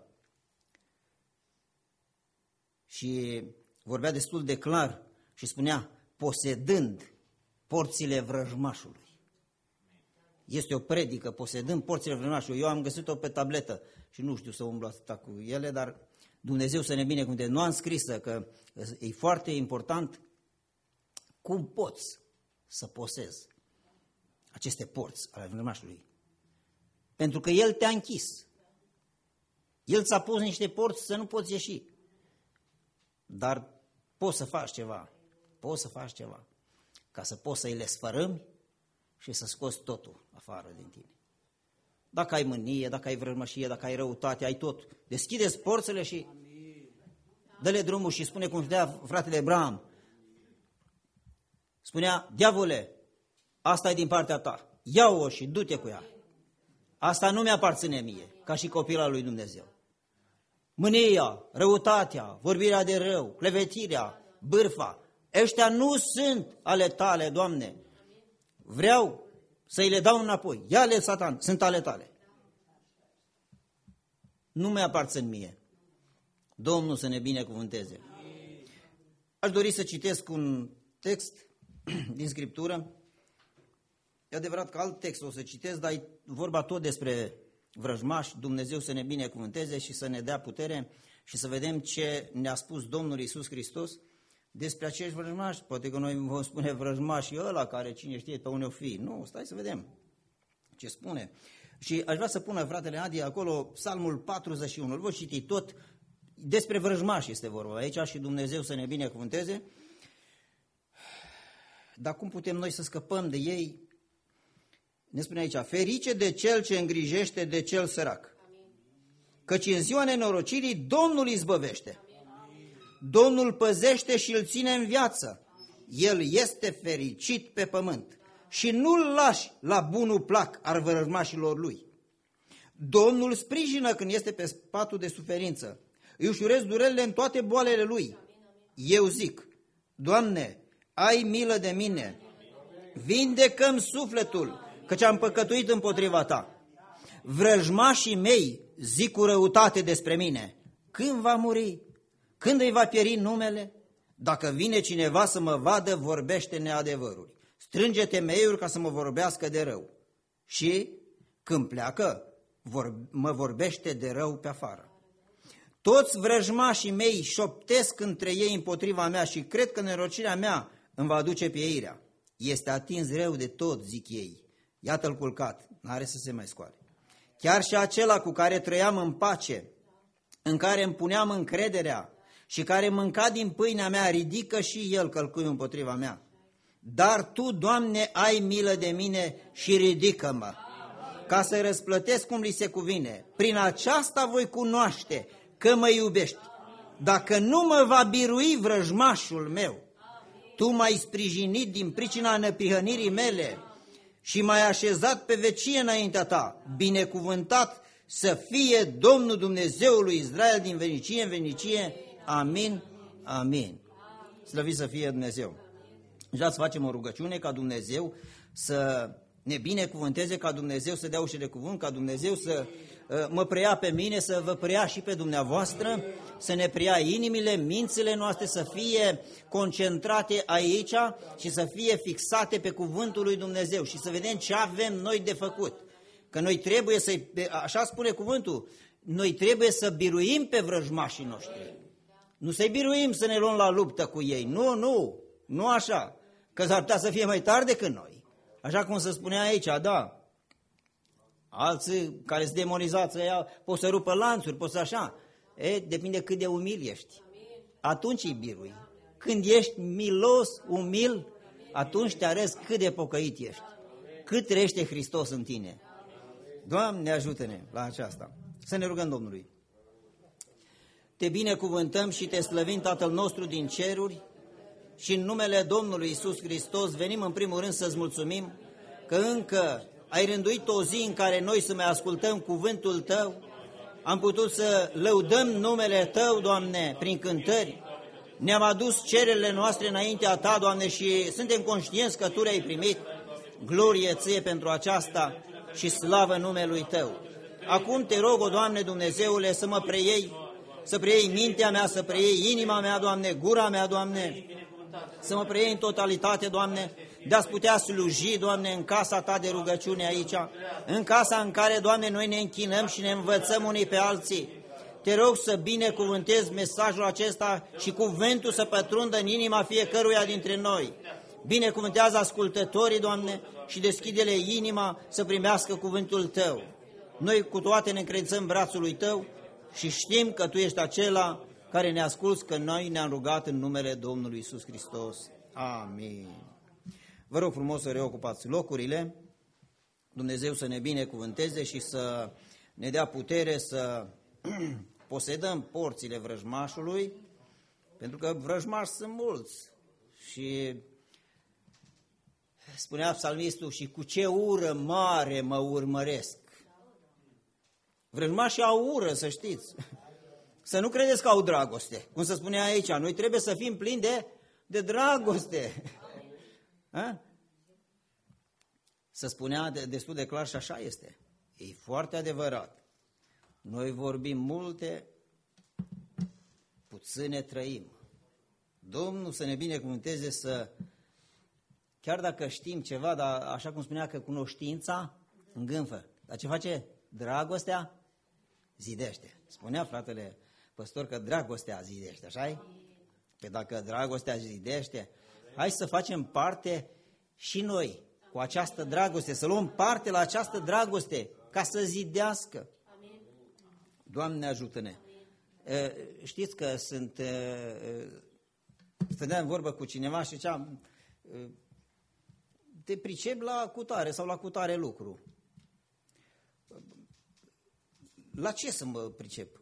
și vorbea destul de clar și spunea posedând porțile vrăjmașului. Este o predică, posedând porțile vrăjmașului. Eu am găsit-o pe tabletă și nu știu să umblu atâta cu ele, dar Dumnezeu să ne binecuvânteze. Nu am scrisă că e foarte important cum poți să posezi aceste porți ale vrăjmașului. Pentru că El te-a închis. El ți-a pus niște porți să nu poți ieși. Dar poți să faci ceva. Poți să faci ceva. Ca să poți să-i le sfărâmi și să scoți totul afară din tine. Dacă ai mânie, dacă ai vrăjmășie, dacă ai răutate, ai tot. Deschide-ți porțile și dă-le drumul și spune cum spunea fratele Abraham. Spunea, diavole, asta e din partea ta. Ia-o și du-te cu ea. Asta nu mi-aparține mie, ca și copil al lui Dumnezeu. Mânia, răutatea, vorbirea de rău, clevetirea, bârfa, ăștia nu sunt ale tale, Doamne. Vreau să-i le dau înapoi. Ia-le, Satan, sunt ale tale. Nu mi-aparțin mie. Domnul să ne binecuvânteze. Aș dori să citesc un text din Scriptură. E adevărat că alt text o să citesc, dar e vorba tot despre vrăjmași. Dumnezeu să ne binecuvânteze și să ne dea putere și să vedem ce ne-a spus Domnul Iisus Hristos despre acești vrăjmași. Poate că noi vom spune vrăjmașii ăla care cine știe pe unde o fi. Nu, stai să vedem. ce spune. Și aș vrea să pună fratele Adi acolo Psalmul 41, îl voi citi tot, despre vrăjmași este vorba aici și Dumnezeu să ne binecuvânteze. Dar cum putem noi să scăpăm de ei? Ne spune aici, ferice de cel ce îngrijește de cel sărac, căci în ziua nenorocirii Domnul izbăvește. Domnul păzește și îl ține în viață. El este fericit pe pământ și nu-l lași la bunul plac al vrăjmașilor lui. Domnul sprijină când este pe patul de suferință. Îi ușurez durerile în toate boalele lui. Eu zic, Doamne, ai milă de mine, vindecă-mi sufletul, căci am păcătuit împotriva ta. Vrăjmașii mei zic cu răutate despre mine. Când va muri? Când îi va pieri numele? Dacă vine cineva să mă vadă, vorbește neadevăruri. Strânge temeiuri ca să mă vorbească de rău. Și când pleacă, mă vorbește de rău pe afară. Toți vrăjmașii mei șoptesc între ei împotriva mea și cred că nenorocirea mea îmi va aduce pieirea. Este atins rău de tot, zic ei. Iată-l culcat, n-are să se mai scoale. Chiar și acela cu care trăiam în pace, în care îmi puneam încrederea și care mânca din pâinea mea, ridică și el călcâiul împotriva mea. Dar Tu, Doamne, ai milă de mine și ridică-mă, ca să răsplătesc cum li se cuvine. Prin aceasta voi cunoaște că mă iubești. Dacă nu mă va birui vrăjmașul meu, Tu m-ai sprijinit din pricina neprihănirii mele și m-ai așezat pe vecie înaintea Ta. Binecuvântat să fie Domnul Dumnezeul lui Israel din venicie în venicie. Amin, amin. Slăvit să fie Dumnezeu. Vreau să facem o rugăciune ca Dumnezeu să ne binecuvânteze, ca Dumnezeu să dea ușă de cuvânt, ca Dumnezeu să mă preia pe mine, să vă preia și pe dumneavoastră, să ne preia inimile, mințile noastre să fie concentrate aici și să fie fixate pe cuvântul lui Dumnezeu și să vedem ce avem noi de făcut. Că noi trebuie să, așa spune cuvântul, noi trebuie să biruim pe vrăjmașii noștri. Nu să-i biruim să ne luăm la luptă cu ei, nu așa, că s-ar putea să fie mai tare decât noi. Așa cum se spunea aici, da, alții care sunt demonizați, pot să rupă lanțuri, pot să așa. Depinde cât de umil ești. Atunci îi birui. Când ești milos, umil, atunci te arăți cât de pocăit ești. Cât trăiește Hristos în tine. Doamne, ajută-ne la aceasta. Să ne rugăm Domnului. Te binecuvântăm și te slăvim, Tatăl nostru din ceruri, și în numele Domnului Iisus Hristos venim în primul rând să-ți mulțumim că încă ai rânduit o zi în care noi să mai ascultăm cuvântul Tău, am putut să lăudăm numele Tău, Doamne, prin cântări, ne-am adus cererile noastre înaintea Ta, Doamne, și suntem conștienți că Tu le-ai primit. Glorie Ție pentru aceasta și slavă numelui Tău. Acum te rog, o Doamne Dumnezeule, să mă preiei, să preiei mintea mea, să preiei inima mea, Doamne, gura mea, Doamne, să mă preiei în totalitate, Doamne, de a-ți putea sluji, Doamne, în casa Ta de rugăciune aici, în casa în care, Doamne, noi ne închinăm și ne învățăm unii pe alții. Te rog să binecuvântezi mesajul acesta și cuvântul să pătrundă în inima fiecăruia dintre noi. Binecuvântează ascultătorii, Doamne, și deschide-le inima să primească cuvântul Tău. Noi cu toate ne încredințăm brațul lui Tău și știm că Tu ești acela care ne asculți, că noi ne-am rugat în numele Domnului Iisus Hristos. Amin. Vă rog frumos să reocupați locurile, Dumnezeu să ne binecuvânteze și să ne dea putere să posedăm porțile vrăjmașului, pentru că vrăjmași sunt mulți. Și spunea psalmistul, și cu ce ură mare mă urmăresc. Vrăjmașii au ură, să știți. Să nu credeți că au dragoste. Cum se spunea aici, noi trebuie să fim plini de dragoste. Ha? Se spunea destul de clar și așa este. E foarte adevărat. Noi vorbim multe, puține trăim. Domnul să ne binecuvânteze să, chiar dacă știm ceva, dar așa cum spunea că cunoștința îngânfă. Dar ce face? Dragostea zidește. Spunea fratele păstor că dragostea zidește, așa-i? Că dacă dragostea zidește, hai să facem parte și noi cu cu această dragoste, să luăm parte la această dragoste, ca să zidească. Doamne, ajută-ne! Știți că stăteam vorbă cu cineva și ziceam, te pricep la cutare sau la cutare lucru. La ce să mă pricep?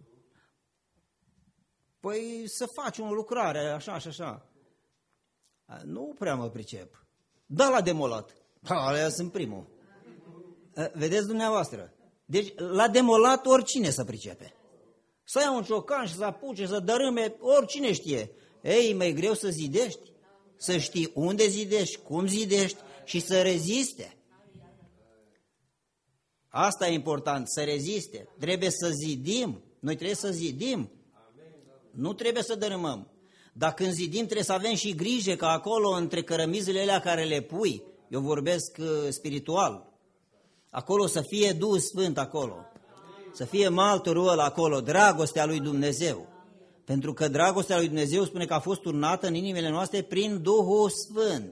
Păi să faci o lucrare, așa și așa. Nu prea mă pricep. Da, la demolat. Alea sunt primul. Vedeți dumneavoastră? Deci la demolat oricine să pricepe. Să ia un ciocan și să apuce, să dărâme, oricine știe. Ei, mai greu să zidești, să știi unde zidești, cum zidești și să reziste. Asta e important, să reziste. Trebuie să zidim, noi trebuie să zidim, nu trebuie să dărâmăm. Dar când zidim trebuie să avem și grijă că acolo, între cărămizile alea care le pui, eu vorbesc spiritual, acolo să fie Duhul Sfânt acolo, să fie maltorul ăla acolo, dragostea lui Dumnezeu. Pentru că dragostea lui Dumnezeu spune că a fost turnată în inimile noastre prin Duhul Sfânt.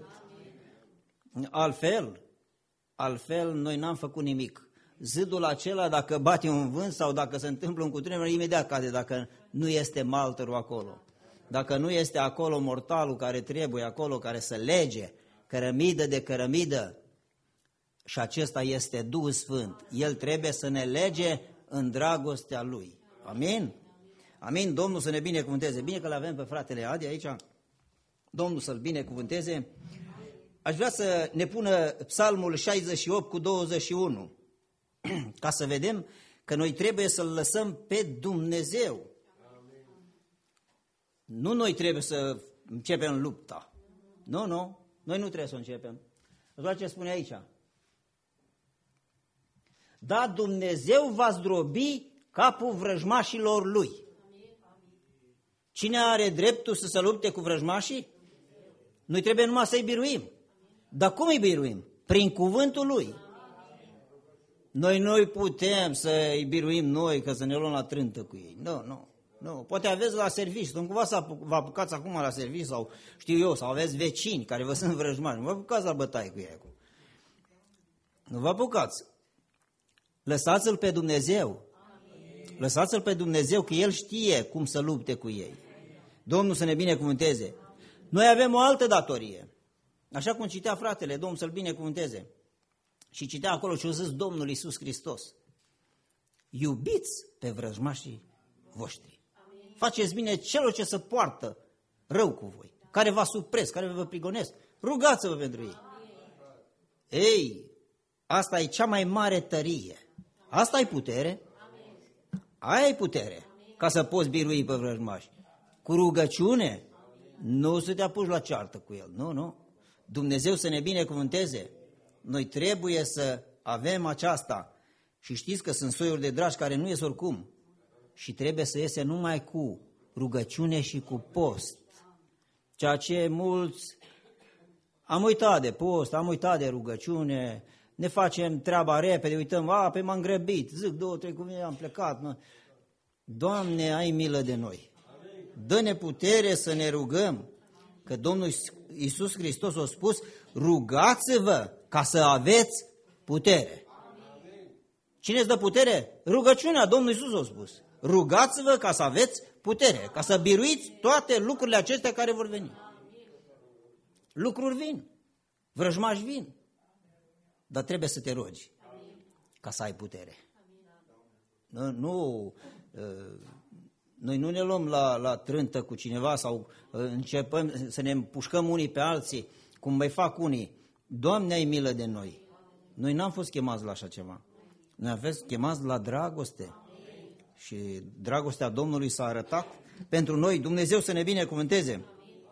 Altfel noi n-am făcut nimic. Zidul acela, dacă bate un vânt sau dacă se întâmplă un cutremur, imediat cade, dacă nu este malterul acolo. Dacă nu este acolo mortalul care trebuie acolo, care să lege, cărămidă de cărămidă, și acesta este Duhul Sfânt. El trebuie să ne lege în dragostea Lui. Amin? Amin? Domnul să ne binecuvânteze. Bine că l-avem pe fratele Adi aici. Domnul să-l binecuvânteze. Aș vrea să ne pună Psalmul 68 cu 21, ca să vedem că noi trebuie să-L lăsăm pe Dumnezeu. Nu noi trebuie să începem lupta. Nu, noi nu trebuie să începem. Doar ce spune aici. Da, Dumnezeu va zdrobi capul vrăjmașilor Lui. Cine are dreptul să se lupte cu vrăjmașii? Noi trebuie numai să-i biruim. Dar cum îi biruim? Prin cuvântul Lui. Noi putem să-i biruim noi, că să ne luăm la trântă cu ei. Nu. Poate aveți la serviciu, nu cumva să vă apucați acum la serviciu sau știu eu, sau aveți vecini care vă sunt vrăjmași. Nu vă apucați la bătaie cu ei acum. Nu vă apucați. Lăsați-L pe Dumnezeu. Lăsați-L pe Dumnezeu, că El știe cum să lupte cu ei. Domnul să ne binecuvânteze. Noi avem o altă datorie. Așa cum citea fratele, Domnul să-l binecuvânteze. Și citea acolo și a zis Domnul Iisus Hristos. Iubiți pe vrăjmașii voștri. Faceți bine celor ce se poartă rău cu voi, care vă supresc, care vă prigonesc. Rugați-vă pentru ei. Ei, asta e cea mai mare tărie. Asta e putere. Aia e putere, ca să poți birui pe vrăjmași. Cu rugăciune, nu să te apuci la ceartă cu el, nu. Dumnezeu să ne binecuvânteze. Noi trebuie să avem aceasta. Și știți că sunt soiuri de dragi care nu ies oricum. Și trebuie să iese numai cu rugăciune și cu post. Ceea ce mulți, am uitat de post, am uitat de rugăciune, ne facem treaba repede, uităm, pe m-am grăbit, zic 2-3 cuvinte, am plecat. Doamne, ai milă de noi. Dă-ne putere să ne rugăm, că Domnul Iisus Hristos a spus, rugați-vă ca să aveți putere. Cine îți dă putere? Rugăciunea, Domnul Iisus a spus. Rugați-vă ca să aveți putere, ca să biruiți toate lucrurile acestea care vor veni. Lucruri vin, vrăjmași vin, dar trebuie să te rogi ca să ai putere. Noi nu ne luăm la trântă cu cineva sau începem să ne împușcăm unii pe alții, cum mai fac unii. Doamne, ai milă de noi. Noi n-am fost chemați la așa ceva. Noi am fost chemați la dragoste. Și dragostea Domnului s-a arătat pentru noi. Dumnezeu să ne binecuvânteze.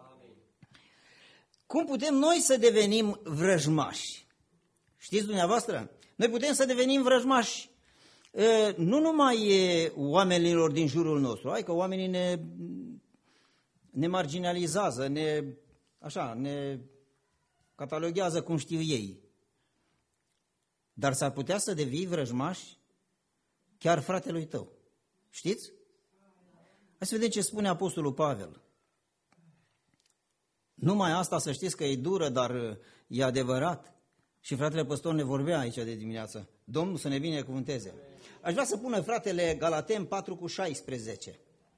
Cum putem noi să devenim vrăjmași? Știți dumneavoastră? Noi putem să devenim vrăjmași nu numai oamenilor din jurul nostru, hai că oamenii ne marginalizează, ne cataloghează cum știu ei. Dar s-ar putea să devii vrăjmași chiar fratelui tău. Știți? Hai să vedem ce spune Apostolul Pavel. Numai asta să știți că e dură, dar e adevărat. Și fratele păstor ne vorbea aici de dimineață. Domnul să ne binecuvânteze. Aș vrea să pună fratele Galaten 4:16.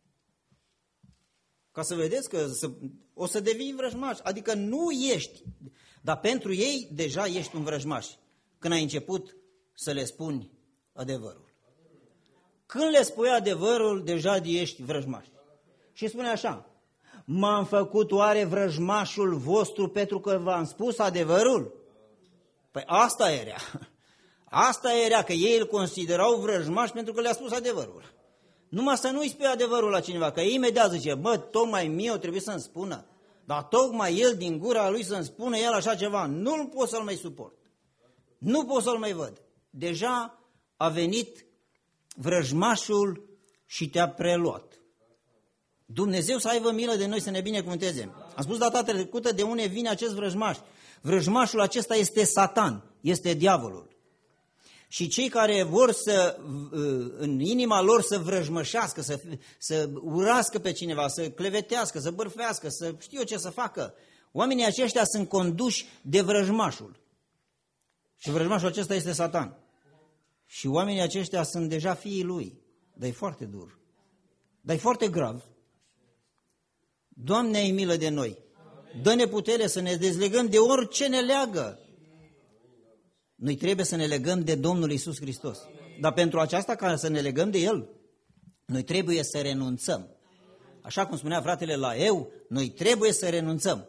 Ca să vedeți că o să devii vrăjmaș. Adică nu ești, dar pentru ei deja ești un vrăjmaș. Când ai început să le spuni adevărul. Când le spui adevărul, deja ești vrăjmaș. Și spune așa: m-am făcut oare vrăjmașul vostru pentru că v-am spus adevărul? Păi asta era. Asta era, că ei îl considerau vrăjmaș pentru că le-a spus adevărul. Numai să nu-i spui adevărul la cineva, că imediat zice: bă, tocmai mie o trebuie să-mi spună, dar tocmai el din gura lui să-mi spună el așa ceva, nu-l pot să-l mai suport. Nu pot să-l mai văd. Deja a venit vrăjmașul și te-a preluat. Dumnezeu să aibă milă de noi, să ne binecuvânteze. Am spus data trecută de unde vine acest vrăjmaș. Vrăjmașul acesta este Satan, este diavolul. Și cei care vor să, în inima lor să vrăjmășească, să urască pe cineva, să clevetească, să bârfească, să știu eu ce să facă, oamenii aceștia sunt conduși de vrăjmașul. Și vrăjmașul acesta este Satan. Și oamenii aceștia sunt deja fiii lui. Dar e foarte dur. Dar e foarte grav. Doamne, ai milă de noi. Dă-ne putere să ne dezlegăm de orice ne leagă. Noi trebuie să ne legăm de Domnul Iisus Hristos. Dar pentru aceasta, ca să ne legăm de El, noi trebuie să renunțăm. Așa cum spunea fratele la eu, noi trebuie să renunțăm.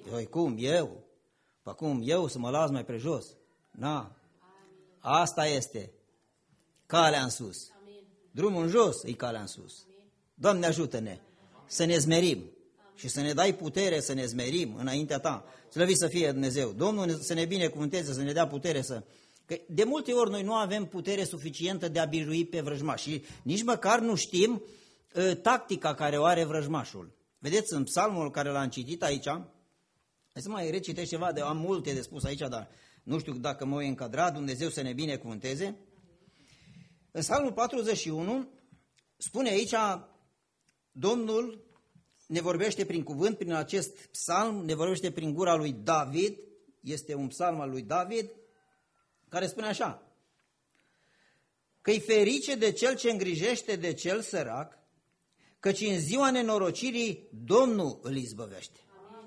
Cum eu să mă las mai prejos? Na, asta este calea în sus. Drumul în jos e calea în sus. Doamne, ajută-ne să ne zmerim și să ne dai putere să ne zmerim înaintea Ta. Slăvit să fie Dumnezeu. Domnul să ne binecuvânteze, să ne dea putere să... Că de multe ori noi nu avem putere suficientă de a birui pe vrăjmaș și nici măcar nu știm tactica care o are vrăjmașul. Vedeți, în psalmul care l-am citit aici, hai să mai recitesc ceva, am multe de spus aici, dar nu știu dacă mă voi încadra, Dumnezeu să ne binecuvânteze. În psalmul 41 spune aici, Domnul ne vorbește prin cuvânt, prin acest psalm, ne vorbește prin gura lui David, este un psalm al lui David, care spune așa: că-i ferice de cel ce îngrijește de cel sărac, căci în ziua nenorocirii Domnul îl izbăvește.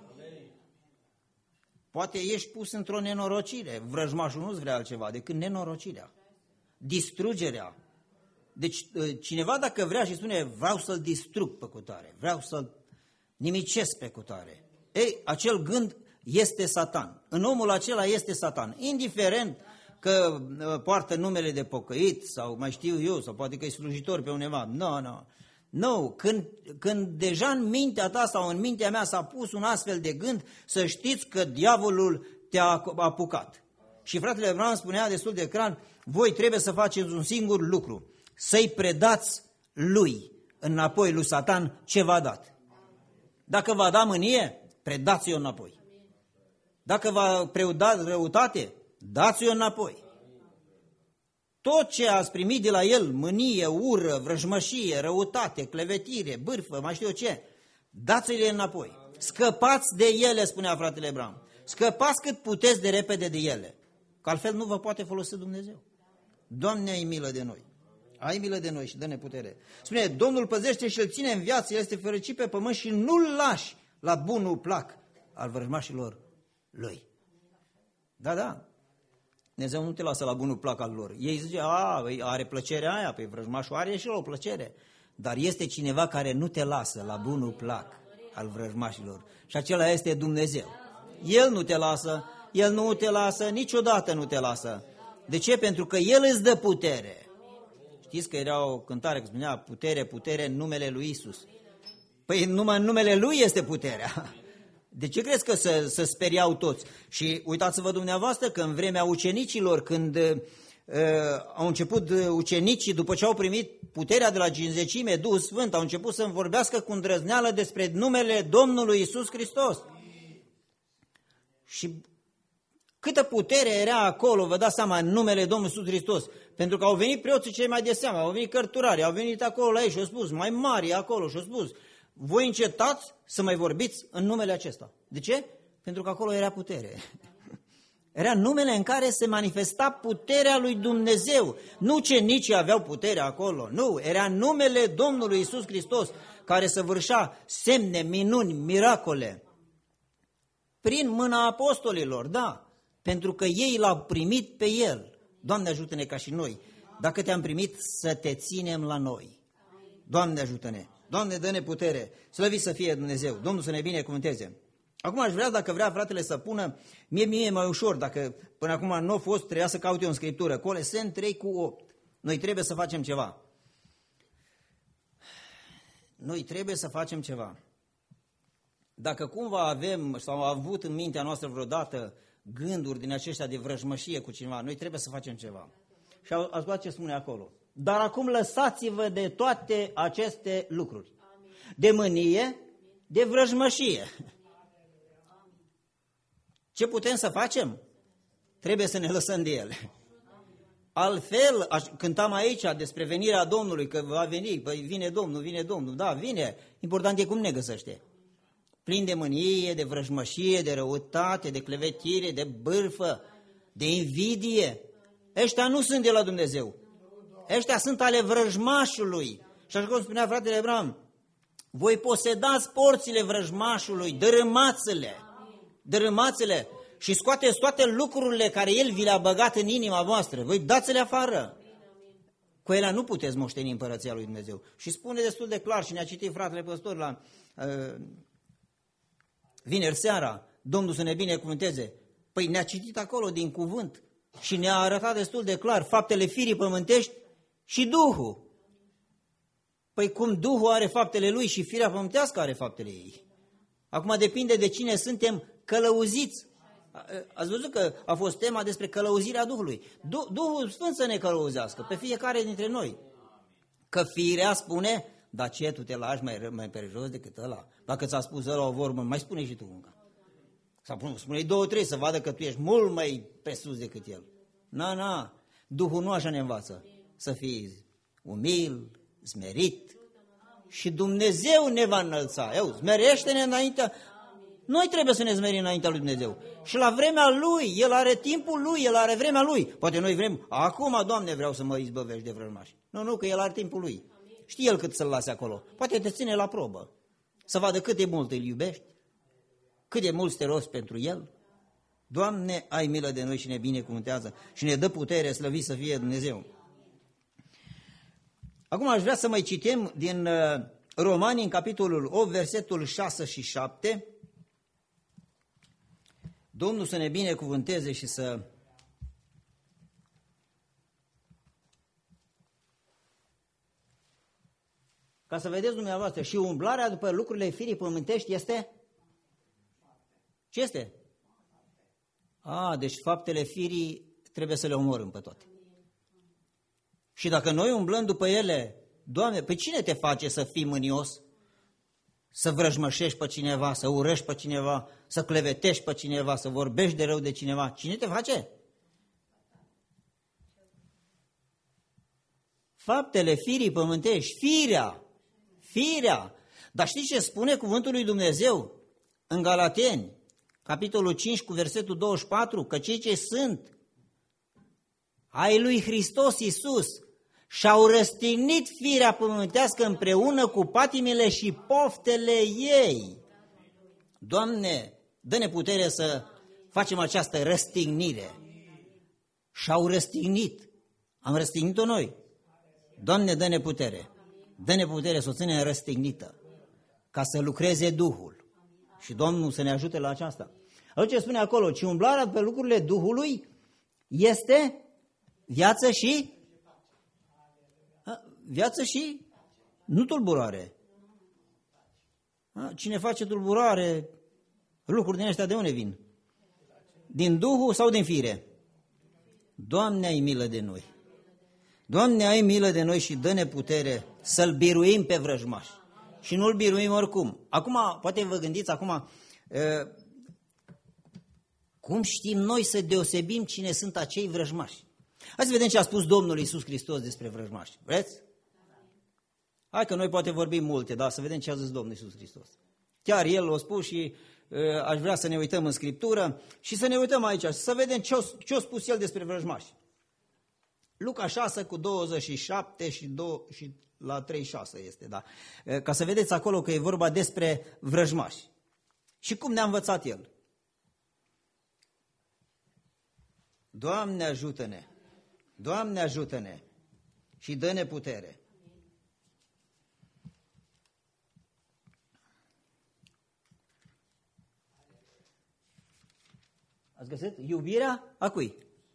Poate ești pus într-o nenorocire, vrăjmașul nu-ți vrea altceva decât nenorocirea, distrugerea. Deci cineva dacă vrea și spune vreau să-l distrug pe cutare, vreau să-l nimicesc pe cutare, ei, acel gând este Satan. În omul acela este Satan, indiferent că poartă numele de pocăit sau mai știu eu, sau poate că e slujitor pe undeva. Nu, când deja în mintea ta sau în mintea mea s-a pus un astfel de gând, să știți că diavolul te-a apucat. Și fratele Abraham spunea destul de clar: voi trebuie să faceți un singur lucru, să-i predați lui înapoi lui Satan ce v-a dat. Dacă v-a dat mânie, predați-o înapoi. Dacă v-a preudat răutate, dați-o înapoi. Tot ce ați primit de la el, mânie, ură, vrăjmășie, răutate, clevetire, bârfă, mai știu eu ce, dați-le înapoi. Scăpați de ele, spunea fratele Abraham. Scăpați cât puteți de repede de ele, că altfel nu vă poate folosi Dumnezeu. Doamne, ai milă de noi. Ai milă de noi și dă-ne putere. Spune, Domnul păzește și îl ține în viață, el este fericit pe pământ și nu-l lași la bunul plac al vrăjmașilor lui. Da. Dumnezeu nu te lasă la bunul plac al lor. Ei zice, are plăcerea aia, pe vrăjmașul are și o plăcere. Dar este cineva care nu te lasă la bunul plac al vrăjmașilor. Și acela este Dumnezeu. El nu te lasă, El nu te lasă, niciodată nu te lasă. De ce? Pentru că El îți dă putere. Știți că era o cântare care spunea putere, putere în numele lui Isus. Păi numai în numele Lui este puterea. De ce crezi că se speriau toți? Și uitați-vă dumneavoastră că în vremea ucenicilor, când au început ucenicii, după ce au primit puterea de la Cinzecime, Duhul Sfânt, au început să vorbească cu îndrăzneală despre numele Domnului Iisus Hristos. Și câtă putere era acolo, vă dați seama, în numele Domnului Iisus Hristos. Pentru că au venit preoții cei mai de seamă, au venit cărturari, au venit acolo la ei și au spus, mai mari acolo, și au spus, voi încetați să mai vorbiți în numele acesta. De ce? Pentru că acolo era putere. Era numele în care se manifesta puterea lui Dumnezeu. Nu ucenicii aveau putere acolo, nu. Era numele Domnului Iisus Hristos care săvârșea semne, minuni, miracole. Prin mâna apostolilor, da. Pentru că ei l-au primit pe El. Doamne, ajută-ne ca și noi. Dacă te-am primit, să te ținem la noi. Doamne, ajută-ne. Doamne, dă-ne putere. Slăvit să fie Dumnezeu. Domnul să ne binecuvânteze. Acum aș vrea, dacă vrea fratele să pună, mie e mai ușor, dacă până acum nu a fost, trebuia să caut eu în Scriptură. Coleseni 3:8. Noi trebuie să facem ceva. Noi trebuie să facem ceva. Dacă cumva avem sau am avut în mintea noastră vreodată gânduri din aceștia de vrăjmășie cu cineva, noi trebuie să facem ceva. Și ascultați ce spune acolo. Dar acum lăsați-vă de toate aceste lucruri. De mânie, de vrăjmășie. Ce putem să facem? Trebuie să ne lăsăm de ele. Altfel, cântam aici despre venirea Domnului, că va veni, păi vine Domnul, da, vine. Important e cum ne găsește. Plin de mânie, de vrăjmășie, de răutate, de clevetire, de bârfă, de invidie. Ăștia nu sunt de la Dumnezeu. Ăștia sunt ale vrăjmașului. Și așa cum spunea fratele Abraham, voi posedați porțile vrăjmașului, dărâmați-le și scoateți toate lucrurile care el vi le-a băgat în inima voastră. Voi dați-le afară. Cu ele nu puteți moșteni împărăția lui Dumnezeu. Și spune destul de clar și ne-a citit fratele păstor la vineri seara, Domnul să ne binecuvânteze. Păi ne-a citit acolo din cuvânt și ne-a arătat destul de clar faptele firii pământești și Duhul. Păi cum Duhul are faptele lui și firea pământească are faptele ei. Acum depinde de cine suntem călăuziți. Ați văzut că a fost tema despre călăuzirea Duhului. Duhul Sfânt să ne călăuzească pe fiecare dintre noi. Că firea spune, dar ce, tu te lași mai perejos decât ăla? Dacă ți-a spus ăla o vorbă, mai spune și tu încă. Sau spune-i 2-3 să vadă că tu ești mult mai pe sus decât el. Na, Duhul nu așa ne învață. Să fii umil, smerit și Dumnezeu ne va înălța. Smerește-ne înaintea. Noi trebuie să ne smerim înaintea lui Dumnezeu. Și la vremea Lui, El are timpul Lui, El are vremea Lui. Poate noi vrem, acum, Doamne, vreau să mă izbăvești de vrăjmași. Nu, că El are timpul Lui. Știe El cât să-L lase acolo. Poate te ține la probă. Să vadă cât de mult îl iubești, cât de mult te rosti pentru El. Doamne, ai milă de noi și ne binecuvântează și ne dă putere, slăvit să fie Dumnezeu. Acum aș vrea să mai citim din Romani, în capitolul 8, versetul 6 și 7. Domnul să ne binecuvânteze și să... Ca să vedeți dumneavoastră, și umblarea după lucrurile firii pământești este? Ce este? Deci faptele firii trebuie să le omorâm pe toate. Și dacă noi umblăm după ele, Doamne, pe cine te face să fii mânios? Să vrăjmășești pe cineva, să urăști pe cineva, să clevetești pe cineva, să vorbești de rău de cineva. Cine te face? Faptele firii pământești, firea. Dar știți ce spune cuvântul lui Dumnezeu în Galateni, capitolul 5 cu versetul 24? Că cei ce sunt ai lui Hristos Iisus și-au răstignit firea pământească împreună cu patimile și poftele ei. Doamne, dă-ne putere să facem această răstignire. Și-au răstignit. Am răstignit-o noi. Doamne, dă-ne putere. Dă-ne putere să o ținem răstignită, ca să lucreze Duhul. Și Domnul să ne ajute la aceasta. Atunci ce spune acolo, ci umblarea pe lucrurile Duhului este viață și nu tulburare. Cine face tulburare, lucruri din ăștia de unde vin? Din Duhul sau din fire? Doamne, ai milă de noi. Doamne, ai milă de noi și dă-ne putere să-L biruim pe vrăjmaș. Și nu-L biruim oricum. Acum, poate vă gândiți acum, cum știm noi să deosebim cine sunt acei vrăjmași? Hai să vedem ce a spus Domnul Iisus Hristos despre vrăjmași. Vreți? Hai că noi poate vorbim multe, dar să vedem ce a zis Domnul Iisus Hristos. Chiar El a spus și aș vrea să ne uităm în Scriptură și să ne uităm aici, să vedem ce a spus el despre vrăjmași. Luca 6 cu 27 și la 36 este, da. Ca să vedeți acolo că e vorba despre vrăjmași. Și cum ne-a învățat el? Doamne ajută-ne! Doamne ajută-ne! Și dă-ne putere! Ați găsit? Iubirea a cui?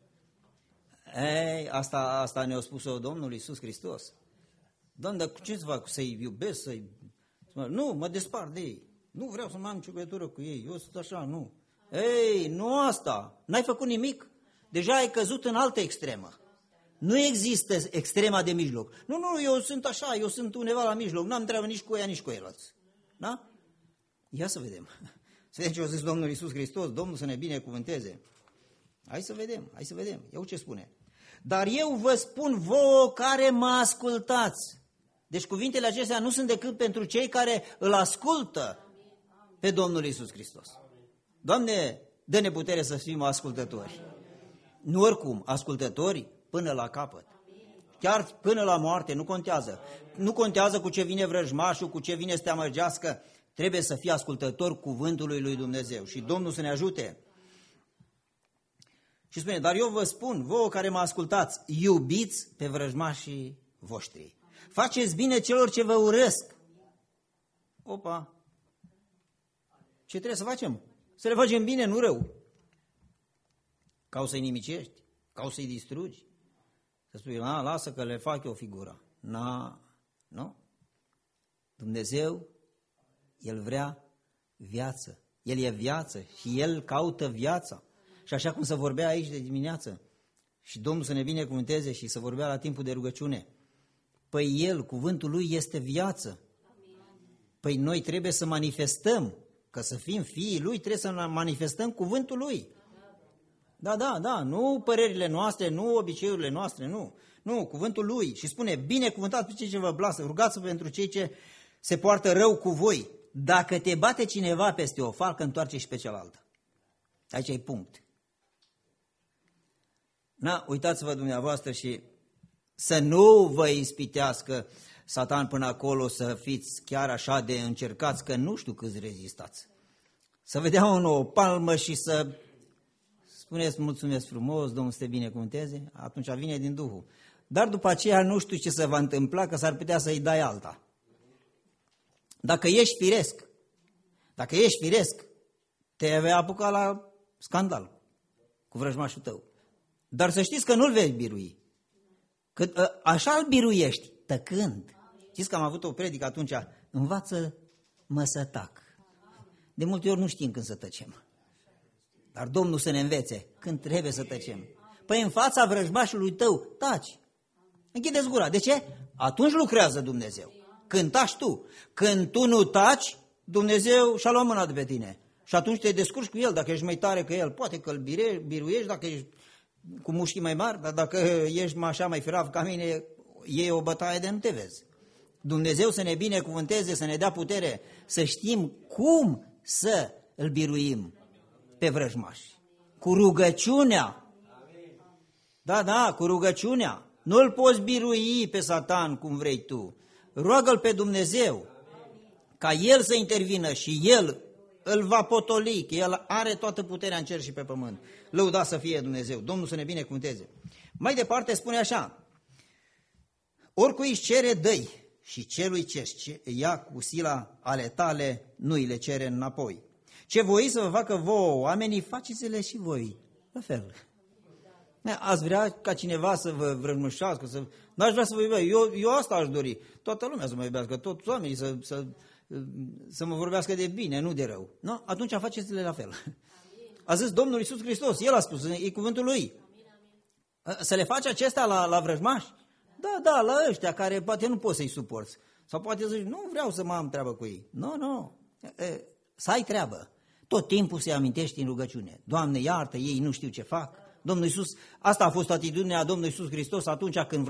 Ei, asta ne-a spus-o Domnul Iisus Hristos. Doamne, dar ce să fac? Să-i iubesc? Nu, mă despart de ei. Nu vreau să mai am nicio legătură cu ei. Eu sunt așa, nu. Ei, nu asta. N-ai făcut nimic. Deja ai căzut în altă extremă. Nu există extrema de mijloc. Nu, eu sunt așa, eu sunt undeva la mijloc. N-am treabă nici cu ea, nici cu ceilalți. Da? Ia să vedem. Să vedem ce a zis Domnul Iisus Hristos. Domnul să ne binecuvânteze. Hai să vedem. Iau ce spune. Dar eu vă spun vouă care mă ascultați. Deci cuvintele acestea nu sunt decât pentru cei care îl ascultă pe Domnul Iisus Hristos. Doamne, dă-ne putere să fim ascultători. Nu oricum, ascultători până la capăt. Chiar până la moarte, nu contează. Nu contează cu ce vine vrăjmașul, cu ce vine să te amăgească. Trebuie să fii ascultător cuvântului lui Dumnezeu. Și Domnul să ne ajute. Și spune, dar eu vă spun, vouă care mă ascultați, iubiți pe vrăjmașii voștri. Faceți bine celor ce vă urăsc. Opa! Ce trebuie să facem? Să le facem bine, nu rău. Ca o să-i nimicești, ca o să-i distrugi. Să spui, lasă că le fac eu figura. Nu. Dumnezeu, El vrea viață. El e viață și El caută viața. Și așa cum se vorbea aici de dimineață, și Domnul să ne binecuvânteze și să vorbea la timpul de rugăciune, păi El, cuvântul Lui este viață. Păi noi trebuie să manifestăm, că să fim fiii Lui, trebuie să manifestăm cuvântul Lui. Da, nu părerile noastre, nu obiceiurile noastre, nu, cuvântul Lui. Și spune, binecuvântați pe cei ce vă blasă, rugați-vă pentru cei ce se poartă rău cu voi. Dacă te bate cineva peste o falcă, întoarce și pe cealaltă. Aici e punct. Uitați-vă dumneavoastră și să nu vă ispitească Satan până acolo, să fiți chiar așa de încercați, că nu știu câți rezistați. Să vedea o palmă și să spuneți mulțumesc frumos, Domnul să te binecuvânteze, atunci vine din Duhul. Dar după aceea nu știu ce se va întâmpla, că s-ar putea să-i dai alta. Dacă ești firesc, te vei apuca la scandal cu vrăjmașul tău. Dar să știți că nu-l vei birui. Că așa îl biruiești, tăcând. Știți că am avut o predică atunci, învață-mă să tac. De multe ori nu știm când să tăcem. Dar Domnul să ne învețe când trebuie să tăcem. Păi în fața vrăjmașului tău, taci. Închideți gura. De ce? Atunci lucrează Dumnezeu. Când taci tu. Când tu nu taci, Dumnezeu și-a luat mâna de pe tine. Și atunci te descurci cu El, dacă ești mai tare că El. Poate că îl biruiești dacă ești cu mușchii mai mari, dar dacă ești așa mai firav ca mine, e o bătaie de nu te vezi. Dumnezeu să ne binecuvânteze, să ne dea putere, să știm cum să îl biruim pe vrăjmași. Cu rugăciunea. Da, cu rugăciunea. Nu îl poți birui pe Satan cum vrei tu. Roagă-l pe Dumnezeu ca El să intervină și El îl va potoli, că El are toată puterea în cer și pe pământ. Lăudați să fie Dumnezeu. Domnul să ne binecuvânteze. Mai departe spune așa, oricui își cere, dă-i, și celui ce ia cu sila ale tale, nu îi le cere înapoi. Ce voi să vă facă vouă oamenii, faceți-le și voi. La fel. Ați vrea ca cineva să vă vrăjmășească, n-aș vrea să vă iubească. Eu asta aș dori. Toată lumea să mă iubească, toți oamenii să mă vorbească de bine, nu de rău. No? Atunci faceți-le la fel. A zis Domnul Iisus Hristos, El a spus, e cuvântul Lui. Să le faci acestea la vrăjmași? Da, la ăștia care poate nu poți să-i suporți. Sau poate să zici, nu vreau să mă am treabă cu ei. Nu. Să ai treabă. Tot timpul să-i amintești în rugăciune. Doamne, iartă, ei nu știu ce fac. Domnul Iisus, asta a fost atitudinea Domnului Iisus Hristos atunci când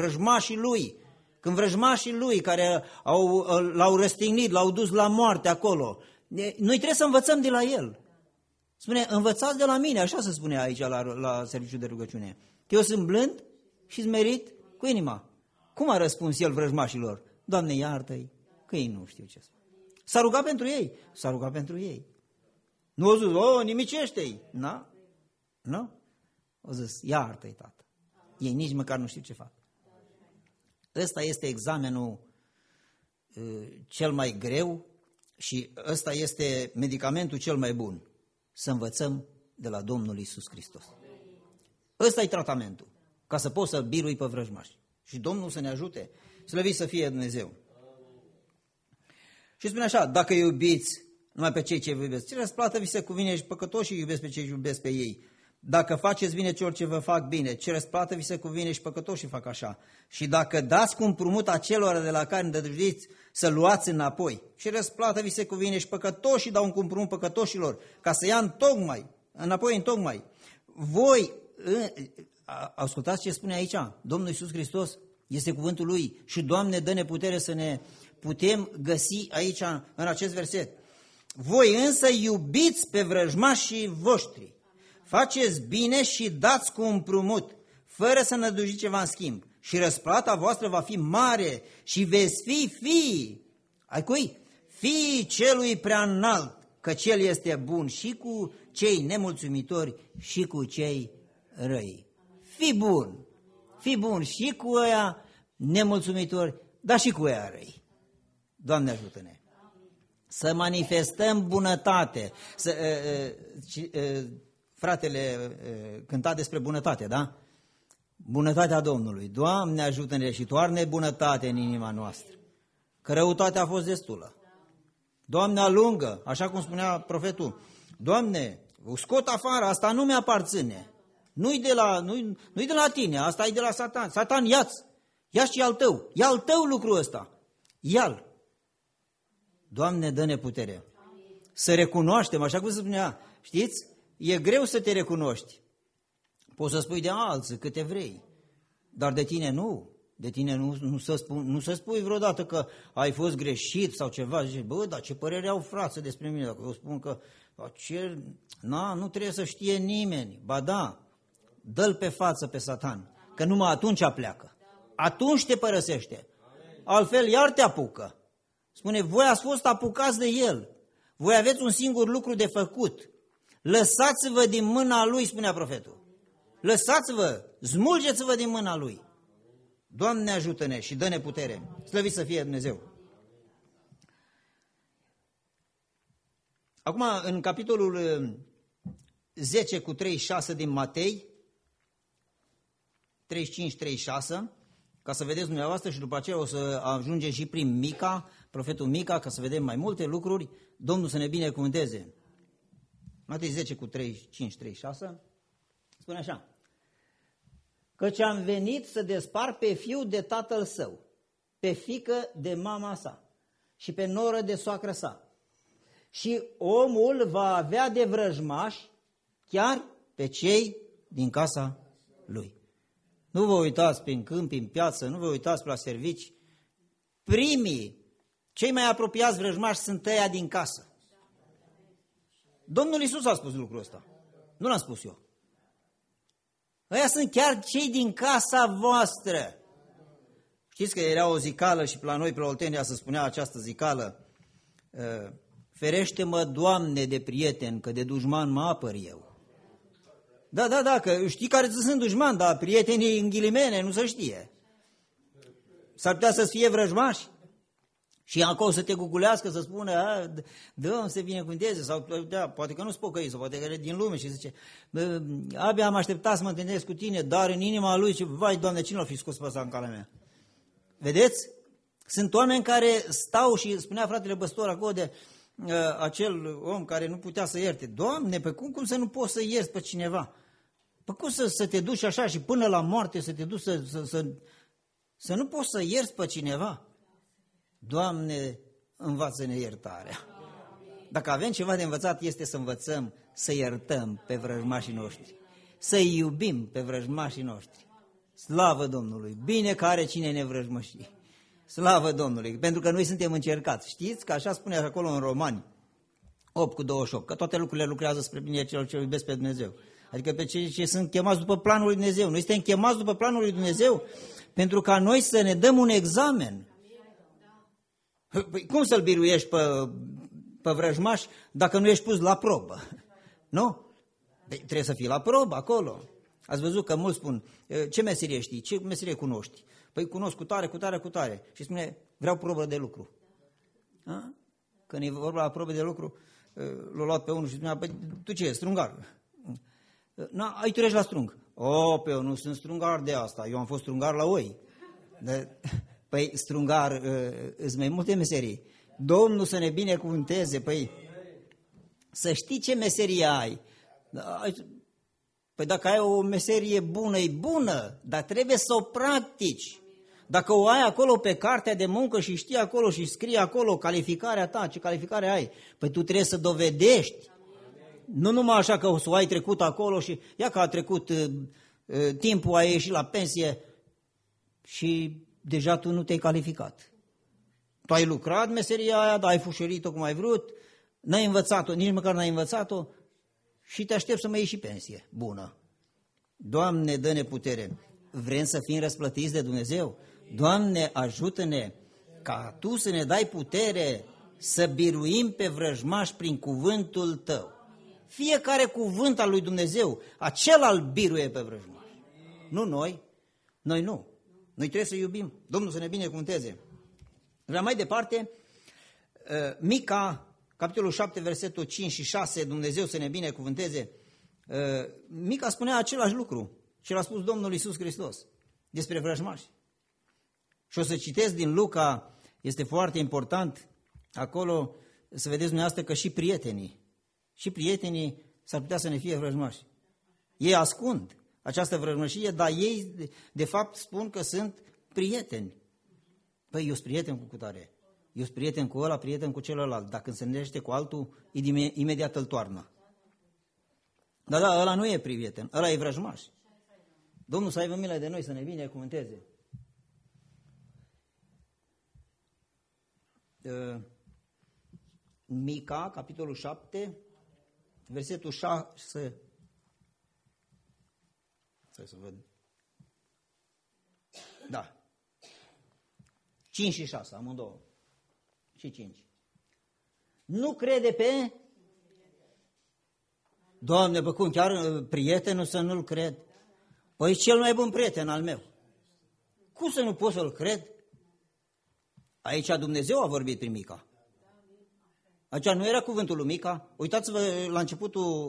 vrăjmașii Lui care l-au răstignit, l-au dus la moarte acolo, Noi trebuie să învățăm de la el. Spune, învățați de la mine, așa se spune aici la serviciul de rugăciune. Că eu sunt blând și smerit cu inima. Cum a răspuns el vrăjmașilor? Doamne, iartă-i, că ei nu știu ce să fac. S-a rugat pentru ei? S-a rugat pentru ei. Nu a zis, nimicește-i. Nu? A zis, iartă-i, tată. Ei nici măcar nu știu ce fac. Ăsta este examenul cel mai greu și ăsta este medicamentul cel mai bun. Să învățăm de la Domnul Iisus Hristos. Ăsta e tratamentul, ca să poți să birui pe vrăjmași. Și Domnul să ne ajute, slăvit să fie Dumnezeu. Și spune așa, dacă iubiți numai pe cei ce vă iubesc, ce răsplată vi se cuvine și păcătoșii iubesc pe cei ce iubesc pe ei. Dacă faceți bine celor ce vă fac bine, ce răsplată vi se cuvine și păcătoșii fac așa. Și dacă dați cu împrumut acelora de la care îndădruiți, să luați înapoi. Ce răsplată vi se cuvine și păcătoșii dau cu împrumut păcătoșilor, ca să ia înapoi în tocmai. Voi, ascultați ce spune aici, Domnul Iisus Hristos, este cuvântul Lui și Doamne, dă-ne putere să ne putem găsi aici, în acest verset. Voi însă iubiți pe vrăjmașii voștri. Faceți bine și dați cu împrumut, fără să nădujiți ceva în schimb. Și răsplata voastră va fi mare și veți fi fii. Ai cui? Fiii celui prea înalt, căci El este bun și cu cei nemulțumitori și cu cei răi. Fii bun și cu ăia nemulțumitori, dar și cu ăia răi. Doamne ajută-ne! Să manifestăm bunătate. Fratele cânta despre bunătate, da? Bunătatea Domnului. Doamne ajută-ne și toarne bunătate în inima noastră. Că răutatea a fost destulă. Doamne alungă, așa cum spunea profetul. Doamne, o scot afară, asta nu mi-aparține. Nu-i de la tine, asta e de la Satan. Satan, ia-ți și al tău. E al tău lucrul ăsta. Ia-l. Doamne, dă-ne putere. Să recunoaștem, așa cum se spunea, știți? E greu să te recunoști. Poți să spui de alții câte vrei, dar de tine nu. De tine nu să spui vreodată că ai fost greșit sau ceva. Zici, bă, dar ce părere au frații despre mine? Dacă eu spun că nu trebuie să știe nimeni. Ba da, dă-l pe față pe Satan, că numai atunci pleacă. Atunci te părăsește. Altfel iar te apucă. Spune, voi ați fost apucați de el. Voi aveți un singur lucru de făcut. Lăsați-vă din mâna lui, spunea profetul. Lăsați-vă, smulgeți-vă din mâna lui. Doamne ajută-ne și dă-ne putere. Slăvit să fie Dumnezeu. Acum, în capitolul 10 cu 36 din Matei, 35-36, ca să vedeți dumneavoastră și după aceea o să ajungem și prin Mica, profetul Mica, ca să vedem mai multe lucruri. Domnul să ne binecuvânteze. Matei 10 cu 35-36, spune așa. Căci am venit să despart pe fiul de tatăl său, pe fiică de mama sa și pe noră de soacră sa. Și omul va avea de vrăjmași chiar pe cei din casa lui. Nu vă uitați prin câmp, prin piață, nu vă uitați la servici. Primii, cei mai apropiați vrăjmași sunt ăia din casă. Domnul Iisus a spus lucrul ăsta. Nu l-am spus eu. Ăia sunt chiar cei din casa voastră. Știți că era o zicală și la noi, pe la Oltenia, se spunea această zicală. Ferește-mă, Doamne, de prieten, că de dușman mă apăr eu. Da, că știi care sunt dușman, dar prietenii în ghilimene nu se știe. S-ar putea să fie vrăjmași. Și acolo să te gugulească, să spună, dă-mi să binecuvânteze, sau poate că nu-ți pocăi, sau poate că e din lume și zice, abia am așteptat să mă întâlnesc cu tine, dar în inima lui, ce, vai, Doamne, cine l-a fi scos pe ăsta în calea mea? Vedeți? Sunt oameni care stau și spunea fratele Băstor acolo de acel om care nu putea să ierte. Doamne, pe cum să nu poți să ierți pe cineva? Pe cum să te duci așa și până la moarte să te duci să nu poți să ierți pe cineva? Doamne, învață-ne iertarea. Dacă avem ceva de învățat, este să învățăm să iertăm pe vrăjmașii noștri, să-i iubim pe vrăjmașii noștri. Slavă Domnului! Bine că are cine ne vrăjmăși. Slavă Domnului! Pentru că noi suntem încercați. Știți că așa spune acolo în Romani. 8 cu 28, că toate lucrurile lucrează spre bine celor ce iubesc pe Dumnezeu. Adică pe cei ce sunt chemați după planul lui Dumnezeu. Noi suntem chemați după planul lui Dumnezeu pentru ca noi să ne dăm un examen. Păi, cum să-l biruiești pe vrăjmaș dacă nu ești pus la probă? Nu? Trebuie să fii la probă acolo. Ați văzut că mulți spun, ce meserie știi, ce meserie cunoști? Păi cunosc cu tare, cu tare, cu tare. Și spune, vreau probă de lucru. A? Când e vorba la probă de lucru, l-a luat pe unul și spunea, păi tu ce ești, strungar? Ai tu la strung. Pe eu nu sunt strungar de asta, eu am fost strungar la oi. Păi strungar, îți mai multe meserii. Domnul să ne binecuvânteze, păi să știi ce meserie ai. Păi dacă ai o meserie bună, e bună, dar trebuie să o practici. Dacă o ai acolo pe cartea de muncă și știi acolo și scrii acolo calificarea ta, ce calificare ai, păi tu trebuie să dovedești. Nu numai așa că o să o ai trecut acolo și ia că a trecut timpul, ai ieșit la pensie și deja tu nu te-ai calificat. Tu ai lucrat meseria aia, dar ai fușerit-o cum ai vrut, n-ai învățat-o, nici măcar n-ai învățat-o și te aștept să mai ieși și pensie. Bună! Doamne, dă-ne putere! Vrem să fim răsplătiți de Dumnezeu? Doamne, ajută-ne ca Tu să ne dai putere să biruim pe vrăjmași prin cuvântul Tău. Fiecare cuvânt al lui Dumnezeu, acela îl biruie pe vrăjmași. Nu noi, noi nu. Noi trebuie să iubim. Domnul să ne binecuvânteze. Vreau mai departe, Mica, capitolul 7, versetul 5 și 6, Dumnezeu să ne binecuvânteze. Mica spunea același lucru și l-a spus Domnul Iisus Hristos despre vrăjmași. Și o să citesc din Luca, este foarte important, acolo să vedeți dumneavoastră că și prietenii s-ar putea să ne fie vrăjmași. Ei ascund această vrăjmășie, dar ei de fapt spun că sunt prieteni. Păi eu sunt prieten cu cutare, eu sunt prieten cu ăla, prieten cu celălalt. Dacă se întâlnește cu altul, imediat îl toarnă. Dar da, ăla nu e prieten, ăla e vrăjmaș. Domnul să aibă milă de noi, să ne binecuvânteze. Mica, capitolul 7, versetul 6. Stai să văd. Da. 5 și 6, amândouă. Și 5. Nu crede pe... Doamne, bă, cum, chiar prietenul să nu-l cred? Păi cel mai bun prieten al meu. Cum să nu pot să-l cred? Aici Dumnezeu a vorbit prin Mica. Aici nu era cuvântul lui Mica. Uitați-vă la începutul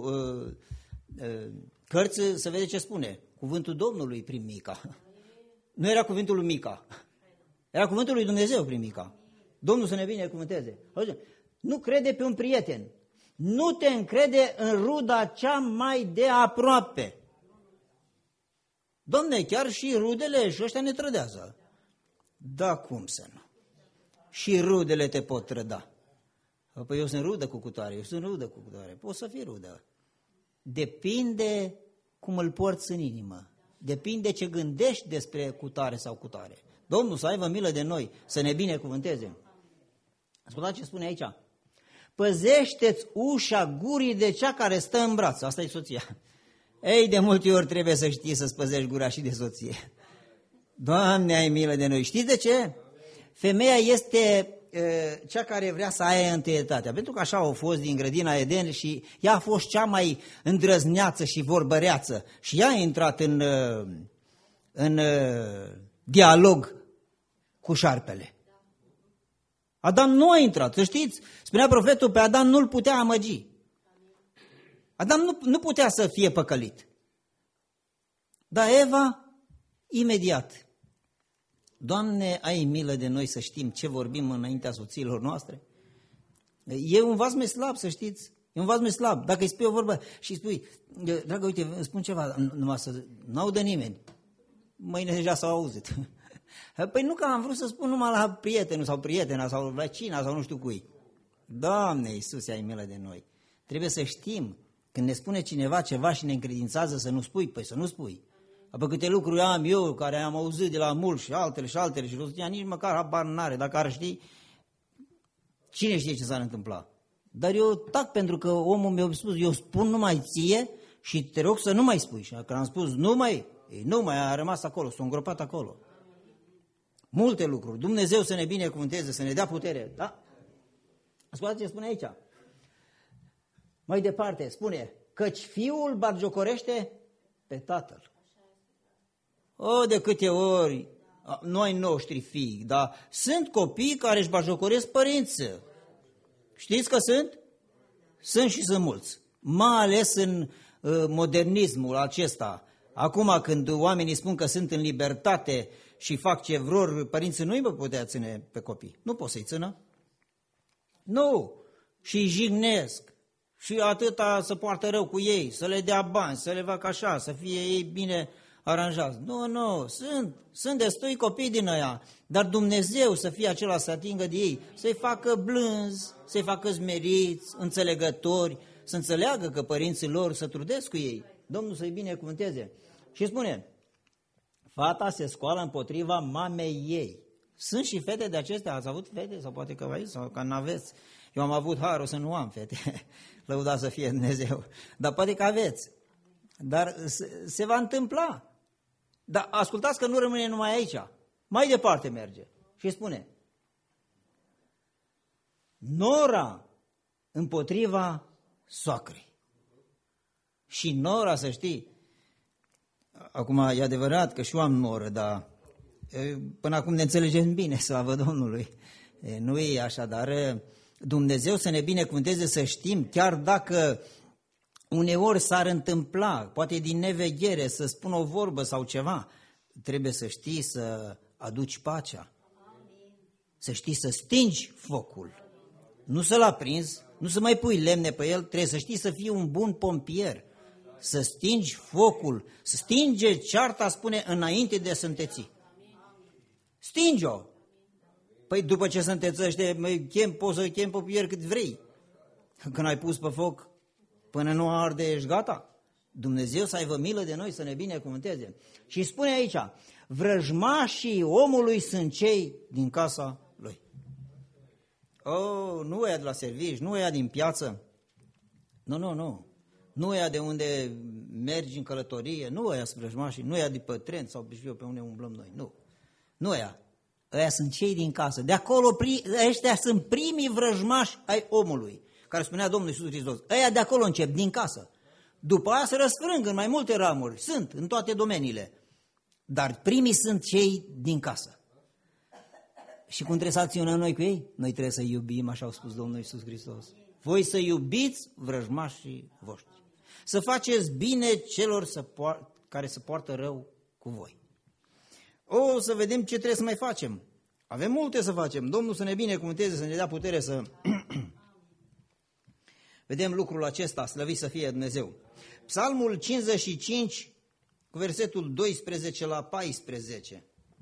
cărții să vedeți ce spune. Cuvântul Domnului prin Mica. Nu era cuvântul lui Mica. Era cuvântul lui Dumnezeu prin Mica. Domnul să ne binecuvânteze. Nu crede pe un prieten. Nu te încrede în ruda cea mai de aproape. Dom'le, chiar și rudele și ăștia ne trădează. Da, cum să nu? Și rudele te pot trăda. Păi eu sunt rudă cu cutare, Poți să fii rudă. Depinde cum îl porți în inimă. Depinde ce gândești despre cutare sau cutare. Domnul să aibă milă de noi, să ne binecuvânteze. Ascultați ce spune aici. Păzește-ți ușa gurii de cea care stă în braț. Asta e soția. Ei, de multe ori trebuie să știi să-ți păzești gura și de soție. Doamne, ai milă de noi. Știți de ce? Femeia este cea care vrea să aie întâietatea. Pentru că așa au fost din grădina Eden și ea a fost cea mai îndrăzneață și vorbăreață. Și ea a intrat în dialog cu șarpele. Adam nu a intrat, să știți, spunea profetul, pe Adam nu-l putea amăgi. Adam nu putea să fie păcălit. Dar Eva, imediat. Doamne, ai milă de noi să știm ce vorbim înaintea soțiilor noastre. E un vas mai slab, să știți. E un vas mai slab. Dacă îi spui o vorbă și spui, dragă, uite, îmi spun ceva, numai să nu audă nimeni. Mâine deja s-au auzit. Păi nu că am vrut să spun numai la prietenul sau prietena sau vecina sau nu știu cui. Doamne Iisuse, ai milă de noi. Trebuie să știm, când ne spune cineva ceva și ne încredințează să nu spui, păi să nu spui. Apoi câte lucruri am eu, care am auzit de la mulți și altele și nici măcar habar n-are. Dacă ar ști, cine știe ce s-ar întâmpla? Dar eu tac pentru că omul mi-a spus, eu spun numai ție și te rog să nu mai spui. Și când am spus nu mai a rămas acolo, s-a îngropat acolo. Multe lucruri. Dumnezeu să ne binecuvânteze, să ne dea putere. Da? Ascultați ce spune aici. Mai departe, spune, căci fiul batjocorește pe tatăl. De câte ori noi noștri fii, dar sunt copii care își batjocoresc părinții. Știți că sunt? Sunt și sunt mulți. Mai ales în modernismul acesta. Acum când oamenii spun că sunt în libertate și fac ce vor, părinții nu-i putea ține pe copii. Nu pot să-i țină. Nu. Și îi jignesc. Și atâta să poartă rău cu ei, să le dea bani, să le facă așa, să fie ei bine aranjați. Nu, sunt destui copii din ăia, dar Dumnezeu să fie acela să atingă de ei, să-i facă blânzi, să-i facă smeriți, înțelegători, să înțeleagă că părinții lor se trudesc cu ei. Domnul să-i binecuvânteze. Și spune, fata se scoală împotriva mamei ei. Sunt și fete de acestea, ați avut fete sau poate că aici sau că n-aveți. Eu am avut harul să nu am fete, lăuda să fie Dumnezeu, dar poate că aveți. Dar se va întâmpla. Dar ascultați că nu rămâne numai aici. Mai departe merge și spune, nora împotriva soacrei. Și nora, să știi, acum e adevărat că și eu am noră, dar până acum ne înțelegem bine, slavă Domnului. Nu e așa, dar Dumnezeu să ne binecuvânteze să știm, chiar dacă uneori s-ar întâmpla, poate din neveghere, să spun o vorbă sau ceva, trebuie să știi să aduci pacea, să știi să stingi focul, nu să-l aprinzi, nu să mai pui lemne pe el, trebuie să știi să fii un bun pompier, să stingi focul, să stinge cearta, spune, înainte de a se înteți. Stinge-o! Păi după ce se întețește, poți să chem pompieri cât vrei. Când ai pus pe foc, până nu arde, ești gata. Dumnezeu să aibă milă de noi, să ne binecuvânteze. Și spune aici, vrăjmașii omului sunt cei din casa lui. Nu ăia de la servici, nu ăia din piață. Nu. Nu ăia de unde mergi în călătorie, nu ăia sunt vrăjmașii, nu ăia de pe tren sau pe unde umblăm noi, nu. Nu ăia. Ăia sunt cei din casă. De acolo, ăștia sunt primii vrăjmași ai omului, care spunea Domnul Iisus Hristos. Ăia de acolo încep, din casă. După aia se răsfrâng în mai multe ramuri. Sunt, în toate domeniile. Dar primii sunt cei din casă. Și cum trebuie să acționăm noi cu ei? Noi trebuie să iubim, așa a spus Domnul Iisus Hristos. Voi să iubiți vrăjmașii voștri. Să faceți bine celor care se poartă rău cu voi. Să vedem ce trebuie să mai facem. Avem multe să facem. Domnul să ne binecuvânteze, să ne dea putere să vedem lucrul acesta, slăvit să fie Dumnezeu. Psalmul 55, cu versetul 12 la 14.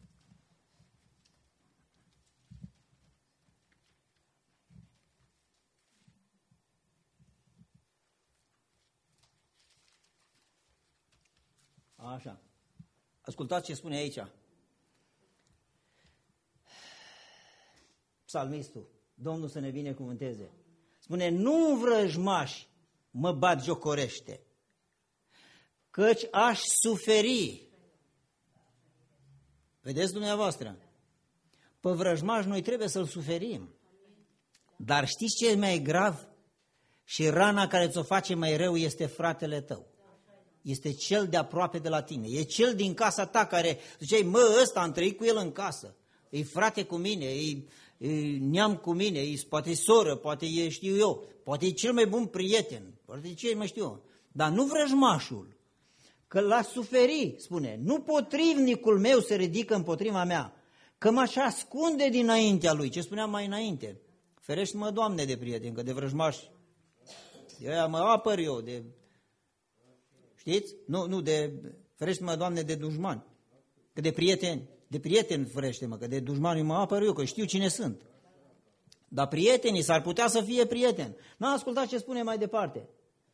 Așa. Ascultați ce spune aici. Psalmistul, Domnul să ne binecuvânteze. Spune, nu vrăjmași mă batjocorește, căci aș suferi. Vedeți dumneavoastră? Pe vrăjmaș noi trebuie să-l suferim. Dar știți ce e mai grav? Și rana care ți-o face mai rău este fratele tău. Este cel de aproape de la tine. E cel din casa ta care ziceai, ăsta am trăit cu el în casă. E frate cu mine, e neam cu mine, poate e soră, poate e știu eu, poate e cel mai bun prieten, poate e ce mai știu eu. Dar nu vrăjmașul, că l-a suferi, spune, nu potrivnicul meu se ridică împotriva mea, că m-aș ascunde dinaintea lui. Ce spuneam mai înainte? Ferește-mă, Doamne, de prieteni, că de vrăjmași, eu mă apăr eu de... Știți? Nu, ferește-mă, Doamne, de dușmani, că de prieteni ferește-mă, că de dușmani mă apăr eu, că știu cine sunt. Dar prietenii s-ar putea să fie prieteni. Nu ascultați ce spune mai departe.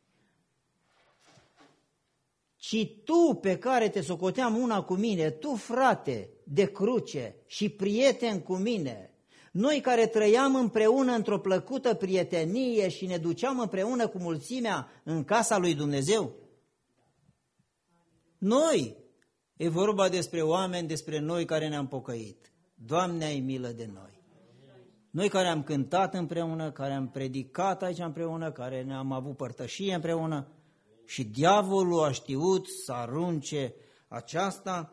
Ci tu pe care te socoteam una cu mine, tu frate de cruce și prieten cu mine, Noi care trăiam împreună într-o plăcută prietenie și ne duceam împreună cu mulțimea în casa lui Dumnezeu. Noi, e vorba despre oameni, despre noi care ne-am pocăit. Doamne, ai milă de noi. Noi care am cântat împreună, care am predicat aici împreună, care ne-am avut părtășie împreună și diavolul a știut să arunce aceasta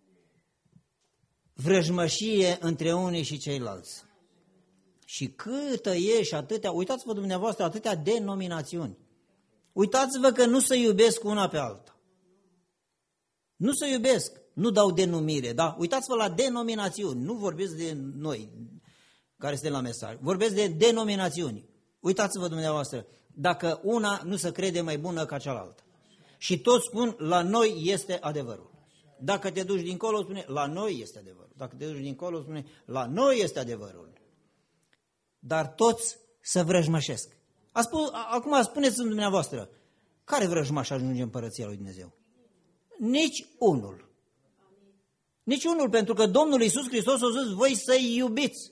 vrăjmășie între unii și ceilalți. Și câtă e și atâtea, uitați-vă dumneavoastră, atâtea denominațiuni. Uitați-vă că nu se iubesc una pe alta. Nu se iubesc, nu dau denumire, da? Uitați-vă la denominațiuni, nu vorbesc de noi care suntem la mesaj, vorbesc de denominațiuni. Uitați-vă dumneavoastră, dacă una nu se crede mai bună ca cealaltă. Și toți spun, la noi este adevărul. Dacă te duci dincolo, spune, la noi este adevărul. Dacă te duci dincolo, spune, la noi este adevărul. Dar toți se vrăjmășesc. Acum spuneți-mi dumneavoastră, care vrăjmaș ajunge în Împărăția lui Dumnezeu? Nici unul. Nici unul, pentru că Domnul Iisus Hristos a zis, voi să-i iubiți.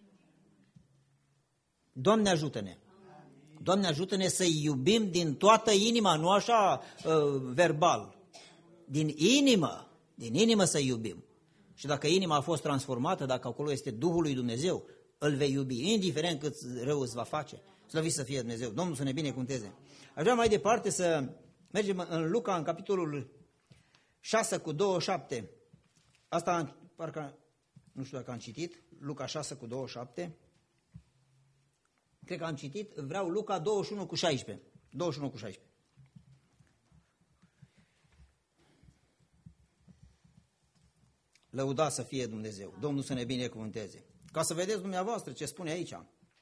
Doamne ajută-ne! Doamne ajută-ne să-i iubim din toată inima, nu așa verbal. Din inimă să-i iubim. Și dacă inima a fost transformată, dacă acolo este Duhul lui Dumnezeu, îl vei iubi, indiferent cât rău îți va face. Slăvit să fie Dumnezeu. Domnul să ne binecuvânteze. Aș vrea mai departe să mergem în Luca, în capitolul 6 cu 27. Asta, parcă, nu știu dacă am citit, Luca 6 cu 27. Cred că am citit, vreau Luca 21 cu 16. 21 cu 16. Lăudat să fie Dumnezeu. Domnul să ne binecuvânteze. Ca să vedeți dumneavoastră ce spune aici.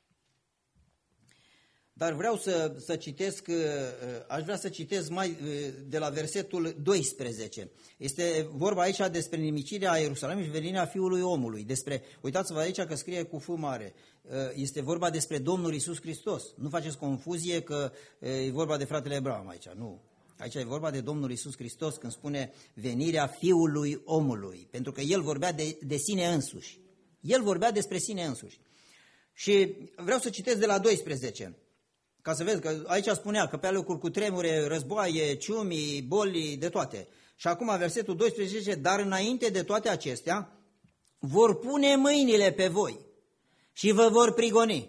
Dar vreau să citesc, aș vrea să citesc mai de la versetul 12. Este vorba aici despre nimicirea Ierusalimului și venirea Fiului Omului. Uitați-vă aici că scrie cu F mare. Este vorba despre Domnul Iisus Hristos. Nu faceți confuzie că e vorba de fratele Abraham aici, nu. Aici e vorba de Domnul Iisus Hristos când spune venirea Fiului Omului. Pentru că El vorbea de sine însuși. El vorbea despre sine însuși. Și vreau să citesc de la 12. Ca să vezi că aici spunea că pe alocuri cu tremure, războaie, ciumi, boli, de toate. Și acum versetul 12 zice, dar înainte de toate acestea, vor pune mâinile pe voi și vă vor prigoni.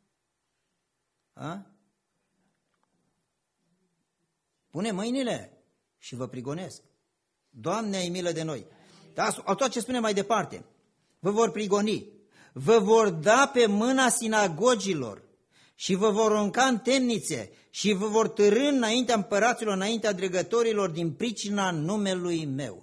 A? Pune mâinile și vă prigonesc. Doamne, ai milă de noi. Dar tot ce spune mai departe, vă vor prigoni, vă vor da pe mâna sinagogilor, și vă vor arunca în temnițe și vă vor târî înaintea împăraților, înaintea dregătorilor din pricina numelui meu.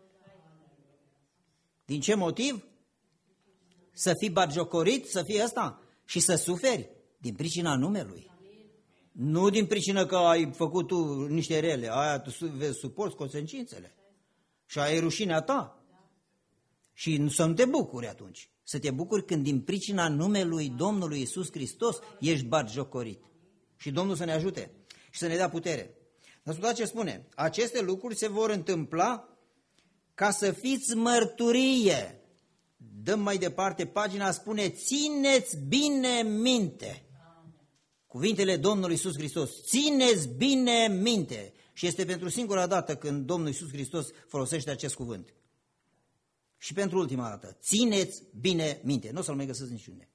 Din ce motiv? Să fii batjocorit, să fii ăsta și să suferi din pricina numelui. Nu din pricina că ai făcut tu niște rele, aia tu vezi, suporți consecințele și aia e rușinea ta. Și să nu te bucuri atunci. Să te bucuri când din pricina numelui Domnului Iisus Hristos ești batjocorit. Și Domnul să ne ajute și să ne dea putere. Ascultați ce spune. Aceste lucruri se vor întâmpla ca să fiți mărturie. Dăm mai departe, pagina spune, țineți bine minte. Cuvintele Domnului Iisus Hristos. Țineți bine minte. Și este pentru singura dată când Domnul Iisus Hristos folosește acest cuvânt. Și pentru ultima dată, țineți bine minte. Nu o să-l mai găsesc niciunde.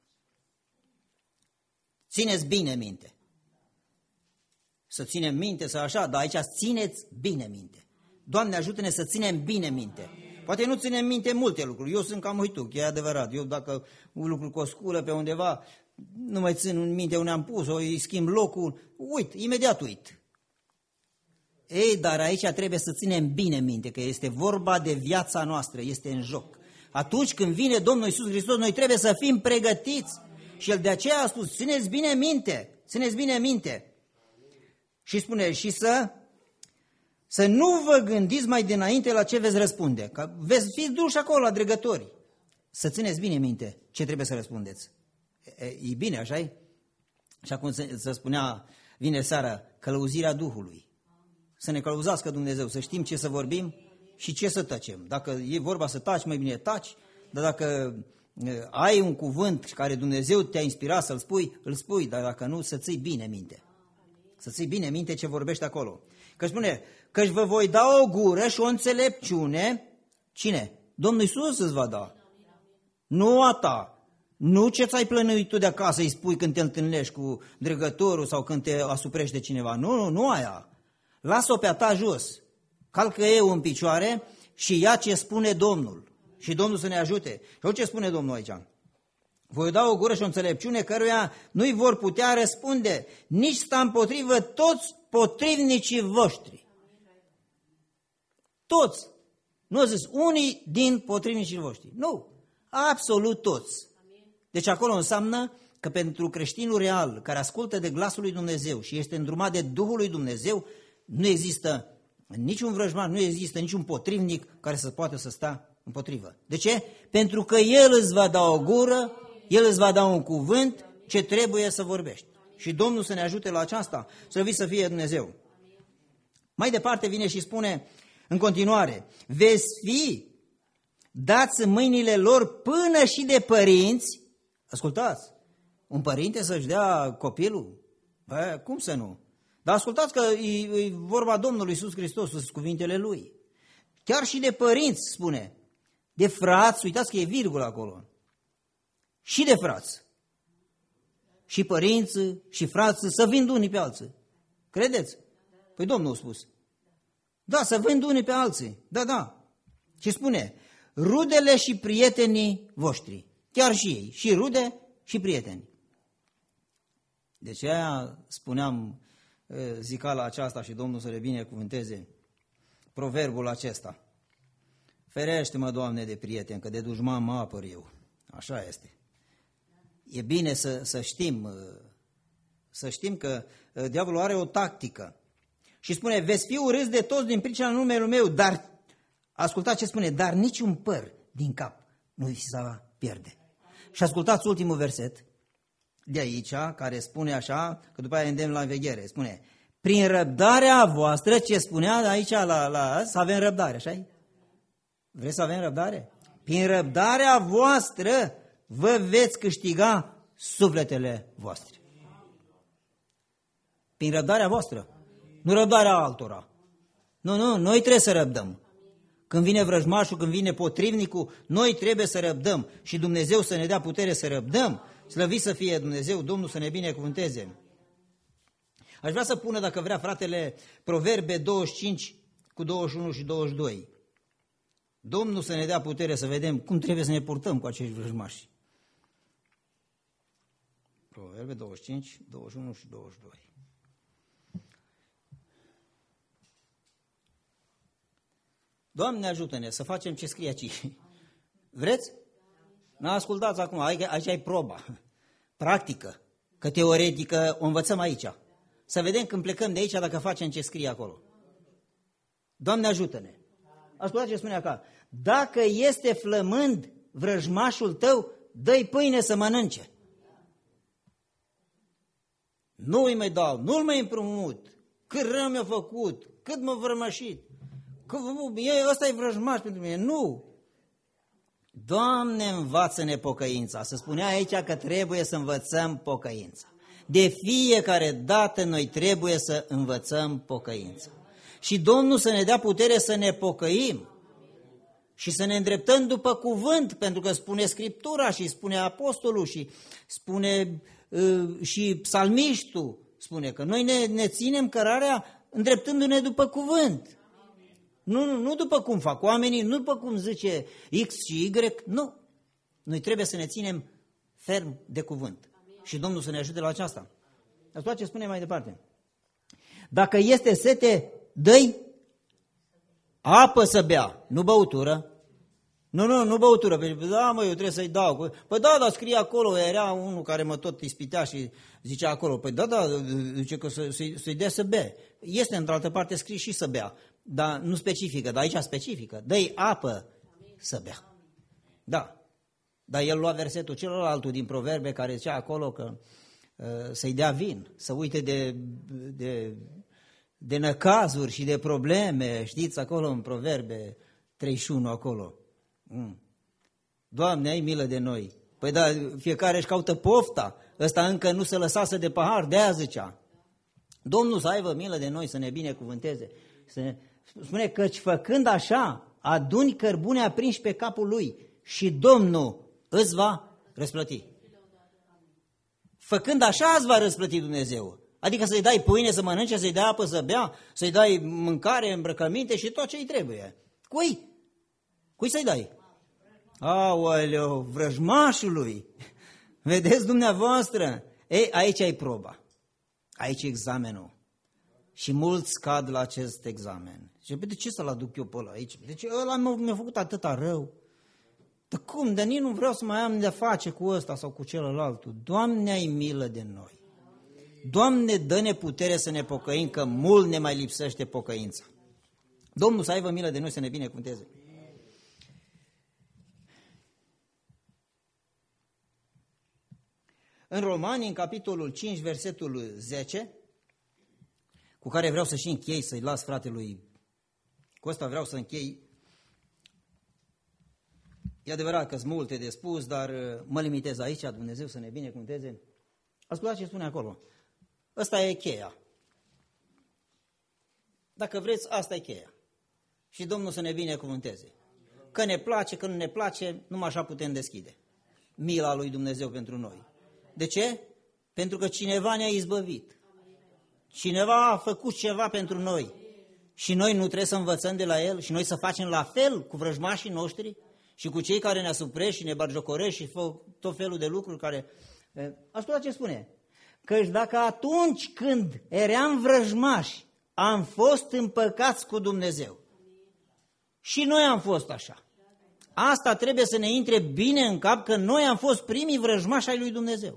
Țineți bine minte. Să ținem minte, să așa, dar aici țineți bine minte. Doamne, ajută-ne să ținem bine minte. Poate nu ținem minte multe lucruri. Eu sunt cam uituc, e adevărat. Eu dacă un lucru cu o sculă pe undeva, nu mai țin în minte unde am pus-o, îi schimb locul, imediat uit. Ei, dar aici trebuie să ținem bine minte, că este vorba de viața noastră, este în joc. Atunci când vine Domnul Iisus Hristos, noi trebuie să fim pregătiți. Și El de aceea a spus, țineți bine minte, țineți bine minte. Și spune, și să nu vă gândiți mai dinainte la ce veți răspunde. Că veți fi duși acolo la dregători. Să țineți bine minte ce trebuie să răspundeți. E bine, așa-i? Și acum se spunea, vine seara, călăuzirea Duhului. Să ne călăuzească Dumnezeu, să știm ce să vorbim și ce să tăcem. Dacă e vorba să taci, mai bine taci, dar dacă ai un cuvânt care Dumnezeu te-a inspirat să-l spui, îl spui, dar dacă nu, să ții bine minte. Să ții bine minte ce vorbește acolo. Că spune, că vă voi da o gură și o înțelepciune. Cine? Domnul Iisus îți va da. Nu a ta. Nu ce ți-ai plănuit tu de acasă, îi spui când te întâlnești cu dregătorul sau când te asuprești de cineva. Nu aia. Lasă-o pe a ta jos. Calcă eu în picioare și ia ce spune Domnul. Și Domnul să ne ajute. Și ce spune Domnul aici? Voi da o gură și o înțelepciune căruia nu-i vor putea răspunde, nici sta împotrivă toți potrivnicii voștri. Toți. Nu a zis unii din potrivnicii voștri. Nu. Absolut toți. Deci acolo înseamnă că pentru creștinul real, care ascultă de glasul lui Dumnezeu și este îndrumat de Duhul lui Dumnezeu, nu există niciun vrăjmaș, nu există niciun potrivnic care să poată să stea împotrivă. De ce? Pentru că El îți va da o gură, El îți va da un cuvânt ce trebuie să vorbești. Și Domnul să ne ajute la aceasta, slăvit să fie Dumnezeu. Mai departe vine și spune în continuare, veți fi dați în mâinile lor până și de părinți. Ascultați, un părinte să-și dea copilul? Cum să nu? Dar ascultați că e vorba Domnului Iisus Hristos, sunt cuvintele Lui. Chiar și de părinți, spune, de frați, uitați că e virgulă acolo, și de frați, și părinți, și frați, să vând unii pe alții. Credeți? Păi Domnul a spus. Da, să vând unii pe alții. Da. Și spune, rudele și prietenii voștri. Chiar și ei, și rude și prieteni. Deci aia spuneam zicala aceasta și Domnul să le binecuvânteze, proverbul acesta. Ferește-mă, Doamne, de prieteni, că de dușman mă apăr eu. Așa este. E bine să știm că diavolul are o tactică. Și spune, veți fi urâți de toți din pricina numelui meu, dar, ascultați ce spune, dar niciun păr din cap nu vi se va pierde. Și ascultați ultimul verset de aici, care spune așa, că după aia îndemn la înveghere, spune, prin răbdarea voastră, ce spunea aici să avem răbdare, așa-i? Vreți să avem răbdare? Prin răbdarea voastră vă veți câștiga sufletele voastre. Prin răbdarea voastră, nu răbdarea altora. Nu, noi trebuie să răbdăm. Când vine vrăjmașul, când vine potrivnicul, noi trebuie să răbdăm și Dumnezeu să ne dea putere să răbdăm. Slăvit să fie Dumnezeu, Domnul să ne binecuvânteze. Aș vrea să pună, dacă vrea, fratele, Proverbe 25 cu 21 și 22. Domnul să ne dea putere să vedem cum trebuie să ne purtăm cu acești vrăjmași. Proverbe 25, 21 și 22. Doamne, ajută-ne să facem ce scrie aici. Vreți? Ascultați acum, aici ai proba, practică, că teoretică o învățăm aici. Să vedem când plecăm de aici dacă facem ce scrie acolo. Doamne, ajută-ne. Ascultați ce spune acá. Dacă este flămând vrăjmașul tău, dă-i pâine să mănânce. Nu îi mai dau, nu-l mai împrumut. Cât rău mi-a făcut, cât m-a vrămășit. Ăsta e vrăjmaș pentru mine. Nu. Doamne, învață-ne pocăința. Se spunea aici că trebuie să învățăm pocăința. De fiecare dată noi trebuie să învățăm pocăința. Și Domnul să ne dea putere să ne pocăim și să ne îndreptăm după cuvânt, pentru că spune Scriptura și spune Apostolul și spune și psalmiștul, spune că noi ne ținem cărarea îndreptându-ne după cuvânt. Nu după cum fac oamenii, nu după cum zice X și Y, nu. Noi trebuie să ne ținem ferm de cuvânt. Și Domnul să ne ajute la aceasta. Asta ce spune mai departe. Dacă este sete, dă-i apă să bea, nu băutură. Nu băutură. Da, mă, eu trebuie să-i dau. Păi da, scrie acolo, era unul care mă tot ispitea și zicea acolo, păi da, zice că să-i dea să bea. Este într-altă parte scris și să bea, dar nu specifică, dar aici specifică. Dă-i apă să bea. Da. Dar el lua versetul celălaltul din Proverbe care zicea acolo că să-i dea vin, să uite de năcazuri și de probleme, știți acolo în Proverbe 31 acolo. Doamne, ai milă de noi. Păi da, fiecare își caută pofta. Ăsta încă nu se lăsase de pahar, de-aia zicea. Domnul să aibă milă de noi, să ne binecuvânteze. Spune căci făcând așa, aduni cărbune aprinși pe capul lui și Domnul îți va răsplăti. Făcând așa îți va răsplăti Dumnezeu. Adică să-i dai pâine să mănânce, să-i dai apă să bea, să-i dai mâncare, îmbrăcăminte și tot ce îi trebuie. Cui? Cui să-i dai? Aoleu, vrăjmașului. Vedeți dumneavoastră? Ei, aici e proba. Aici e examenul. Și mulți cad la acest examen. Și de ce să-l aduc eu pe ăla aici? Deci ăla mi-a făcut atâta rău. Dar cum? Dar nici nu vreau să mai am de-a face cu ăsta sau cu celălalt. Doamne, ai milă de noi. Doamne, dă-ne putere să ne pocăim, că mult ne mai lipsește pocăința. Domnul să aibă milă de noi, să ne binecuvânteze. În Romani, în capitolul 5, versetul 10, cu care vreau să și închei, să-i las fratelui Costa, vreau să închei. E adevărat că sunt multe de spus, dar mă limitez aici, Dumnezeu să ne binecuvânteze. Ascultați ce spune acolo. Ăsta e cheia. Dacă vreți, asta e cheia. Și Domnul să ne binecuvânteze. Că ne place, că nu ne place, numai așa putem deschide. Mila lui Dumnezeu pentru noi. De ce? Pentru că cineva ne-a izbăvit. Cineva a făcut ceva pentru noi. Și noi nu trebuie să învățăm de la el și noi să facem la fel cu vrăjmașii noștri și cu cei care ne asupresc și ne batjocoresc și fac tot felul de lucruri care... Ascultați ce spune. Căci dacă atunci când eram vrăjmași am fost împăcați cu Dumnezeu. Și noi am fost așa. Asta trebuie să ne intre bine în cap, că noi am fost primii vrăjmași ai lui Dumnezeu.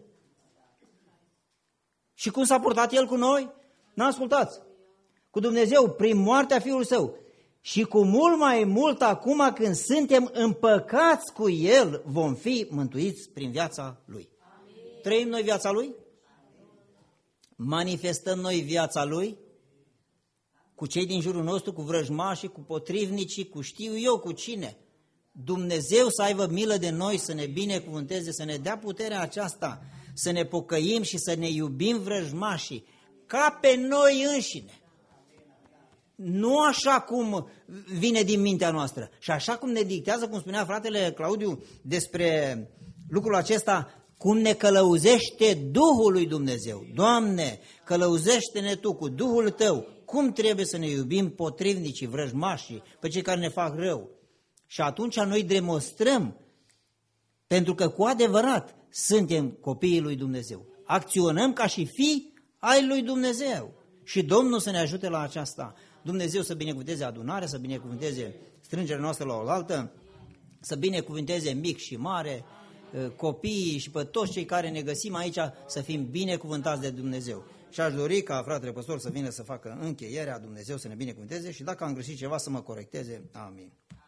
Și cum s-a purtat El cu noi? N-ascultați. Cu Dumnezeu, prin moartea Fiului Său. Și cu mult mai mult acum când suntem împăcați cu El, vom fi mântuiți prin viața Lui. Amin. Trăim noi viața Lui? Manifestăm noi viața Lui? Cu cei din jurul nostru, cu vrăjmașii, cu potrivnicii, cu știu eu cu cine. Dumnezeu să aibă milă de noi, să ne binecuvânteze, să ne dea puterea aceasta, să ne pocăim și să ne iubim vrăjmașii, ca pe noi înșine. Nu așa cum vine din mintea noastră. Și așa cum ne dictează, cum spunea fratele Claudiu despre lucrul acesta, cum ne călăuzește Duhul lui Dumnezeu. Doamne, călăuzește-ne Tu cu Duhul Tău. Cum trebuie să ne iubim potrivnicii, vrăjmașii, pe cei care ne fac rău. Și atunci noi demonstrăm, pentru că cu adevărat suntem copiii lui Dumnezeu. Acționăm ca și fii ai lui Dumnezeu. Și Domnul să ne ajute la aceasta. Dumnezeu să binecuvânteze adunarea, să binecuvânteze strângerea noastră la oaltă, să binecuvânteze mic și mare, copiii și pe toți cei care ne găsim aici să fim binecuvântați de Dumnezeu. Și aș dori ca fratele păstor să vină să facă încheierea, Dumnezeu să ne binecuvânteze și dacă am greșit ceva să mă corecteze. Amin.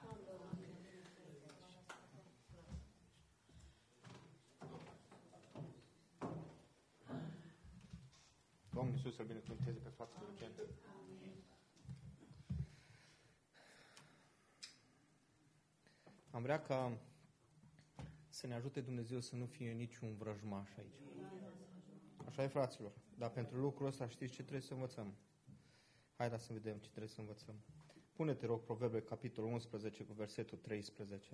Domnul Iisus să-l binecuvânteze pe fratele Eugen. Am vrea ca să ne ajute Dumnezeu să nu fie niciun vrăjmaș aici. Așa e, fraților. Dar pentru lucrul ăsta știți ce trebuie să învățăm? Haideți să vedem ce trebuie să învățăm. Pune-te, rog, Proverbe, capitolul 11, cu versetul 13.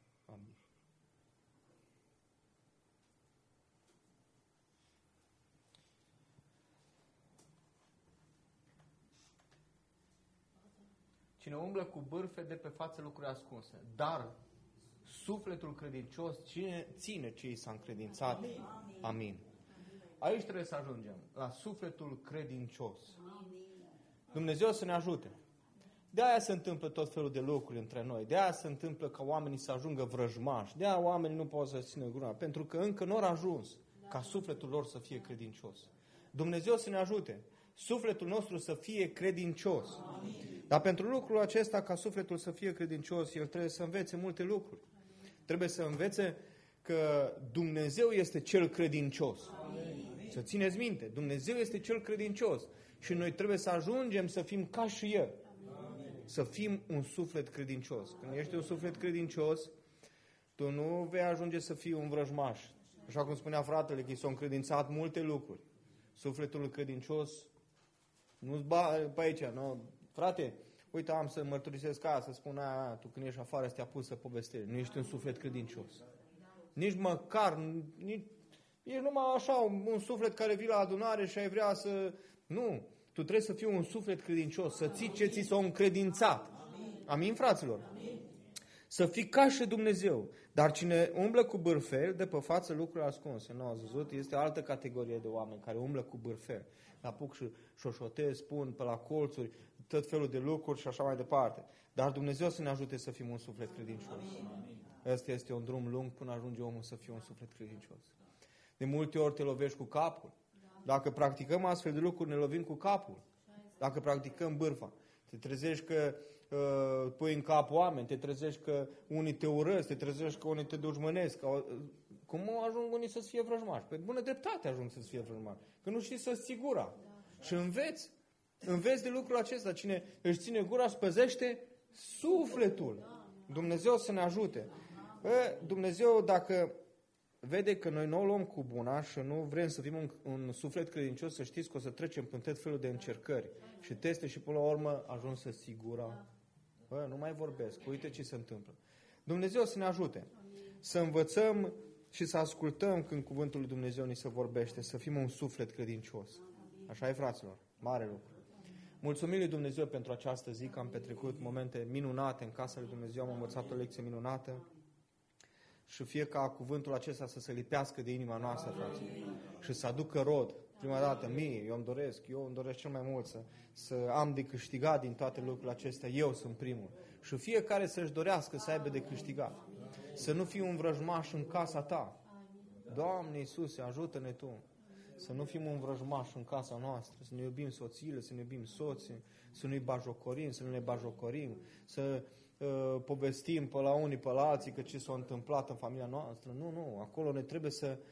Cine umblă cu bârfe de pe față lucruri ascunse, dar sufletul credincios cine ține ce i s-a încredințat. Amin. Amin. Aici trebuie să ajungem, la sufletul credincios. Dumnezeu să ne ajute. De aia se întâmplă tot felul de lucruri între noi. De aia se întâmplă ca oamenii să ajungă vrăjmași. De aia oamenii nu pot să țină gura. Pentru că încă nu au ajuns ca sufletul lor să fie credincios. Dumnezeu să ne ajute. Sufletul nostru să fie credincios. Amin. Dar pentru lucrul acesta, ca sufletul să fie credincios, el trebuie să învețe multe lucruri. Trebuie să învețe că Dumnezeu este cel credincios. Amin. Să țineți minte, Dumnezeu este cel credincios. Și noi trebuie să ajungem să fim ca și El. Amin. Să fim un suflet credincios. Când ești un suflet credincios, Tu nu vei ajunge să fii un vrăjmaș. Așa cum spunea fratele, că i s-au încredințat multe lucruri. Sufletul credincios nu-ți pe aici, nu? Frate, uite, am să mărturisesc aia, să spun aia, tu când ești afară să te apuci să povestești. Nu ești un suflet credincios. Nici măcar, ești numai așa, un suflet care vii la adunare și ai vrea să... Nu, tu trebuie să fii un suflet credincios, să ții ce ți s-a încredințat. Amin, fraților? Să fii ca și Dumnezeu. Dar cine umblă cu bârfel, dă pe față lucruri ascunse. Nu ați văzut? Este altă categorie de oameni care umblă cu bârfel. Apuc și șoșotez, spun pe la colțuri, tot felul de lucruri și așa mai departe. Dar Dumnezeu să ne ajute să fim un suflet credincios. Ăsta este un drum lung până ajunge omul să fie un suflet credincios. De multe ori te lovești cu capul. Dacă practicăm astfel de lucruri, ne lovim cu capul. Dacă practicăm bârfa. Te trezești că pui în cap oameni, te trezești că unii te urăsc, te trezești că unii te dușmănesc. Cum ajung unii să-ți fie vrăjmași? Pe bună dreptate ajung să-ți fie vrăjmași. Că nu știi să-ți ții gura. Și înveți de lucrul acesta. Cine își ține gura, își păzește sufletul. Dumnezeu să ne ajute. Dumnezeu, dacă vede că noi nu o luăm cu buna și nu vrem să fim un suflet credincios, să știți că o să trecem prin tot felul de încercări și teste și până la urmă ajung să sigura. Nu mai vorbesc, uite ce se întâmplă. Dumnezeu să ne ajute să învățăm și să ascultăm când cuvântul lui Dumnezeu ni se vorbește, să fim un suflet credincios. Așa e, fraților, mare lucru. Mulțumim lui Dumnezeu pentru această zi, că am petrecut momente minunate în casa lui Dumnezeu, am învățat o lecție minunată. Și fie ca cuvântul acesta să se lipească de inima noastră, fraților, și să aducă rod. Prima dată, eu îmi doresc cel mai mult să am de câștigat din toate lucrurile acestea. Eu sunt primul. Și fiecare să-și dorească să aibă de câștigat. Să nu fii un vrăjmaș în casa ta. Doamne Iisuse, ajută-ne Tu. Să nu fim un vrăjmaș în casa noastră, să ne iubim soțiile, să ne iubim soții, să nu-i bajocorim, să nu ne bajocorim, să povestim pe la unii, pe la alții că ce s-a întâmplat în familia noastră. Nu, acolo ne trebuie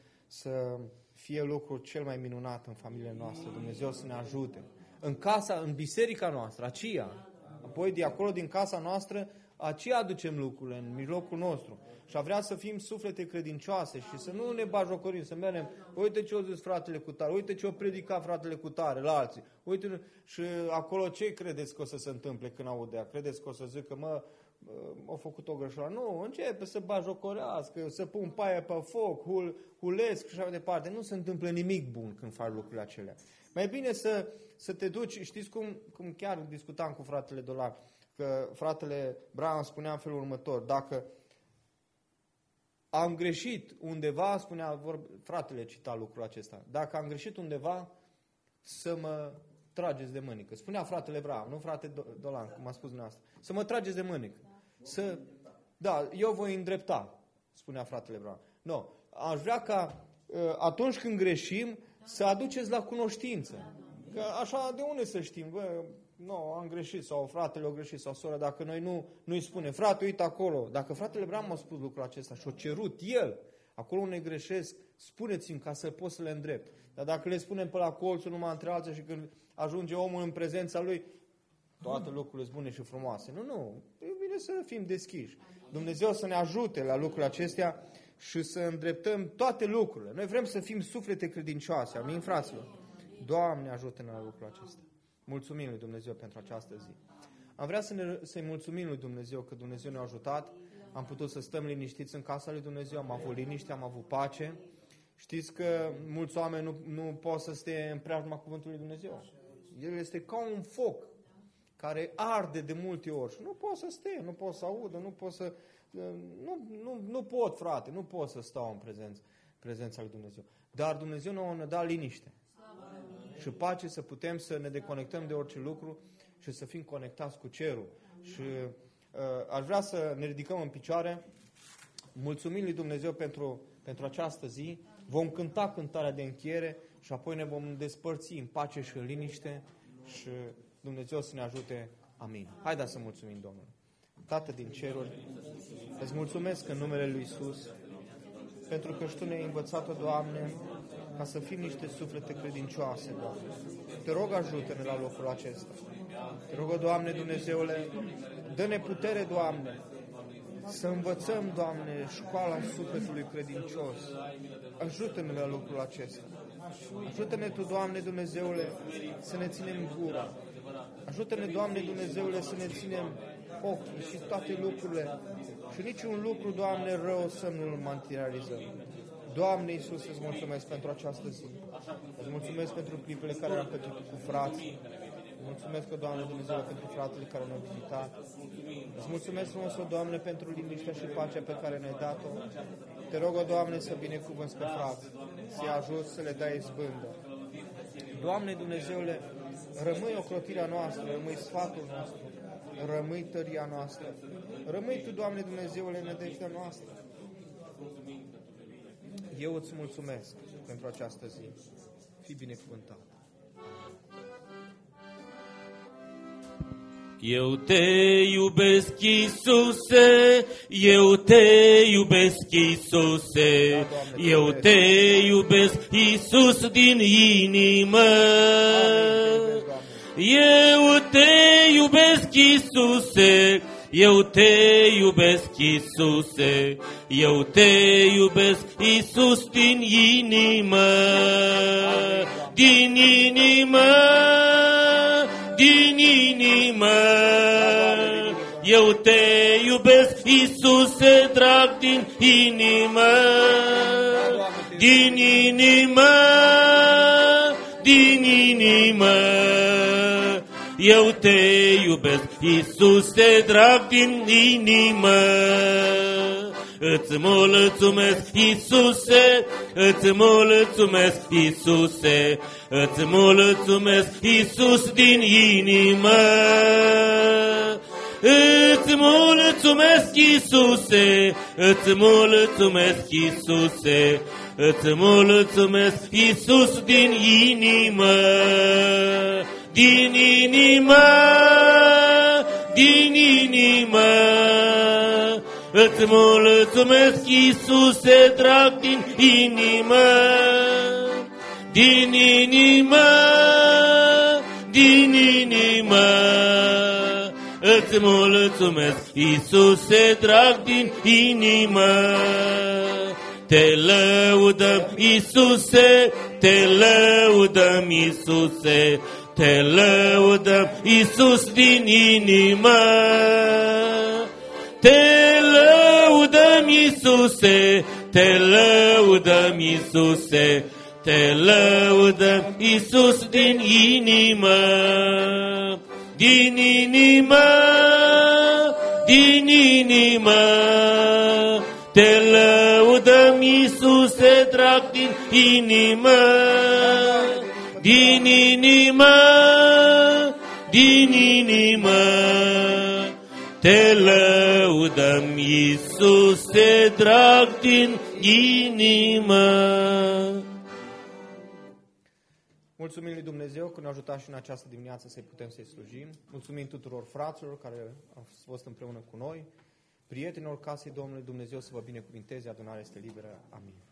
să fie lucrul cel mai minunat în familia noastră. Dumnezeu să ne ajute. În biserica noastră, aceea, apoi de acolo din casa noastră, aceea aducem lucrurile în mijlocul nostru. Și a vrea să fim suflete credincioase și să nu ne bajocorim, să mergem, uite ce a zis fratele cu tare, uite ce a predicat fratele cu tare la alții. Uite, și acolo ce credeți că o să se întâmple când audea? Credeți că o să zică, au făcut o greșeală? Nu, începe să bajocorească, să pun paie pe foc, hulesc și așa mai departe. Nu se întâmplă nimic bun când faci lucrurile acelea. Mai bine să te duci, știți cum chiar discutam cu fratele Dolar, că fratele Bram spunea în felul următor, dacă am greșit undeva, fratele cita lucrul acesta, dacă am greșit undeva, să mă trageți de mânică. Spunea fratele Bram, nu frate Dolan, cum a spus dumneavoastră. Să mă trageți de mânică. Eu voi îndrepta, spunea fratele Bram. Nu, aș vrea ca atunci când greșim să aduceți la cunoștință. Că așa de unde să știm? Am greșit sau fratele a greșit sau sora, dacă noi nu-i spunem, frate, uite acolo. Dacă fratele Bram a spus lucrul acesta și a cerut el, acolo unde greșesc, spuneți-mi ca să pot să le îndrept. Dar dacă le spunem pe la colțul numai între alții și când ajunge omul în prezența lui, toate lucrurile sunt bune și frumoase. Nu, e bine să fim deschiși. Dumnezeu să ne ajute la lucrurile acestea și să îndreptăm toate lucrurile. Noi vrem să fim suflete credincioase. Amin, fraților? Doamne, ajută-ne la lucrul acesta. Mulțumim lui Dumnezeu pentru această zi. Am vrea să-i mulțumim lui Dumnezeu că Dumnezeu ne-a ajutat. Am putut să stăm liniștiți în casa lui Dumnezeu, am avut liniște, am avut pace. Știți că mulți oameni nu pot să stea în preajma cuvântului lui Dumnezeu. El este ca un foc care arde de multe ori și nu pot să stea, nu pot să audă, nu pot, frate, nu pot să stau în prezența lui Dumnezeu. Dar Dumnezeu ne-a dat liniște și pace să putem să ne deconectăm de orice lucru și să fim conectați cu cerul. Și aș vrea să ne ridicăm în picioare, mulțumim lui Dumnezeu pentru această zi, vom cânta cântarea de încheiere și apoi ne vom despărți în pace și în liniște și Dumnezeu să ne ajute. Amin. Haideți să mulțumim Domnului. Tată din ceruri, îți mulțumesc în numele lui Iisus, pentru că și Tu ne-ai învățat-o, Doamne, ca să fim niște suflete credincioase, Doamne. Te rog, ajută-ne la locul acesta. Te rog, Doamne Dumnezeule, dă-ne putere, Doamne, Să învățăm, Doamne, școala sufletului credincios. Ajută-ne la lucrul acesta. Ajută-ne Tu, Doamne Dumnezeule, să ne ținem gura. Ajută-ne, Doamne Dumnezeule, să ne ținem ochii și toate lucrurile. Și niciun lucru, Doamne, rău să nu-l materializăm. Doamne Iisus, îți mulțumesc pentru această zi. Îți mulțumesc pentru clipele care am petrecut cu frații. Îți mulțumesc, Doamne Dumnezeu, pentru fratele care ne-au vizitat. Îți mulțumesc frumos, Doamne, pentru liniștea și pacea pe care ne-ai dat-o. Te rog, Doamne, să binecuvânți pe frați, să-i ajut, să le dai izbândă. Doamne Dumnezeule, rămâi ocrotirea noastră, rămâi sfatul nostru, rămâi tăria noastră. Rămâi Tu, Doamne Dumnezeule, nădejdea noastră. Eu îți mulțumesc pentru această zi. Fii binecuvântat. Eu te iubesc, Iisuse, eu te iubesc, Iisuse, eu te iubesc, Iisus, din inimă. Eu te iubesc, Iisuse, eu te iubesc, Iisuse, eu te iubesc, Iisus, din inimă, din inimă, din inimă. Eu te iubesc, Iisuse, drag, din inimă, din inimă, din inimă. Eu te iubesc, Iisuse, drag, din inimă. Îți mulțumesc, Iisuse, îți mulțumesc, Iisuse, îți mulțumesc, Iisus, din inimă. Îți mulțumesc, Iisuse, îți mulțumesc, Iisuse, îți mulțumesc, Iisus, din inimă. Din inimă, din inimă. Îți mulțumesc, Iisuse, drag, din inimă, din inimă, din inimă. Îți mulțumesc, Iisuse, drag, din inimă. Te lăudăm, Iisuse, te lăudăm, Iisuse, te lăudăm, Iisus, din inimă. Te lăudăm, Iisuse, te lăudăm, Iisuse, te lăudăm, Iisus, din inimă, din inimă, din inimă. Te lăudăm, Iisuse, drag, din inimă, din inimă, din inimă. Te lăudăm, Iisuse, drag, din inimă. Mulțumim lui Dumnezeu că ne-a ajutat și în această dimineață să putem să-i slujim. Mulțumim tuturor fraților care au fost împreună cu noi. Prietenilor casei Domnului, Dumnezeu să vă binecuvinteze, adunarea este liberă. Amin.